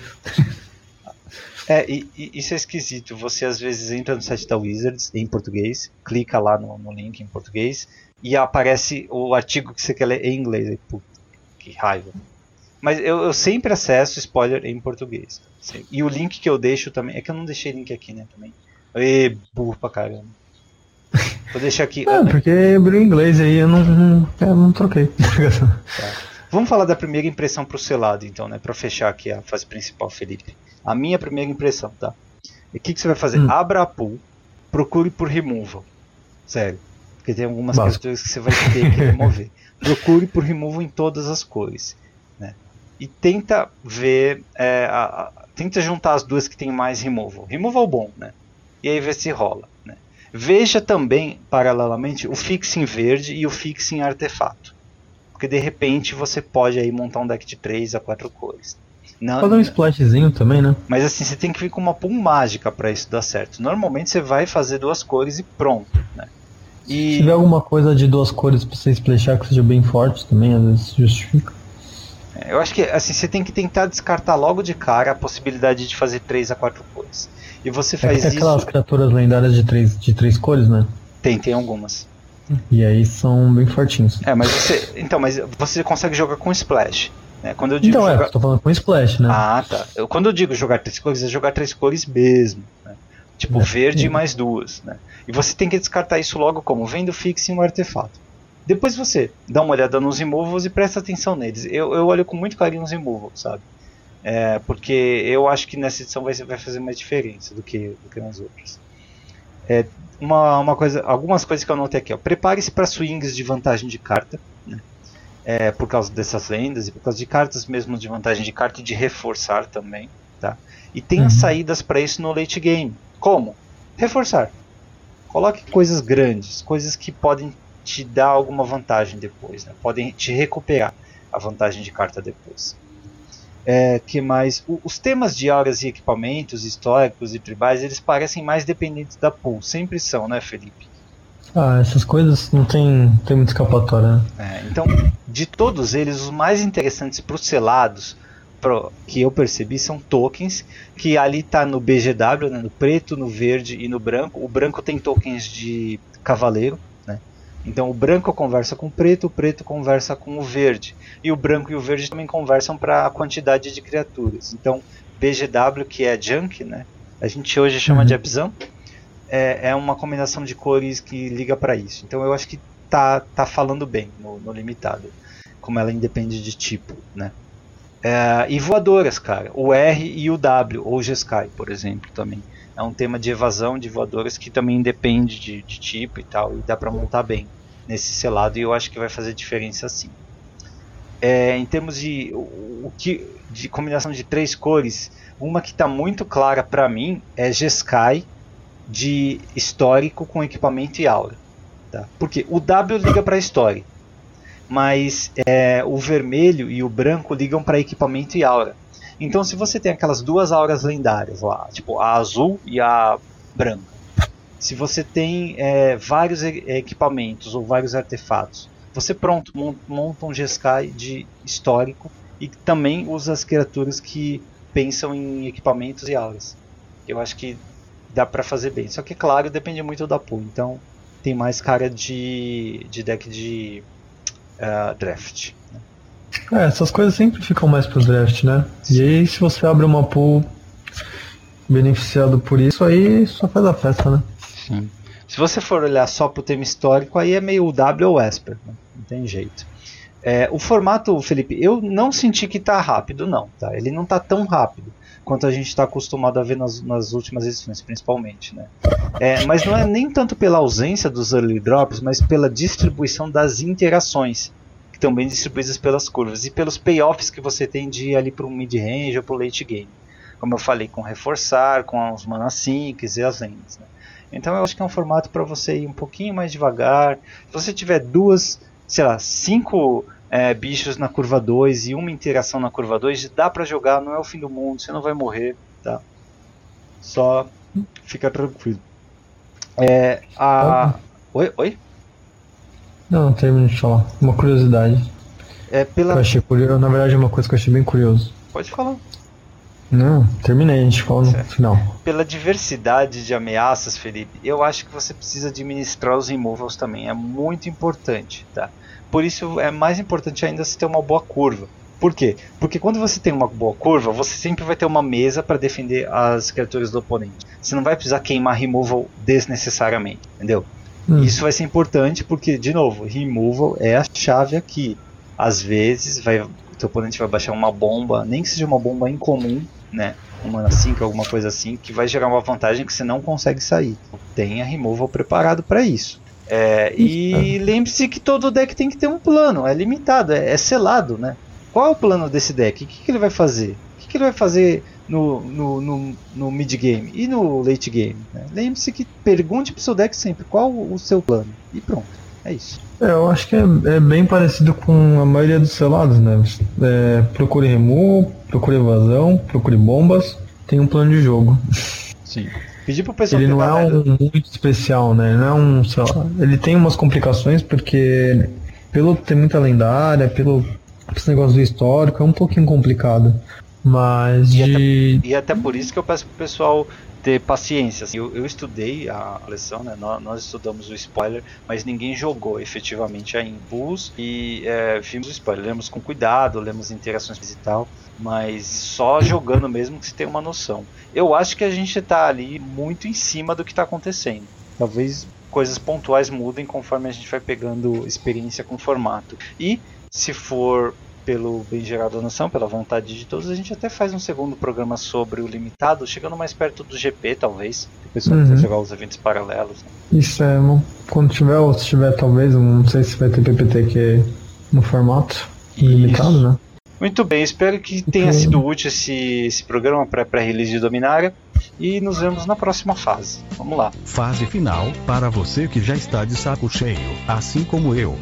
S2: É, e, e isso é esquisito. Você às vezes entra no site da Wizards em português, clica lá no, no link em português e aparece o artigo que você quer ler em inglês. Aí, puta, que raiva. Mas eu, eu sempre acesso spoiler em português. E o link que eu deixo também. É que eu não deixei link aqui, né? Também. Ê, burro pra caramba. Vou deixar aqui.
S3: É, porque abriu em inglês aí, eu não, não, eu não troquei.
S2: Tá. Vamos falar da primeira impressão pro selado, então, né? Pra fechar aqui a fase principal, Felipe. A minha primeira impressão, tá? E o que, que você vai fazer? Hum. Abra a pool, procure por removal. Sério. Porque tem algumas
S3: Básico.
S2: questões que você vai ter que remover. Procure por removal em todas as cores. Né? E tenta ver. É, a, a, tenta juntar as duas que tem mais removal. Removal bom, né? E aí ver se rola. Né? Veja também, paralelamente, o fixing verde e o fixing artefato. Porque de repente você pode aí montar um deck de três a quatro cores. Não,
S3: Fazer um splashzinho também, né?
S2: Mas assim, você tem que vir com uma pool mágica para isso dar certo. Normalmente você vai fazer duas cores e pronto, né? E...
S3: Se tiver alguma coisa de duas cores pra você splashar que seja bem forte também, às vezes justifica.
S2: Eu acho que assim, você tem que tentar descartar logo de cara a possibilidade de fazer três a quatro cores. E você faz
S3: é que tem
S2: isso...
S3: aquelas criaturas lendárias de três, de três cores, né?
S2: Tem, tem algumas.
S3: E aí são bem fortinhos.
S2: É, mas você... Então, mas você consegue jogar com splash. Né? Quando eu digo
S3: então
S2: jogar...
S3: é, eu tô falando com splash, né?
S2: Ah, tá. Eu, quando eu digo jogar três cores, é jogar três cores mesmo. Né? Tipo, é. verde e mais duas. Né? E você tem que descartar isso logo como? Vendo fixing um artefato. Depois você dá uma olhada nos removals e presta atenção neles. Eu, eu olho com muito carinho nos removals, sabe? É, porque eu acho que nessa edição vai, vai fazer mais diferença do que, do que nas outras. É, uma, uma coisa, algumas coisas que eu anotei aqui. Ó. Prepare-se para swings de vantagem de carta, né? É, por causa dessas lendas e por causa de cartas mesmo de vantagem de carta e de reforçar também. Tá? E tenha
S3: Uhum.
S2: saídas para isso no late game. Como? Reforçar. Coloque coisas grandes, coisas que podem te dar alguma vantagem depois, né? Podem te recuperar a vantagem de carta depois. É, que mais? O, os temas de auras e equipamentos históricos e tribais, eles parecem mais dependentes da pool. Sempre são, né, Felipe?
S3: Ah, essas coisas não tem, tem muita escapatória, né?
S2: É, então, de todos eles, os mais interessantes para os selados, pro, que eu percebi, são tokens, que ali está no B G W, né, no preto, no verde e no branco. O branco tem tokens de cavaleiro, né? Então o branco conversa com o preto, o preto conversa com o verde. E o branco e o verde também conversam para a quantidade de criaturas. Então B G W, que é Junk, né? A gente hoje chama
S3: Uhum.
S2: de Abzan, é, é uma combinação de cores que liga para isso. Então eu acho que tá, tá falando bem no, no limitado, como ela independe de tipo, né? É, e voadoras, cara, o R e o W, ou Jeskai, por exemplo, também. É um tema de evasão de voadoras que também depende de, de tipo e tal, e dá pra montar bem nesse selado, e eu acho que vai fazer diferença sim. É, em termos de, o, o que, de combinação de três cores, uma que está muito clara pra mim é Jeskai de histórico com equipamento e aura. Tá? Porque o W liga pra história, mas é, o vermelho e o branco ligam para equipamento e aura. Então se você tem aquelas duas auras lendárias lá, tipo a azul e a branca, se você tem é, vários equipamentos ou vários artefatos, você pronto, monta um Jeskai de histórico e também usa as criaturas que pensam em equipamentos e auras. Eu acho que dá para fazer bem, só que claro, depende muito da pool, então tem mais cara de, de deck de Uh, draft.
S3: É, essas coisas sempre ficam mais pro draft, né? E aí, se você abre uma pool beneficiado por isso, aí só faz a festa, né?
S2: Sim. Se você for olhar só pro tema histórico, aí é meio W ou Esper, né? Não tem jeito. É, o formato, Felipe, eu não senti que tá rápido, não. Tá? Ele não tá tão rápido quanto a gente está acostumado a ver nas, nas últimas edições, principalmente, né? É, mas não é nem tanto pela ausência dos early drops, mas pela distribuição das interações, que estão bem distribuídas pelas curvas, e pelos payoffs que você tem de ir ali para o mid-range ou para o late game. Como eu falei, com reforçar, com os mana sinks e as lendas. Né? Então eu acho que é um formato para você ir um pouquinho mais devagar. Se você tiver duas, sei lá, cinco... É, bichos na curva dois e uma interação na curva dois, dá pra jogar, não é o fim do mundo, você não vai morrer, tá? Só fica tranquilo. É, a... Oi? Oi?
S3: Não, termino de falar. Uma curiosidade.
S2: É pela...
S3: Eu achei curioso, na verdade é uma coisa que eu achei bem curioso.
S2: Pode falar.
S3: Não, terminei, a gente fala no
S2: certo.
S3: final.
S2: Pela diversidade de ameaças, Felipe, eu acho que você precisa administrar os removals também, é muito importante, tá? Por isso é mais importante ainda você ter uma boa curva. Por quê? Porque quando você tem uma boa curva, você sempre vai ter uma mesa para defender as criaturas do oponente. Você não vai precisar queimar removal desnecessariamente, entendeu? Hum. Isso vai ser importante porque, de novo, removal é a chave aqui. Às vezes vai, o teu oponente vai baixar uma bomba, nem que seja uma bomba incomum, né? Uma cinco, alguma coisa assim, que vai gerar uma vantagem que você não consegue sair. Tenha removal preparado para isso. É, e lembre-se que todo deck tem que ter um plano, é limitado, é, é selado, né? Qual é o plano desse deck? O que, que ele vai fazer? O que, que ele vai fazer no, no, no, no mid-game e no late-game? Né? Lembre-se que pergunte pro seu deck sempre qual o seu plano. E pronto, é isso.
S3: É, eu acho que é, é bem parecido com a maioria dos selados, né? É, procure remove, procure evasão, procure bombas, tem um plano de jogo.
S2: Sim. Pedir pro pessoal
S3: ele não é um muito especial, né? Não é um, sei lá, ele tem umas complicações porque pelo ter muita lendária, pelo esse negócio do histórico é um pouquinho complicado, mas
S2: e,
S3: de...
S2: até, e até por isso que eu peço pro pessoal ter paciência. Assim, eu, eu estudei a lição, né? Nós, nós estudamos o spoiler, mas ninguém jogou efetivamente a Impulse e é, vimos o spoiler, lemos com cuidado, lemos interações e tal, mas só jogando mesmo que se tem uma noção. Eu acho que a gente está ali muito em cima do que está acontecendo. Talvez coisas pontuais mudem conforme a gente vai pegando experiência com o formato. E se for pelo bem geral da nação, pela vontade de todos, a gente até faz um segundo programa sobre o limitado, chegando mais perto do G P, talvez. O pessoal
S3: Uhum.
S2: quiser jogar os eventos paralelos. Né?
S3: Isso é, quando tiver, ou se tiver, talvez, não sei se vai ter P P T que é no formato limitado, né?
S2: Muito bem, espero que tenha
S3: Uhum.
S2: sido útil esse, esse programa para pré-release de Dominária. E nos vemos na próxima fase. Vamos lá.
S1: Fase final, para você que já está de saco cheio, assim como eu.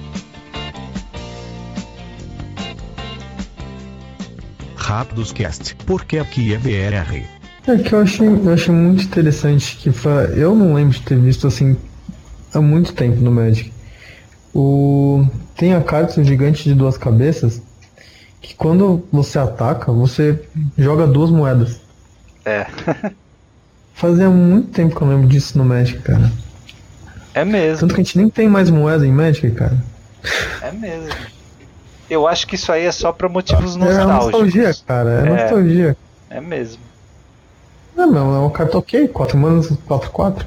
S1: Rápidos Cast, porque aqui é B R.
S3: É que eu achei, eu achei muito interessante que foi, eu não lembro de ter visto assim há muito tempo no Magic. O, tem a carta gigante de duas cabeças que quando você ataca, você joga duas moedas.
S2: É.
S3: Fazia muito tempo que eu lembro disso no Magic, cara.
S2: É mesmo.
S3: Tanto que a gente nem tem mais moeda em Magic, cara.
S2: É mesmo. Eu acho que isso aí é só pra motivos
S3: É
S2: nostálgicos.
S3: nostalgia, cara. É,
S2: É.
S3: nostalgia.
S2: É mesmo.
S3: Não, não, é uma carta ok. quatro manas, quatro quatro.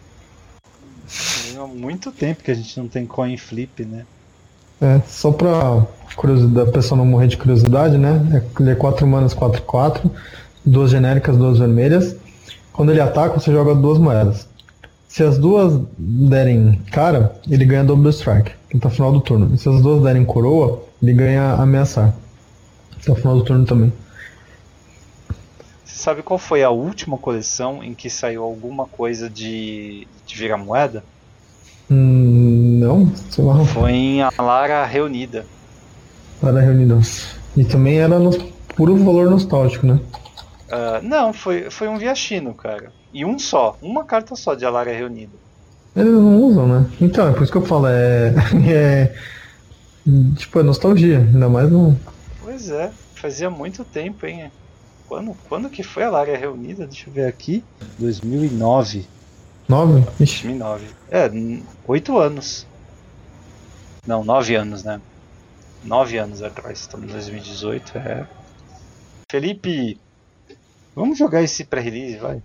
S2: Há muito tempo que a gente não tem coin flip, né?
S3: É, só pra curiosidade, a pessoa não morrer de curiosidade, né? Ele é quatro manas, quatro quatro. Duas genéricas, duas vermelhas. Quando ele ataca, você joga duas moedas. Se as duas derem cara, ele ganha double strike, até o final do turno. E se as duas derem coroa, ele ganha ameaçar, até o final do turno também.
S2: Você sabe qual foi a última coleção em que saiu alguma coisa de, de virar moeda?
S3: Hum, não, sei lá.
S2: Foi em Alara Reunida.
S3: Para reunidas. E também era no puro valor nostálgico, né?
S2: Uh, não, foi, foi um Viachino, cara. E um só, uma carta só de Alara Reunida.
S3: Eles não usam, né? Então, é por isso que eu falo, é. é tipo, é nostalgia, ainda mais no.
S2: Pois é, fazia muito tempo, hein? Quando, quando que foi a Alara Reunida? Deixa eu ver aqui. dois mil e nove.
S3: nove? Ixi.
S2: dois mil e nove. É, oito anos. Não, nove anos, né? nove anos atrás, estamos em dois mil e dezoito, é. Felipe, vamos jogar esse pré-release, vai.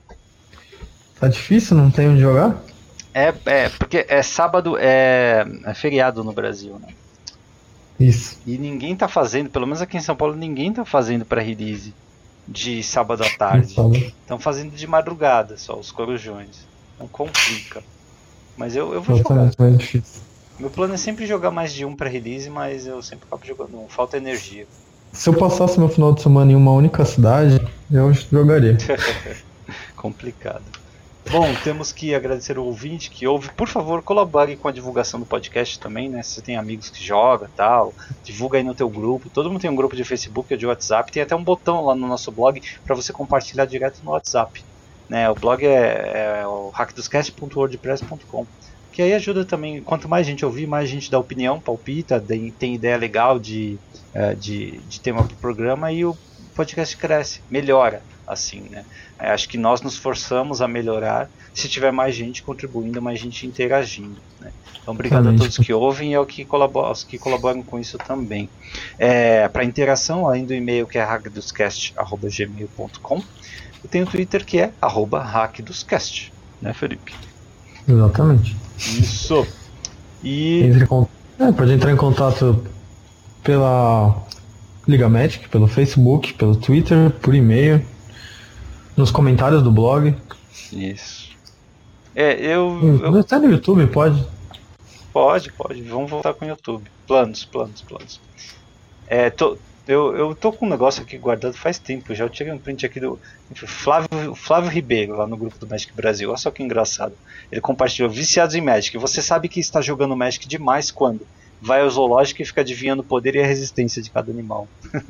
S3: Tá difícil, não tem onde jogar?
S2: É, é, porque é sábado, é, é feriado no Brasil, né?
S3: Isso.
S2: E ninguém tá fazendo, pelo menos aqui em São Paulo, ninguém tá fazendo pré-release de sábado à tarde. Estão fazendo de madrugada só, os corujões. Então complica. Mas eu, eu vou jogar.
S3: Mais difícil.
S2: Meu plano é sempre jogar mais de um pré-release, mas eu sempre acabo jogando um, falta energia.
S3: Se eu passasse meu final de semana em uma única cidade, eu jogaria.
S2: Complicado. Bom, temos que agradecer o ouvinte que ouve. Por favor, colabore com a divulgação do podcast também, né? Se você tem amigos que jogam e tal, divulga aí no teu grupo. Todo mundo tem um grupo de Facebook ou de WhatsApp. Tem até um botão lá no nosso blog para você compartilhar direto no WhatsApp. Né? O blog é, é o hack dos cast ponto wordpress ponto com. Que aí ajuda também, quanto mais gente ouvir, mais gente dá opinião, palpita, tem ideia legal de, de, de tema para o programa e o podcast cresce, melhora, assim, né? Acho que nós nos forçamos a melhorar se tiver mais gente contribuindo, mais gente interagindo, né? Então, obrigado a todos que ouvem e aos que colaboram, aos que colaboram com isso também. É, para interação, além do e-mail que é hack dos cast arroba gmail ponto com, eu tenho o Twitter que é arroba hack dos cast, né, Felipe?
S3: Exatamente.
S2: Isso. E
S3: Entre, é, pode entrar em contato pela Liga Magic, pelo Facebook, pelo Twitter, por e-mail, nos comentários do blog.
S2: Isso. É, eu, eu...
S3: Até no YouTube pode.
S2: Pode, pode. Vamos voltar com o YouTube. Planos, planos, planos. É, tô, eu, eu tô com um negócio aqui guardado faz tempo já. Eu tirei um print aqui do Flávio, Flávio Ribeiro, lá no grupo do Magic Brasil. Olha só que engraçado. Ele compartilhou: viciados em Magic. Você sabe que está jogando Magic demais quando vai ao zoológico e fica adivinhando o poder e a resistência de cada animal.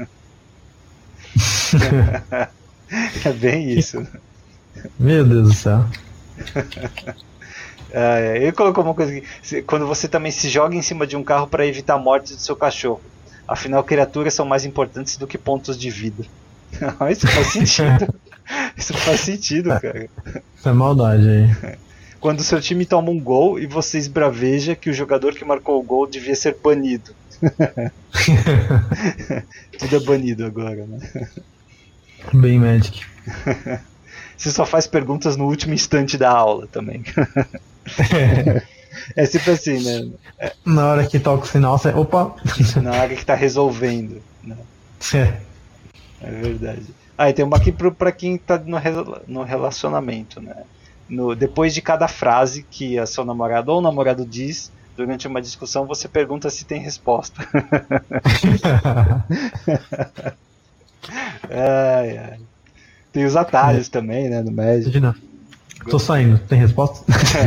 S2: É bem isso.
S3: Meu Deus do céu.
S2: É, ele colocou uma coisa aqui: quando você também se joga em cima de um carro para evitar a morte do seu cachorro. Afinal, criaturas são mais importantes do que pontos de vida. Isso faz sentido. Isso faz sentido, cara.
S3: Isso é maldade aí.
S2: Quando o seu time toma um gol e você esbraveja que o jogador que marcou o gol devia ser banido. Tudo é banido agora, né?
S3: Bem Magic.
S2: Você só faz perguntas no último instante da aula também. É sempre assim, né? É,
S3: Na hora que toca o sinal, você. Opa!
S2: na hora que tá resolvendo. Né?
S3: É.
S2: É verdade. Ah, e tem uma aqui pro, pra quem tá no, no relacionamento, né? No, depois de cada frase que a sua namorada ou o namorado diz, durante uma discussão, você pergunta se tem resposta. Ai, ai. Tem os atalhos é. também, né, no Magic.
S3: Imagina. Tô saindo, tem resposta?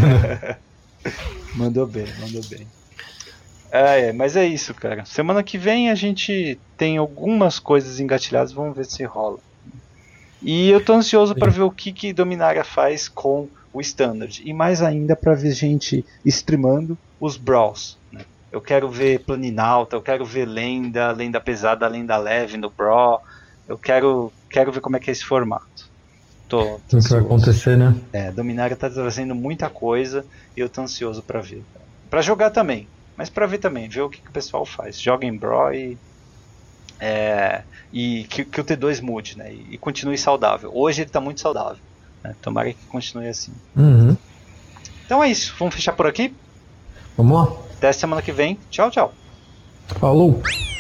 S2: Mandou bem, mandou bem. É, é, mas é isso, cara. Semana que vem a gente tem algumas coisas engatilhadas, vamos ver se rola. E eu tô ansioso para ver o que que Dominária faz com o Standard. E mais ainda para ver gente streamando os Brawls. Né? Eu quero ver Planinalta, eu quero ver Lenda, Lenda Pesada, Lenda Leve no Brawl. Eu quero, quero ver como é que é esse formato. Tô, tô
S3: o que vai acontecer, né?
S2: É, Dominária tá trazendo muita coisa e eu tô ansioso para ver. Para jogar também, mas para ver também, ver o que, que o pessoal faz. Joga em Brawl e, é, e que, que o T dois mude, né? E, e continue saudável. Hoje ele tá muito saudável. Né? Tomara que continue assim.
S3: Uhum.
S2: Então é isso, vamos fechar por aqui?
S3: Vamos lá.
S2: Até semana que vem. Tchau, tchau.
S3: Falou.